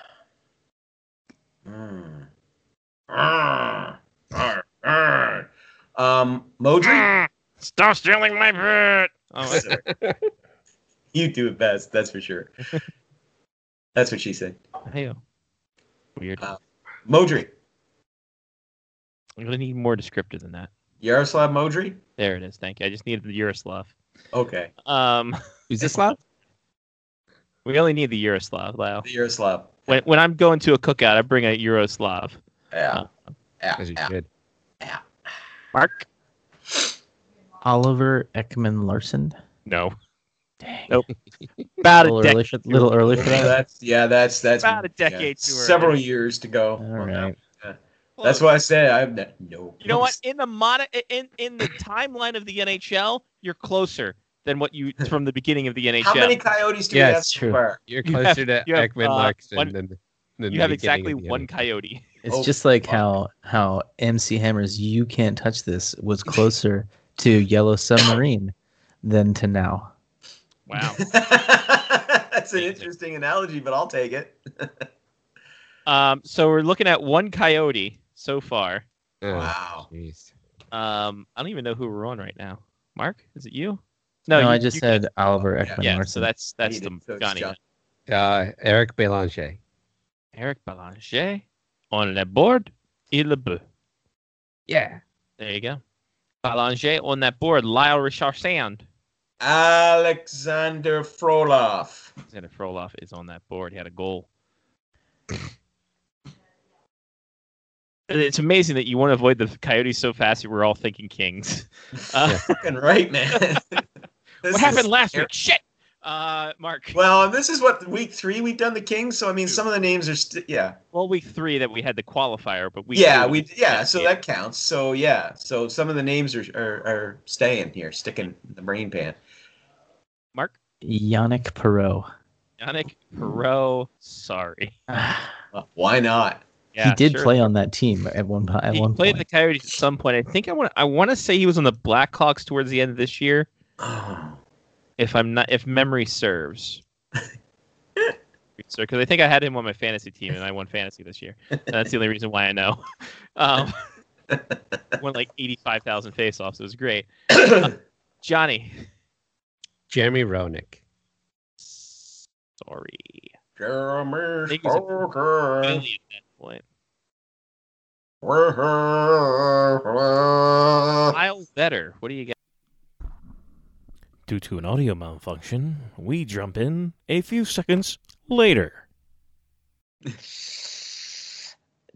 Mm. Ah. Arr, arr. Um, Modry. Stop stealing my bird. Oh, Sorry. You do it best, that's for sure. That's what she said. hey, weird. Uh, Modry. I'm gonna need more descriptive than that. Yaroslav Modry. There it is. Thank you. I just needed the Yuroslav. Okay. Um, Who's this love? we only need the Yuroslav, Lyle. The Yaroslav. When when I'm going to a cookout, I bring a Yuroslav. Yeah. Uh, Yeah. As you yeah. should. Mark. Oliver Ekman Larson. No. Dang. Nope. About little a early, decade. for, little early for Yeah, that. that's yeah, that's that's About a decade too early. Several years to go. All on that. right. That's why I said I'm not, no. You know what? In the mon- in in the timeline of the N H L, you're closer than what you from the beginning of the N H L. How many Coyotes do Yeah, we have it's so true. far? You're You closer have- to you have, Ekman uh, Larson one- than, than You the have beginning exactly of the one other. coyote. It's Oh, just like fuck. how how M C Hammer's "You Can't Touch This" was closer to Yellow Submarine than to now. Wow. That's an interesting analogy, but I'll take it. Um, so we're looking at one coyote so far. Oh, Wow. jeez. Um, I don't even know who we're on right now. Mark, is it you? No, you, I just you- said Oliver Ekman Yeah, Larson. so that's that's He the did, so it's Johnny. John. Uh, Eric Belanger. Eric Belanger on the board. Il le beau. Yeah. There you go. Belanger on that board. Lyle Richardsand. Alexander Frolov. Alexander Frolov is on that board. He had a goal. It's amazing that you want to avoid the Coyotes so fast. You were all thinking Kings. Uh, Fucking right, man. This what happened is- last week? Shit. Uh, Mark. Well, this is what week three we've done the Kings, so I mean, some of the names are st- yeah, Well, week three that we had the qualifier, but we yeah, we yeah, so that counts. So yeah, so some of the names are are, are staying here, sticking in the brain pan. Mark. Yannick Perreault. Yannick Perreault. Sorry. Well, why not? Yeah, he did sure. play on that team at one po- at He one played point. the Coyotes at some point. I think I want. I want to say he was on the Blackhawks towards the end of this year. Oh. If I'm not, if memory serves. So, because I think I had him on my fantasy team, and I won fantasy this year. And that's the only reason why I know. Um, won like eighty-five thousand faceoffs. It was great. Uh, Johnny. Jeremy Roenick. Sorry. Jeremy I think he was a Stoker. Philly at that point. Kyle Kyle Vetter. What do you got? Due to an audio malfunction, we jump in a few seconds later.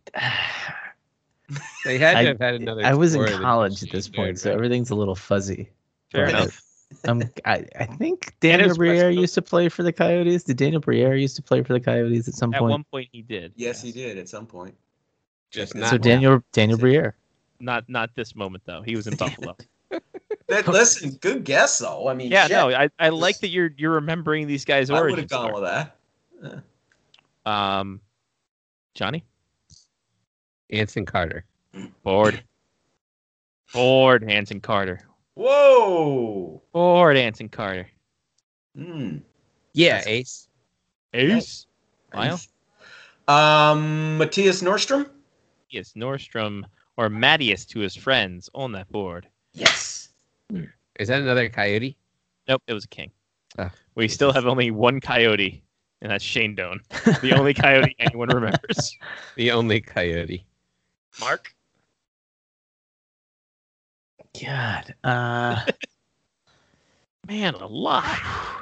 They had to I, have had another. I was in scorer than college at this Shane point, Doan, so right? everything's a little fuzzy. Fair But, enough. Um, I, I think Daniel is West Briere Coast. used to play for the Coyotes. Did Daniel Briere used to play for the Coyotes at some At point? one point, he did. Yes, he did at some point. Just So not so now. Daniel Daniel Briere. Not not this moment though. He was in Buffalo. That, listen, good guess though. I mean, Yeah, shit. no, I, I like that you're you're remembering these guys' I would origin have gone story. with that. Um, Johnny, Anson Carter. Ford, Ford, Hanson Carter, Whoa. Ford, Hanson Carter, Hmm. Yeah, Ace. Ace, Lyle, Um, Matthias Nordstrom. yes, Nordstrom, or Mattias to his friends on that board. Yes. Is that another Coyote? Nope, it was a king. Oh, we still have only one Coyote, and that's Shane Doan, the only Coyote anyone remembers. The only Coyote. Mark, God. Uh, man alive.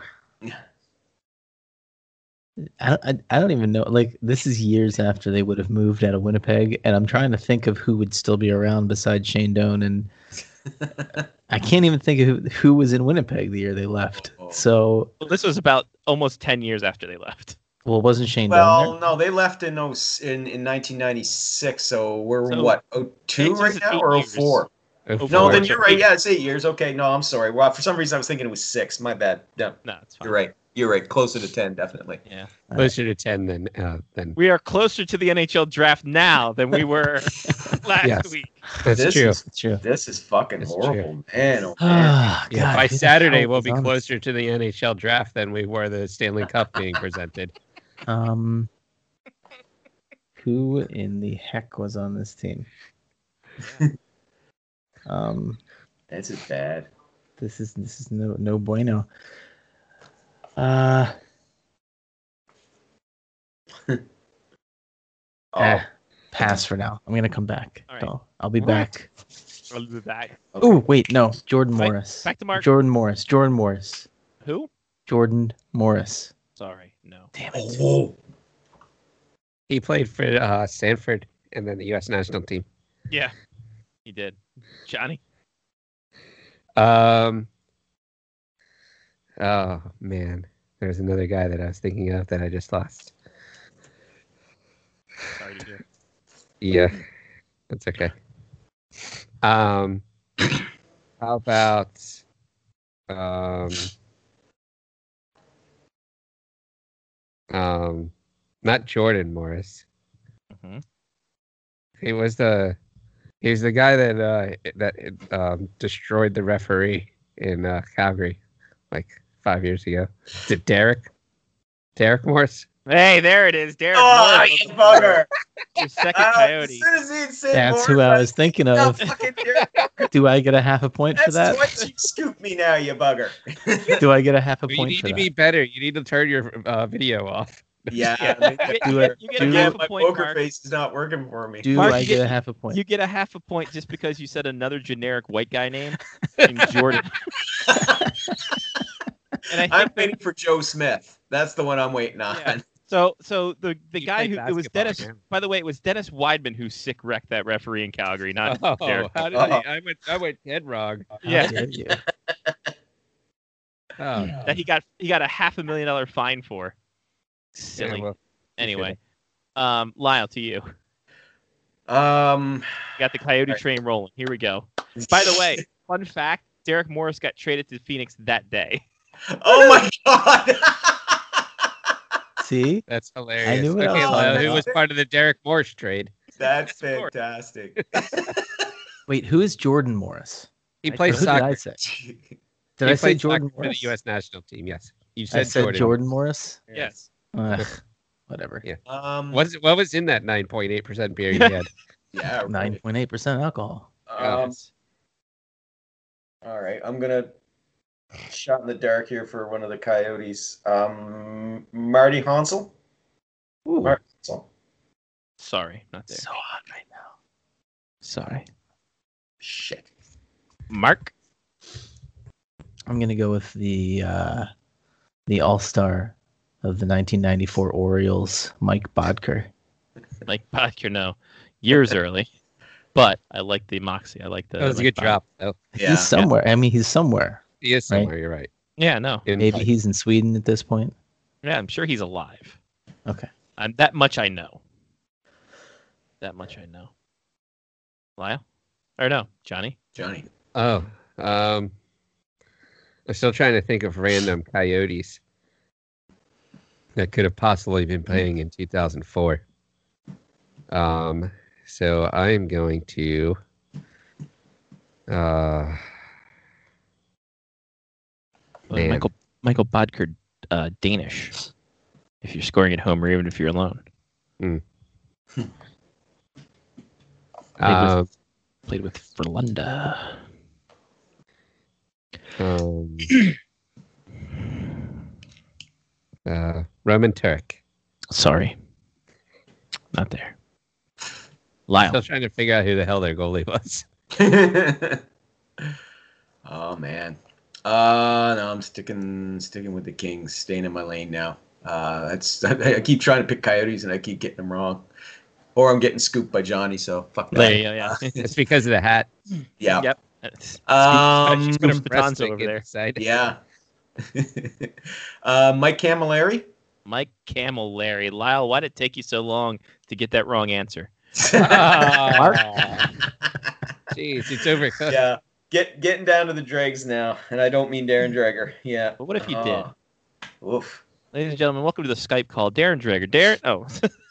I, don't- I I don't even know. Like, this is years after they would have moved out of Winnipeg, and I'm trying to think of who would still be around besides Shane Doan, and I can't even think of who, who was in Winnipeg the year they left. Oh. So, Well, this was about almost ten years after they left. well, wasn't Shane Doan Well, there? no, they left in oh, in in nineteen ninety-six. So we're So, what? oh two it's right just now eight or oh years. four? Oh, No, four. then you're right. Yeah, it's eight years. Okay, no, I'm sorry. Well, for some reason I was thinking it was six. My bad. No, No, it's fine. you're right. You're right. Closer to ten, definitely. Yeah. Closer to ten than uh, than. We are closer to the N H L draft now than we were last Yes. week. That's this true. Is, True. this is fucking That's horrible, man. Oh, man. Ah, Yeah, God, by who the Saturday, hell we'll was be on this? closer to the N H L draft than we were the Stanley Cup being presented. Um, who in the heck was on this team? um, This is bad. this is this is no no bueno. Uh, Oh, eh, pass for now. I'm gonna come back. All right. So I'll be All right. back. I'll do that. Oh wait, no, Jordan Right, Morris. back to Mark. Jordan Morris. Jordan Morris. Who? Jordan Morris. Sorry, no. Damn it. oh. He played for uh, Stanford and then the U S national team. Yeah, he did. Johnny? Um. Oh man, there's another guy that I was thinking of that I just lost. Sorry to hear. Yeah, that's okay. Um, how about um, um, not Jordan Morris. Mhm. He was the he was the guy that uh that um destroyed the referee in uh, Calgary like five years ago. Is it Derek? Derek Morris? Hey, there it is. Derek Oh, Morris. you bugger. Your second Uh, Coyote. As soon as he said That's Morris, who I was thinking No, of. fucking Derek. Do I get a half a point for That's that? twice you scooped me now, you bugger. Do I get a half a You point need for to that? be better. You need to turn your uh, video off. Yeah, Yeah, they- you get, Do you it. get, you get a Do half it. my a point, poker Mark. face is not working for me. Do Mark, I you get get- a half a point? You get a half a point just because you said another generic white guy name named Jordan. And I think I'm that- waiting for Joe Smith. That's the one I'm waiting on. Yeah. So, so the the You guy play who it was basketball, Dennis. man. By the way, it was Dennis Weidman who sick wrecked that referee in Calgary, not Oh, Derek. how did Oh. I, I went I went dead wrong. How Yeah. dare you? Oh, That he got he got a half a million dollar fine for. Silly. yeah, well, Anyway, um, Lyle, to you. Um, You got the Coyote Right. train rolling. Here we go. By the way, fun fact: Derek Morris got traded to Phoenix that day. oh my god. See? that's hilarious. knew what I okay, was Lyle, talking who was about. part of the Derek Morse trade? That's Of course. fantastic. Wait, who is Jordan Morris? He I- plays Or who soccer. did I say? Did He I say played Jordan soccer Morris? for the U S national team? Yes, you I said, said Jordan. Jordan, Morris. Yes. Ugh, whatever. Yeah. um, What's what was in that nine point eight percent beer you had? yeah, right. Nine point eight percent alcohol. Um, all right, I'm gonna shot in the dark here for one of the Coyotes. Um, Marty Hansel. Ooh, Marty Hansel. Sorry, not there. so hot right now. Sorry. Shit. Mark. I'm gonna go with the uh, the All Star of the nineteen ninety-four Orioles, Mike Bodker. Mike Bodker, no, years early. But I like the moxie. I like the. That was a like good drop, though. Yeah. He's somewhere. I mean, he's somewhere. He is Right? somewhere. You're right. Yeah, no. In Maybe like- he's in Sweden at this point. Yeah, I'm sure he's alive. Okay. And that much I know. That much I know. Lyle? Or no, Johnny? Johnny. Oh, um, I'm still trying to think of random Coyotes that could have possibly been playing in two thousand four. Um, so I'm going to, uh, Well, Man. Michael Michael Bodker, uh, Danish. If you're scoring at home or even if you're alone. hmm. Played um, with, played with Frölunda. um, uh, Roman Turek. Sorry. Not there. Lyle. Still trying to figure out who the hell their goalie was. Oh man. Uh no, I'm sticking sticking with the Kings, staying in my lane now. Uh that's I, I keep trying to pick Coyotes and I keep getting them wrong. Or I'm getting scooped by Johnny, so fuck that. There you go, yeah. It's because of the hat. Yeah. Yep. Um, She's put a Bertans Wrestling over there. inside. Yeah. uh Mike Camilleri. Mike Camilleri. Lyle, why did it take you so long to get that wrong answer? Ah. Jeez, it's overcooked. Yeah. Get getting down to the dregs now. And I don't mean Darren Dreger. Yeah. But what if you Uh, Oof. did? Ladies and gentlemen, welcome to the Skype call. Darren Dreger. Darren oh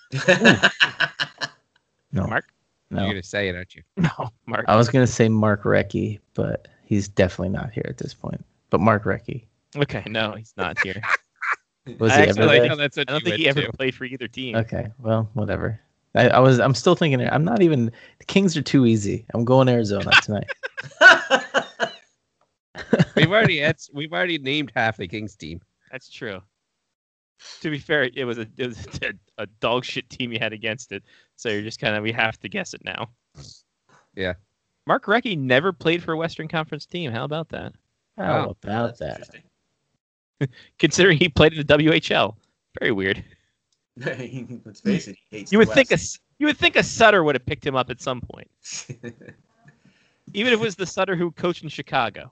No. Mark? You're No. gonna say it, aren't you? No, Mark. I was gonna say Mark Recchi, but he's definitely not here at this point. But Mark Recchi. Okay, no, he's not here. Was I he actually ever like there? how that's what I don't you think he went ever to. played for either team. Okay, well, whatever. I, I was. I'm still thinking. I'm not even. The Kings are too easy. I'm going Arizona tonight. We've already had, we've already named half the Kings team. That's true. To be fair, it was a it was a, a dog shit team you had against it, so you're just kind of we have to guess it now. Yeah. Mark Recchi never played for a Western Conference team. How about that? How Wow. about that? Interesting. Considering he played in the W H L, very weird. Let's face it, he hates You the would think a West. you would think a Sutter would have picked him up at some point, even if it was the Sutter who coached in Chicago.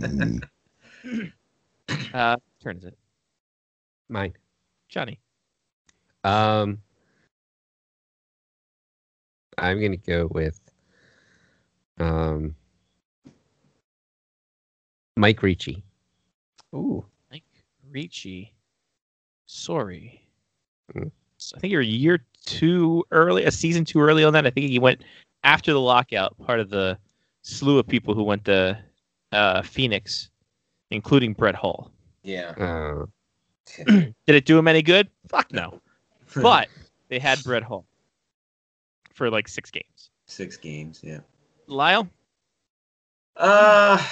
Uh, turn is it, Mine. Johnny? Um, I'm gonna go with um Mike Ricci. Ooh. Mike Ricci. Sorry. Hmm. So I think you're a year too early, a season too early on that. I think he went after the lockout, part of the slew of people who went to uh, Phoenix, including Brett Hull. Yeah. Uh, Did it do him any good? Fuck no. But they had Brett Hull for like six games. Six games, yeah. Lyle? Uh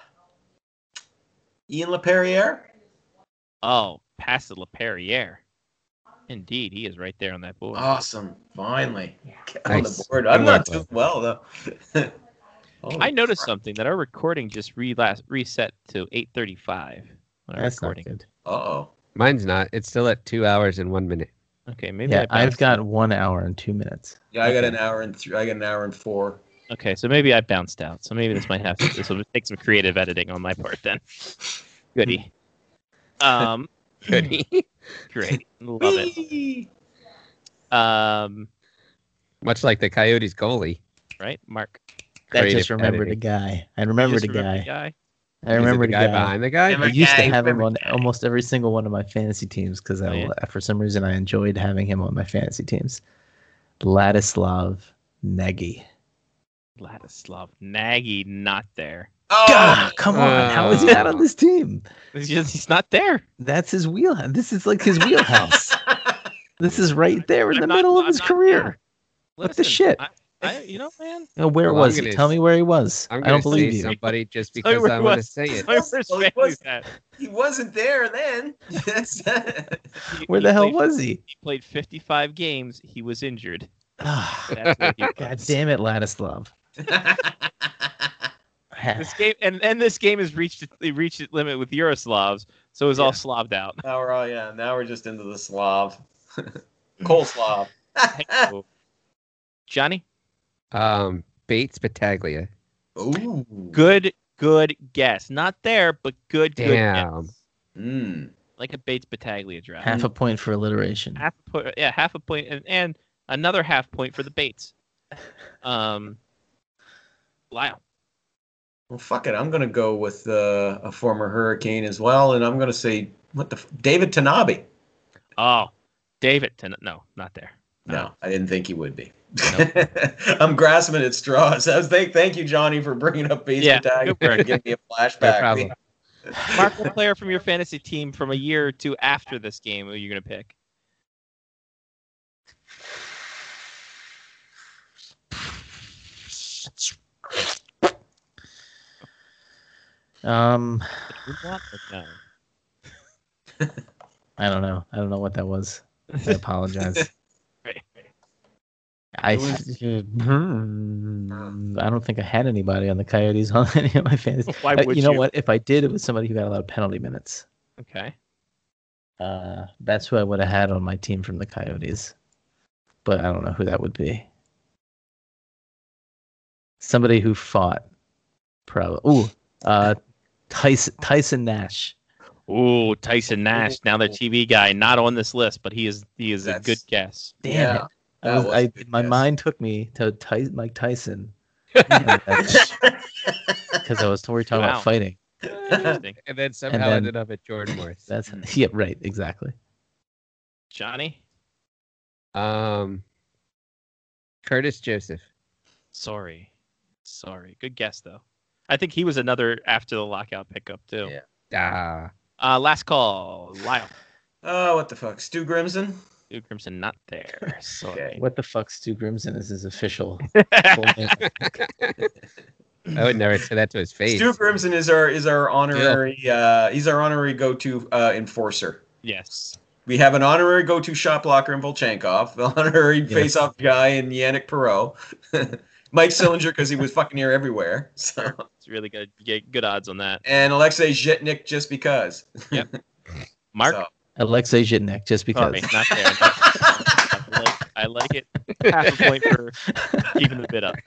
Ian LaPerriere? Oh, past the LaPerriere. Indeed, he is right there on that board. Awesome. Finally. Get on Nice. the board. I'm Good not work, doing well though. Holy I noticed crap. something that our recording just re- last, reset to eight thirty-five. On our That's not recording. good. Uh-oh. mine's not. It's still at two hours and one minute. Okay, maybe Yeah, I I've bounced got one hour and two minutes. Yeah, I got an hour and th- I got an hour and four. Okay, so maybe I bounced out. So maybe this might have to. This will take some creative editing on my part then. Goody. Um, Goody. great, love it. Um, Much like the Coyotes goalie. right, Mark. I Creative just remembered editing. a guy. I You remembered just a remember guy. the guy. I remember Is it the the guy, guy. behind the guy. Remember- I used to guy, have him remember on almost every single one of my fantasy teams because Oh, I, yeah? for some reason, I enjoyed having him on my fantasy teams. Ladislav Nagy. Ladislav Nagy not there. Oh, God, come on! How is he not on this team? He's just he's not there. That's his wheelhouse. This is like his wheelhouse. This is right there in I'm the not- middle of I'm his not career. there. What the Listen, shit? I, I, you know, man. Uh, Where Well, I'm was he? gonna Tell me where he was. I'm I gonna don't believe say you. somebody just Tell me because where I he want to was. say it. Tell me where his Well, he family's was- at. he wasn't there then. That's He- Where he the hell played- was he? He played fifty-five games. He was injured. Ah, That's where he was. God damn it, Ladislav. This game and, and this game has reached it reached its limit with Yaroslavs, so it was all Yeah. Slaved out. Now we're all yeah. Now we're just into the Slav, Coleslav. Johnny? Um, Bates Battaglia. Ooh. Good, good guess. Not there, but good, Damn. good guess. Mm. Like a Bates Battaglia draft. Half a point for alliteration. Half a point, yeah, half a point, and, and another half point for the Bates. Um, Lyle. Well, fuck it. I'm going to go with uh, a former Hurricane as well, and I'm going to say what the f- David Tanabe. Oh, David. Ten- no, not there. No, I didn't think he would be. Nope. I'm grasping at straws. I was thank, thank you, Johnny, for bringing up Bates Yeah, Battaglia good and giving me a flashback. problem. Mark a player from your fantasy team from a year or two after this game who you're going to pick. Um, What? No. I don't know. I don't know what that was. I apologize. Right. I, It was- I don't think I had anybody on the Coyotes on any of my fantasy. Why Uh, would you know you? what? If I did, it was somebody who got a lot of penalty minutes. Okay. Uh, that's who I would have had on my team from the Coyotes, but I don't know who that would be. Somebody who fought, probably. Ooh, uh, Tyson Tyson Nash. Ooh, Tyson Nash. Now the T V guy, not on this list, but he is he is a That's- good guess. Damn Yeah, it! I that was, was I, a good my guess. mind took me to Ty, Mike Tyson because I was we were talking Wow. about fighting. Interesting. And then somehow then- ended up at Jordan Morris. That's yeah, right, exactly. Johnny? Um, Curtis Joseph. Sorry. Sorry. Good guess, though. I think he was another after the lockout pickup, too. Yeah. Ah, Uh, last call. Lyle. Oh, what the fuck? Stu Grimson? Duke Crimson, not there. Sorry. Okay. What the fuck, Stu Grimson is his official full name. I would never say that to his face. Stu Grimson is our is our honorary uh, he's our honorary go-to uh, enforcer. Yes. We have an honorary go-to shot blocker in Volchenkov, the honorary Yes. face-off guy in Yannick Perreault, Mike Sillinger because he was fucking here everywhere. So It's really good. You get good odds on that. and Alexei Zhitnik just because. Mark? So, Alexei Zhitnik, just because. Sorry, not there. No. I, like, I like it. Half a point for keeping the bid up.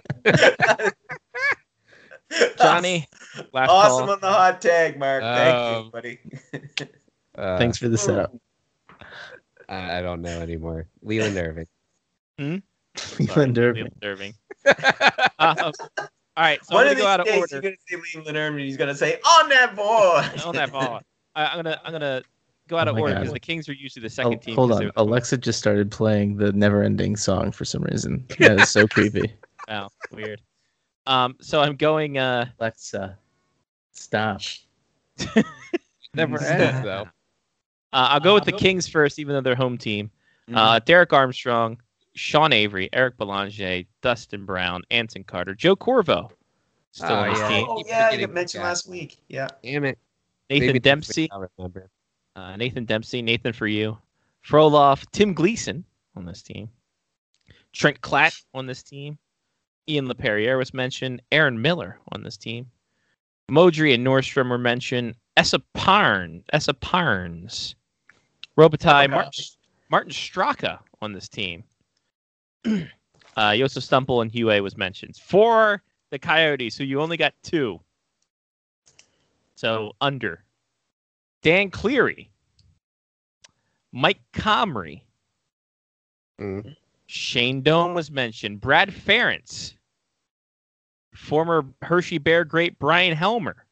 Johnny, last awesome call. on the hot tag, Mark. Thank Um, you, buddy. Uh, Thanks for the setup. I, I don't know anymore. Leland Irving. Leland Irving. Leland Irving. Um, all right, so One I'm of gonna go out these of days, order. you're gonna see Leland Irving. He's gonna say, "On that board." On that ball. I, I'm gonna I'm gonna go out Oh of my order God. because the Kings are usually the second Oh, team. hold 'cause on. they're the- Alexa just started playing the never ending song for some reason. That is so creepy. Wow, weird. Um, so I'm going. Uh, Alexa, stop. Never ends though. uh, I'll go with the Kings first, even though they're home team. Uh, Derek Armstrong, Sean Avery, Eric Belanger, Dustin Brown, Anson Carter, Joe Corvo, still Oh, on his yeah. team. Oh Keep yeah, you forgetting got mentioned that. last week. Yeah. Damn it. Nathan Maybe next Dempsey, week I'll remember. uh, Nathan Dempsey, Nathan for you, Frolov, Tim Gleason on this team, Trent Klatt on this team, Ian LePerriere was mentioned, Aaron Miller on this team, Modry and Nordstrom were mentioned, Essa Parn, Essa Parns, Robitaille, Oh, Martin, Martin Straka on this team. uh, Joseph Stumple and Hugh was mentioned. For the Coyotes, who you only got two. So under. Dan Cleary. Mike Comrie. Mm. Shane Doan was mentioned. Brad Ferentz. Former Hershey Bear great Brian Helmer.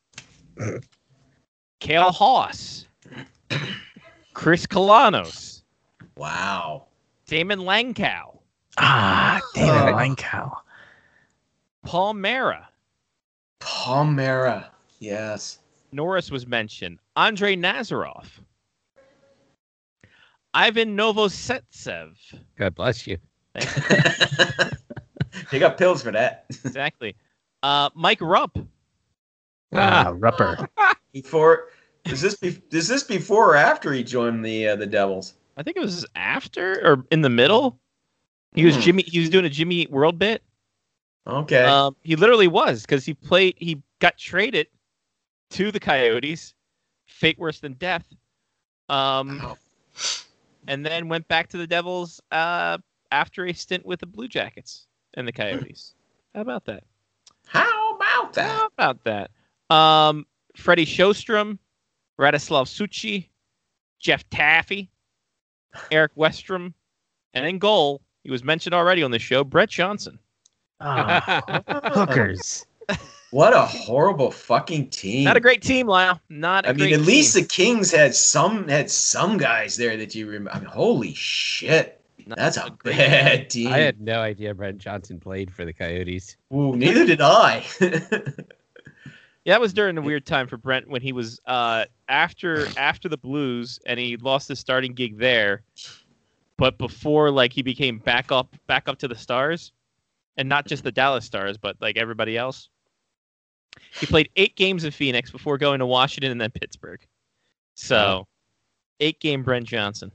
Cale Haas. Chris Kalanos. Wow. Damon Langkow. Ah, damn it, Oh. Langkow. Paul Mara. Palmera. Yes. Norris was mentioned. Andrei Nazarov. Ivan Novosetsev. God bless you. You got pills for that. Exactly. Uh, Mike Rupp. Ah, Rupper. Before is this be, is this before or after he joined the uh, the Devils? I think it was after or in the middle. He was Hmm. Jimmy. He was doing a Jimmy Eat World bit. Okay. Um, he literally was because he played. He got traded to the Coyotes. Fate worse than death. Um, Wow. and then went back to the Devils. Uh, after a stint with the Blue Jackets and the Coyotes. How about that? How about that? How about that? Um, Freddie Sjostrom, Radislav Suchy, Jeff Taffy, Eric Westrom, and in goal, he was mentioned already on the show, Brett Johnson. Oh, hookers. What a horrible fucking team. Not a great team, Lyle. Not a I great mean, at least team. the Kings had some had some guys there that you remember. I mean, holy shit. Not That's a, a great bad team. I had no idea Brent Johnson played for the Coyotes. Ooh, neither did I. Yeah, that was during a weird time for Brent when he was uh, after after the Blues and he lost his starting gig there, but before like he became back up back up to the Stars, and not just the Dallas Stars, but like everybody else. He played eight games in Phoenix before going to Washington and then Pittsburgh. So, eight game Brent Johnson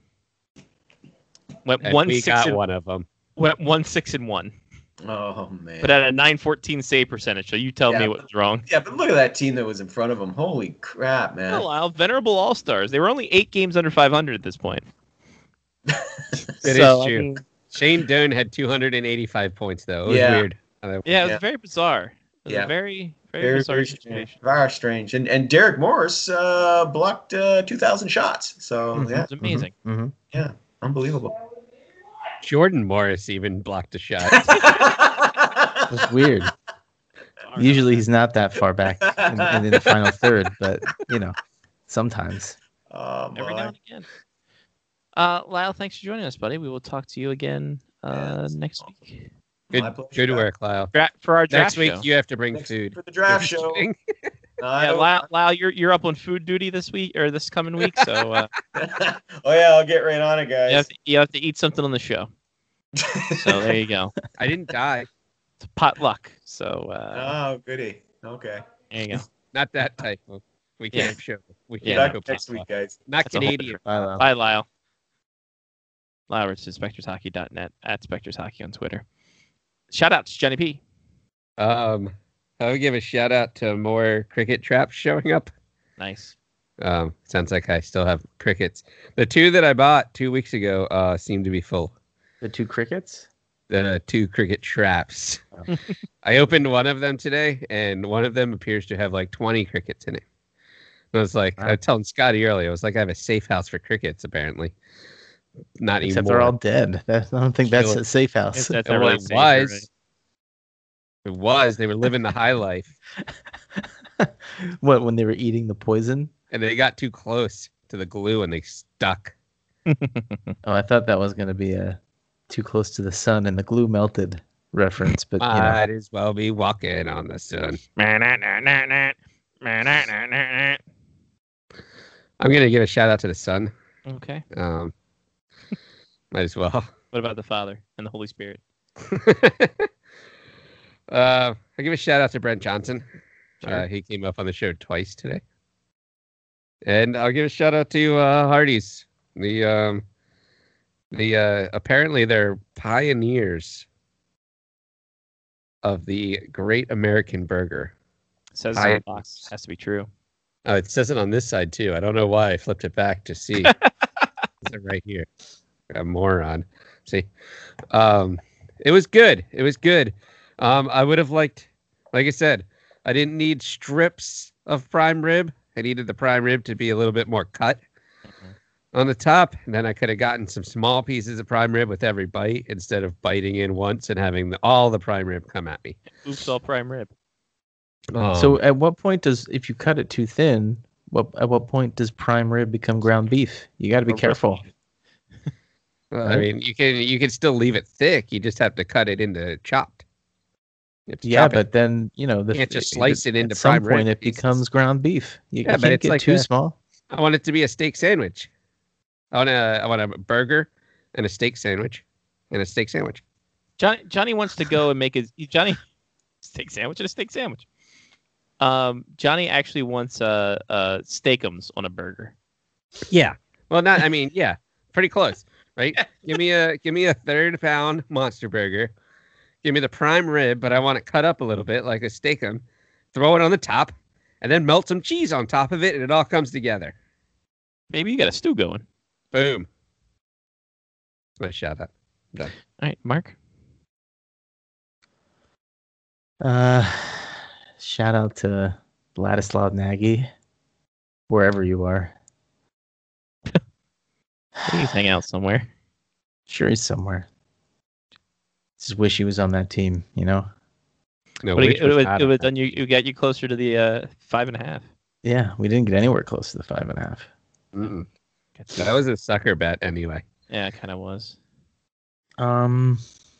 went And one we six got and, one of them. went one six and one, Oh man. but at a nine fourteen save percentage. So you tell Yeah, me but- what's wrong. Yeah, but look at that team that was in front of them. Holy crap, man. Oh, Lyle, venerable All Stars. They were only eight games under five hundred at this point. It is So, I true. mean, Shane Doan had two hundred eighty-five points, though. It was Yeah. weird. Uh, Yeah, it was Yeah. very bizarre. It was Yeah. a very, very, Very, bizarre very situation. strange. Very strange. And and Derek Morris uh, blocked uh, two thousand shots. So, Mhm. yeah, It was amazing. mhm. unbelievable. Jordan Morris even blocked a shot. It was weird. Usually he's not that far back in, in, in the final third, but you know, sometimes. Oh, Every my. now and again. Uh, Lyle, thanks for joining us, buddy. We will talk to you again uh, Yes. next week. Good, My pleasure. good work, Lyle. Dra- for our draft Next week, show. you have to bring Next food. for the draft Just show. kidding. No, I Yeah, don't- Lyle, Lyle, you're you're up on food duty this week or this coming week, so uh, oh, yeah, I'll get right on it, you, have guys. to, you have to eat something on the show. So there you go. I didn't die. It's potluck. So uh, Oh, goody. Okay. there you go. Not that type of. We Yeah. can't show. We Yeah, can't Back go next week, potluck. guys. Not That's a whole Canadian. Bye, Lyle. Bye, Lyle. Lyle Rich at spectors hockey dot net, at spectors hockey on Twitter. Shout outs, Johnny P. Um, I would give a shout out to more cricket traps showing up. Nice. Um, sounds like I still have crickets. The two that I bought two weeks ago uh, seem to be full. The two crickets? The two cricket traps. I opened one of them today, and one of them appears to have like twenty crickets in it. I was like, I was telling Scotty earlier, I was like, I have a safe house for crickets, apparently. Not Except anymore. they're all dead. That, I don't think that's Kill it. a safe house. If that's Well, really it safe, was. right? It was. They were living the high life, What, when they were eating the poison? and they got too close to the glue, and they stuck. Oh, I thought that was going to be a too close to the sun and the glue melted reference, but you know, Might as well be walking on the sun. I'm gonna give a shout out to the sun. Okay. Um, might as well. What about the Father and the Holy Spirit? uh, I give a shout out to Brent Johnson. Sure. Uh, he came up on the show twice today. And I'll give a shout out to uh, Hardee's. The um, the uh, apparently they're pioneers of the Great American Burger. Says I- on the box. Has to be true. Oh, it says it on this side too. I don't know why I flipped it back to see. It's right here. A moron. See, um, it was good. It was good. Um, I would have liked, like I said, I didn't need strips of prime rib. I needed the prime rib to be a little bit more cut on the top. And then I could have gotten some small pieces of prime rib with every bite instead of biting in once and having the, all the prime rib come at me. Oops, all prime rib. Um, so at what point does, if you cut it too thin, what at what point does prime rib become ground beef? You got to be Or careful. well, I mean, you can you can still leave it thick. You just have to cut it into chopped. You have to Yeah, chop it. but then you know the You can't just slice it into at some prime rib point it pieces. becomes ground beef. You, Yeah, you but can't it's get like too a- small. I want it to be a steak sandwich. I want a I want a burger and a steak sandwich and a steak sandwich. Johnny Johnny wants to go and make his Johnny steak sandwich and a steak sandwich. Um, Johnny actually wants uh uh steakums on a burger. Yeah. Well, not. I mean, yeah, pretty close, right? Give me a give me a third pound monster burger. Give me the prime rib, but I want it cut up a little bit like a steakum. Throw it on the top, and then melt some cheese on top of it, and it all comes together. Maybe you got a stew going. Boom. That's my shout out. Done. All right, Mark. Uh, shout out to Vladislav Nagy, wherever you are. He's hanging out somewhere. Sure, he's somewhere. Just wish he was on that team, you know. No, But which it, it, was would, not it a- would done you. You got you closer to the uh, five and a half. Yeah, we didn't get anywhere close to the five and a half. Mm-mm. That was a sucker bet anyway. Yeah, it kind of was. Um,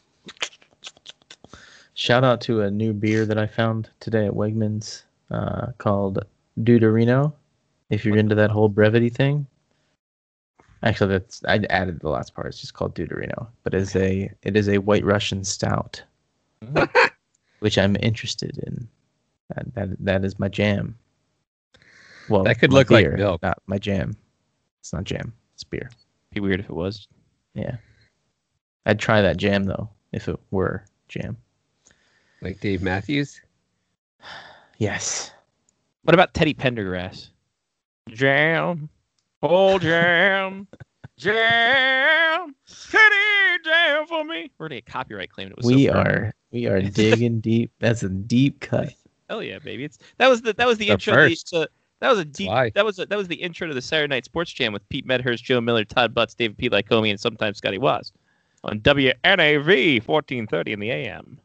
shout out to a new beer that I found today at Wegmans, uh, called Deuterino. If you're into that whole brevity thing, actually, that's I added the last part. It's just called Deuterino, but it's a it is a White Russian stout, which I'm interested in. That that, that is my jam. Well, That could my look like beer, milk. not my jam. It's not jam. It's beer. Be weird if it was. Yeah, I'd try that jam though if it were jam. Like Dave Matthews. Yes. What about Teddy Pendergrass? Jam, oh jam, jam, Teddy jam for me. We're gonna get copyright claimed. It was We so perfect. are we are digging deep. That's a deep cut. Hell yeah, baby! It's that was the that was the, The intro. To the, first. to, that was a deep. why. That was a, that was the intro to the Saturday Night Sports Jam with Pete Medhurst, Joe Miller, Todd Butts, David P. Lycomi, and sometimes Scotty Waz on W N A V fourteen thirty in the A M.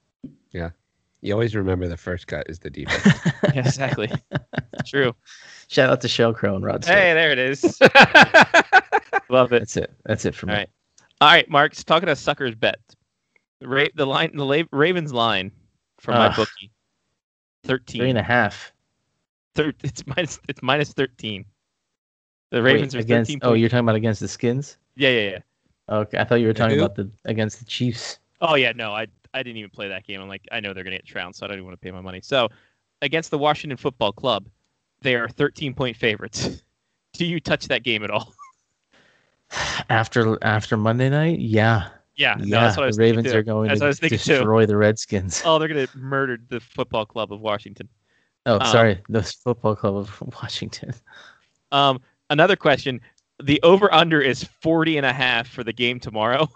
You always remember the first cut is the deepest. Yeah, exactly. True. Shout out to Shell Crow and Rod Stewart. Hey, there it is. Love it. That's it. That's it for me. All right, all right, Mark. So talking to suckers bet. The Ra- the line, the La- Ravens line from my Ugh. bookie. Thirteen. Three and a half. Thir- it's minus. It's minus thirteen. The Wait, Ravens are against. thirteen. Oh, point- you're talking about against the Skins? Yeah, yeah, yeah. Okay, I thought you were talking who? about the against the Chiefs. Oh yeah, no, I I didn't even play that game. I'm like, I know they're gonna get trounced, so I don't even want to pay my money. So, against the Washington Football Club, they are thirteen point favorites. Do you touch that game at all? After after Monday night, yeah, Yeah, no, yeah. that's what I was the Ravens thinking too. are going That's what I to was thinking too. destroy the Redskins. Oh, they're gonna murder the Football Club of Washington. Oh, um, sorry, the Football Club of Washington. Um, another question: the over/under is forty and a half for the game tomorrow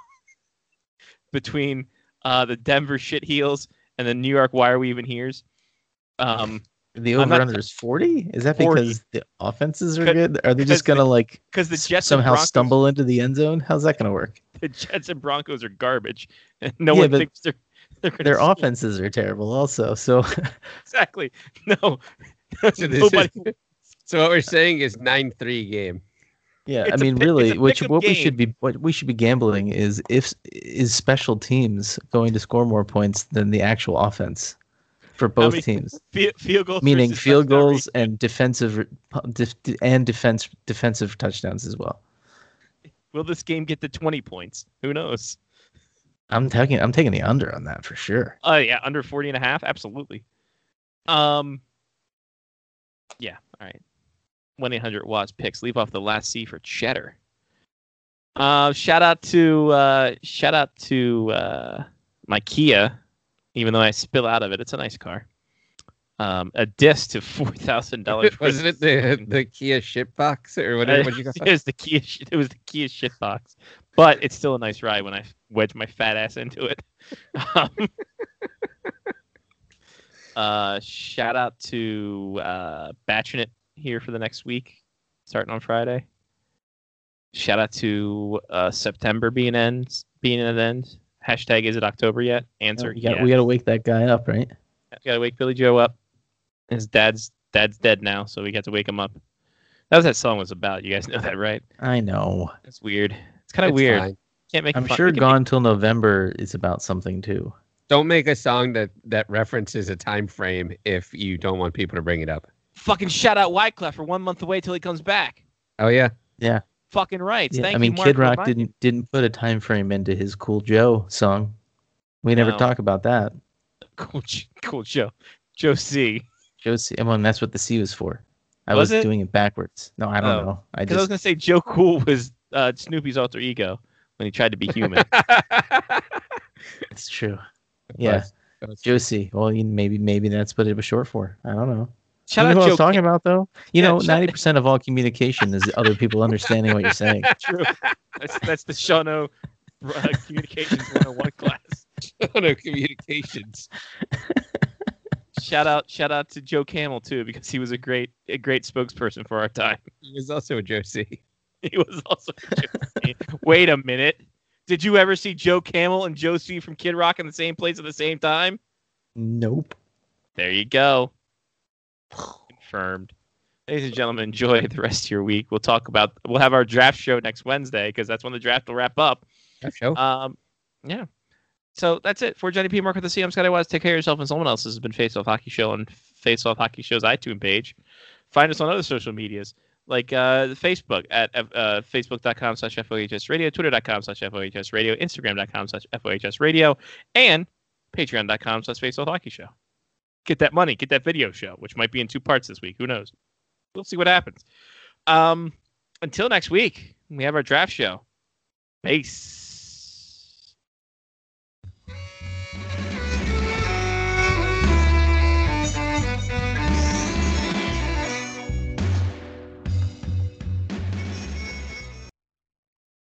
between uh, the Denver Shit Heels and the New York Why Are We Even Here's. Um, The I'm not- over under is forty. Is that forty. because the offenses are Because- good? Are they because just gonna the- like because the s- Jets and somehow Broncos- stumble into the end zone? How's that gonna work? the Jets and Broncos are garbage, and no Yeah, one but thinks they're they're gonna Their score. offenses are terrible, also. So Exactly. No. So, this Nobody. is, so what we're saying is nine three game. yeah, It's I a mean, pick- really, it's a which pick 'em what we game. should be what we should be gambling is if is special teams going to score more points than the actual offense for both many- teams, Field, field goals. meaning versus field touchdown goals and defensive def, and defense defensive touchdowns as well. rate. Will this game get to twenty points? Who knows? I'm taking I'm taking the under on that for sure. Oh yeah, under forty and a half, absolutely. Um. Yeah. All right. one eight hundred watts picks. Leave off the last C for cheddar. Uh, shout out to uh, shout out to uh, my Kia. Even though I spill out of it, it's a nice car. Um, a disc to four thousand dollars. Wasn't it the the Kia shitbox or whatever? What you got? It was the Kia. sh- It was the Kia shitbox, but it's still a nice ride when I wedge my fat ass into it. Um, uh, shout out to uh, Batching It here for the next week, starting on Friday. Shout out to uh, September being ends being an end. Hashtag is it October yet? Answer. We got yeah. we got to wake that guy up, right? Gotta wake Billy Joe up. His dad's dad's dead now, so we got to wake him up. That was that song was about. You guys know that, right? I know. It's weird. It's kind of It's weird. fine. Can't make. I'm fun- sure we can Gone Till November is about something too. Don't make a song that that references a time frame if you don't want people to bring it up. make- fucking shout out Wyclef for one month away till he comes back. Oh yeah. Yeah. Fucking rights. Yeah, Thank I mean, you, Mark, Kid for Rock reminding didn't didn't put a time frame into his Cool Joe song. We never No. talk about that. me. Cool, J- cool Joe. Joe C. Joe C. I mean, that's what the C was for. I Was was, it? doing it backwards. No, I don't Oh. know. I Because I was just gonna say Joe Cool was uh, Snoopy's alter ego when he tried to be human. it's true. Yeah, That was- Joe C. Well, you, maybe maybe that's what it was short for. I don't know. Shout you know out who I Joe. was talking King. about though? You Yeah, know, shout- ninety percent of all communication is other people understanding what you're saying. True. That's that's the Shano uh, communications one oh one class. Oh no, communications. Shout out, shout out to Joe Camel too, because he was a great, a great spokesperson for our time. He was also a Joe C. He was also a Joe C. Wait a minute. Did you ever see Joe Camel and Joe C from Kid Rock in the same place at the same time? Nope. There you go. Confirmed. Ladies and gentlemen, enjoy the rest of your week. We'll talk about. We'll have our draft show next Wednesday because that's when the draft will wrap up. Draft show. Um, yeah. So that's it for Johnny P. Mark with the C. I'm Scotty Wise. Take care of yourself and someone else. This has been Face Off Hockey Show on Face Off Hockey Show's iTunes page. Find us on other social medias like uh, Facebook at uh, facebook.com slash FOHS radio, twitter.com slash FOHS radio, instagram.com slash FOHS radio, and patreon.com slash Face Off Hockey Show. Get that money. Get that video show, which might be in two parts this week. Who knows? We'll see what happens. Um, until next week, we have our draft show. Peace.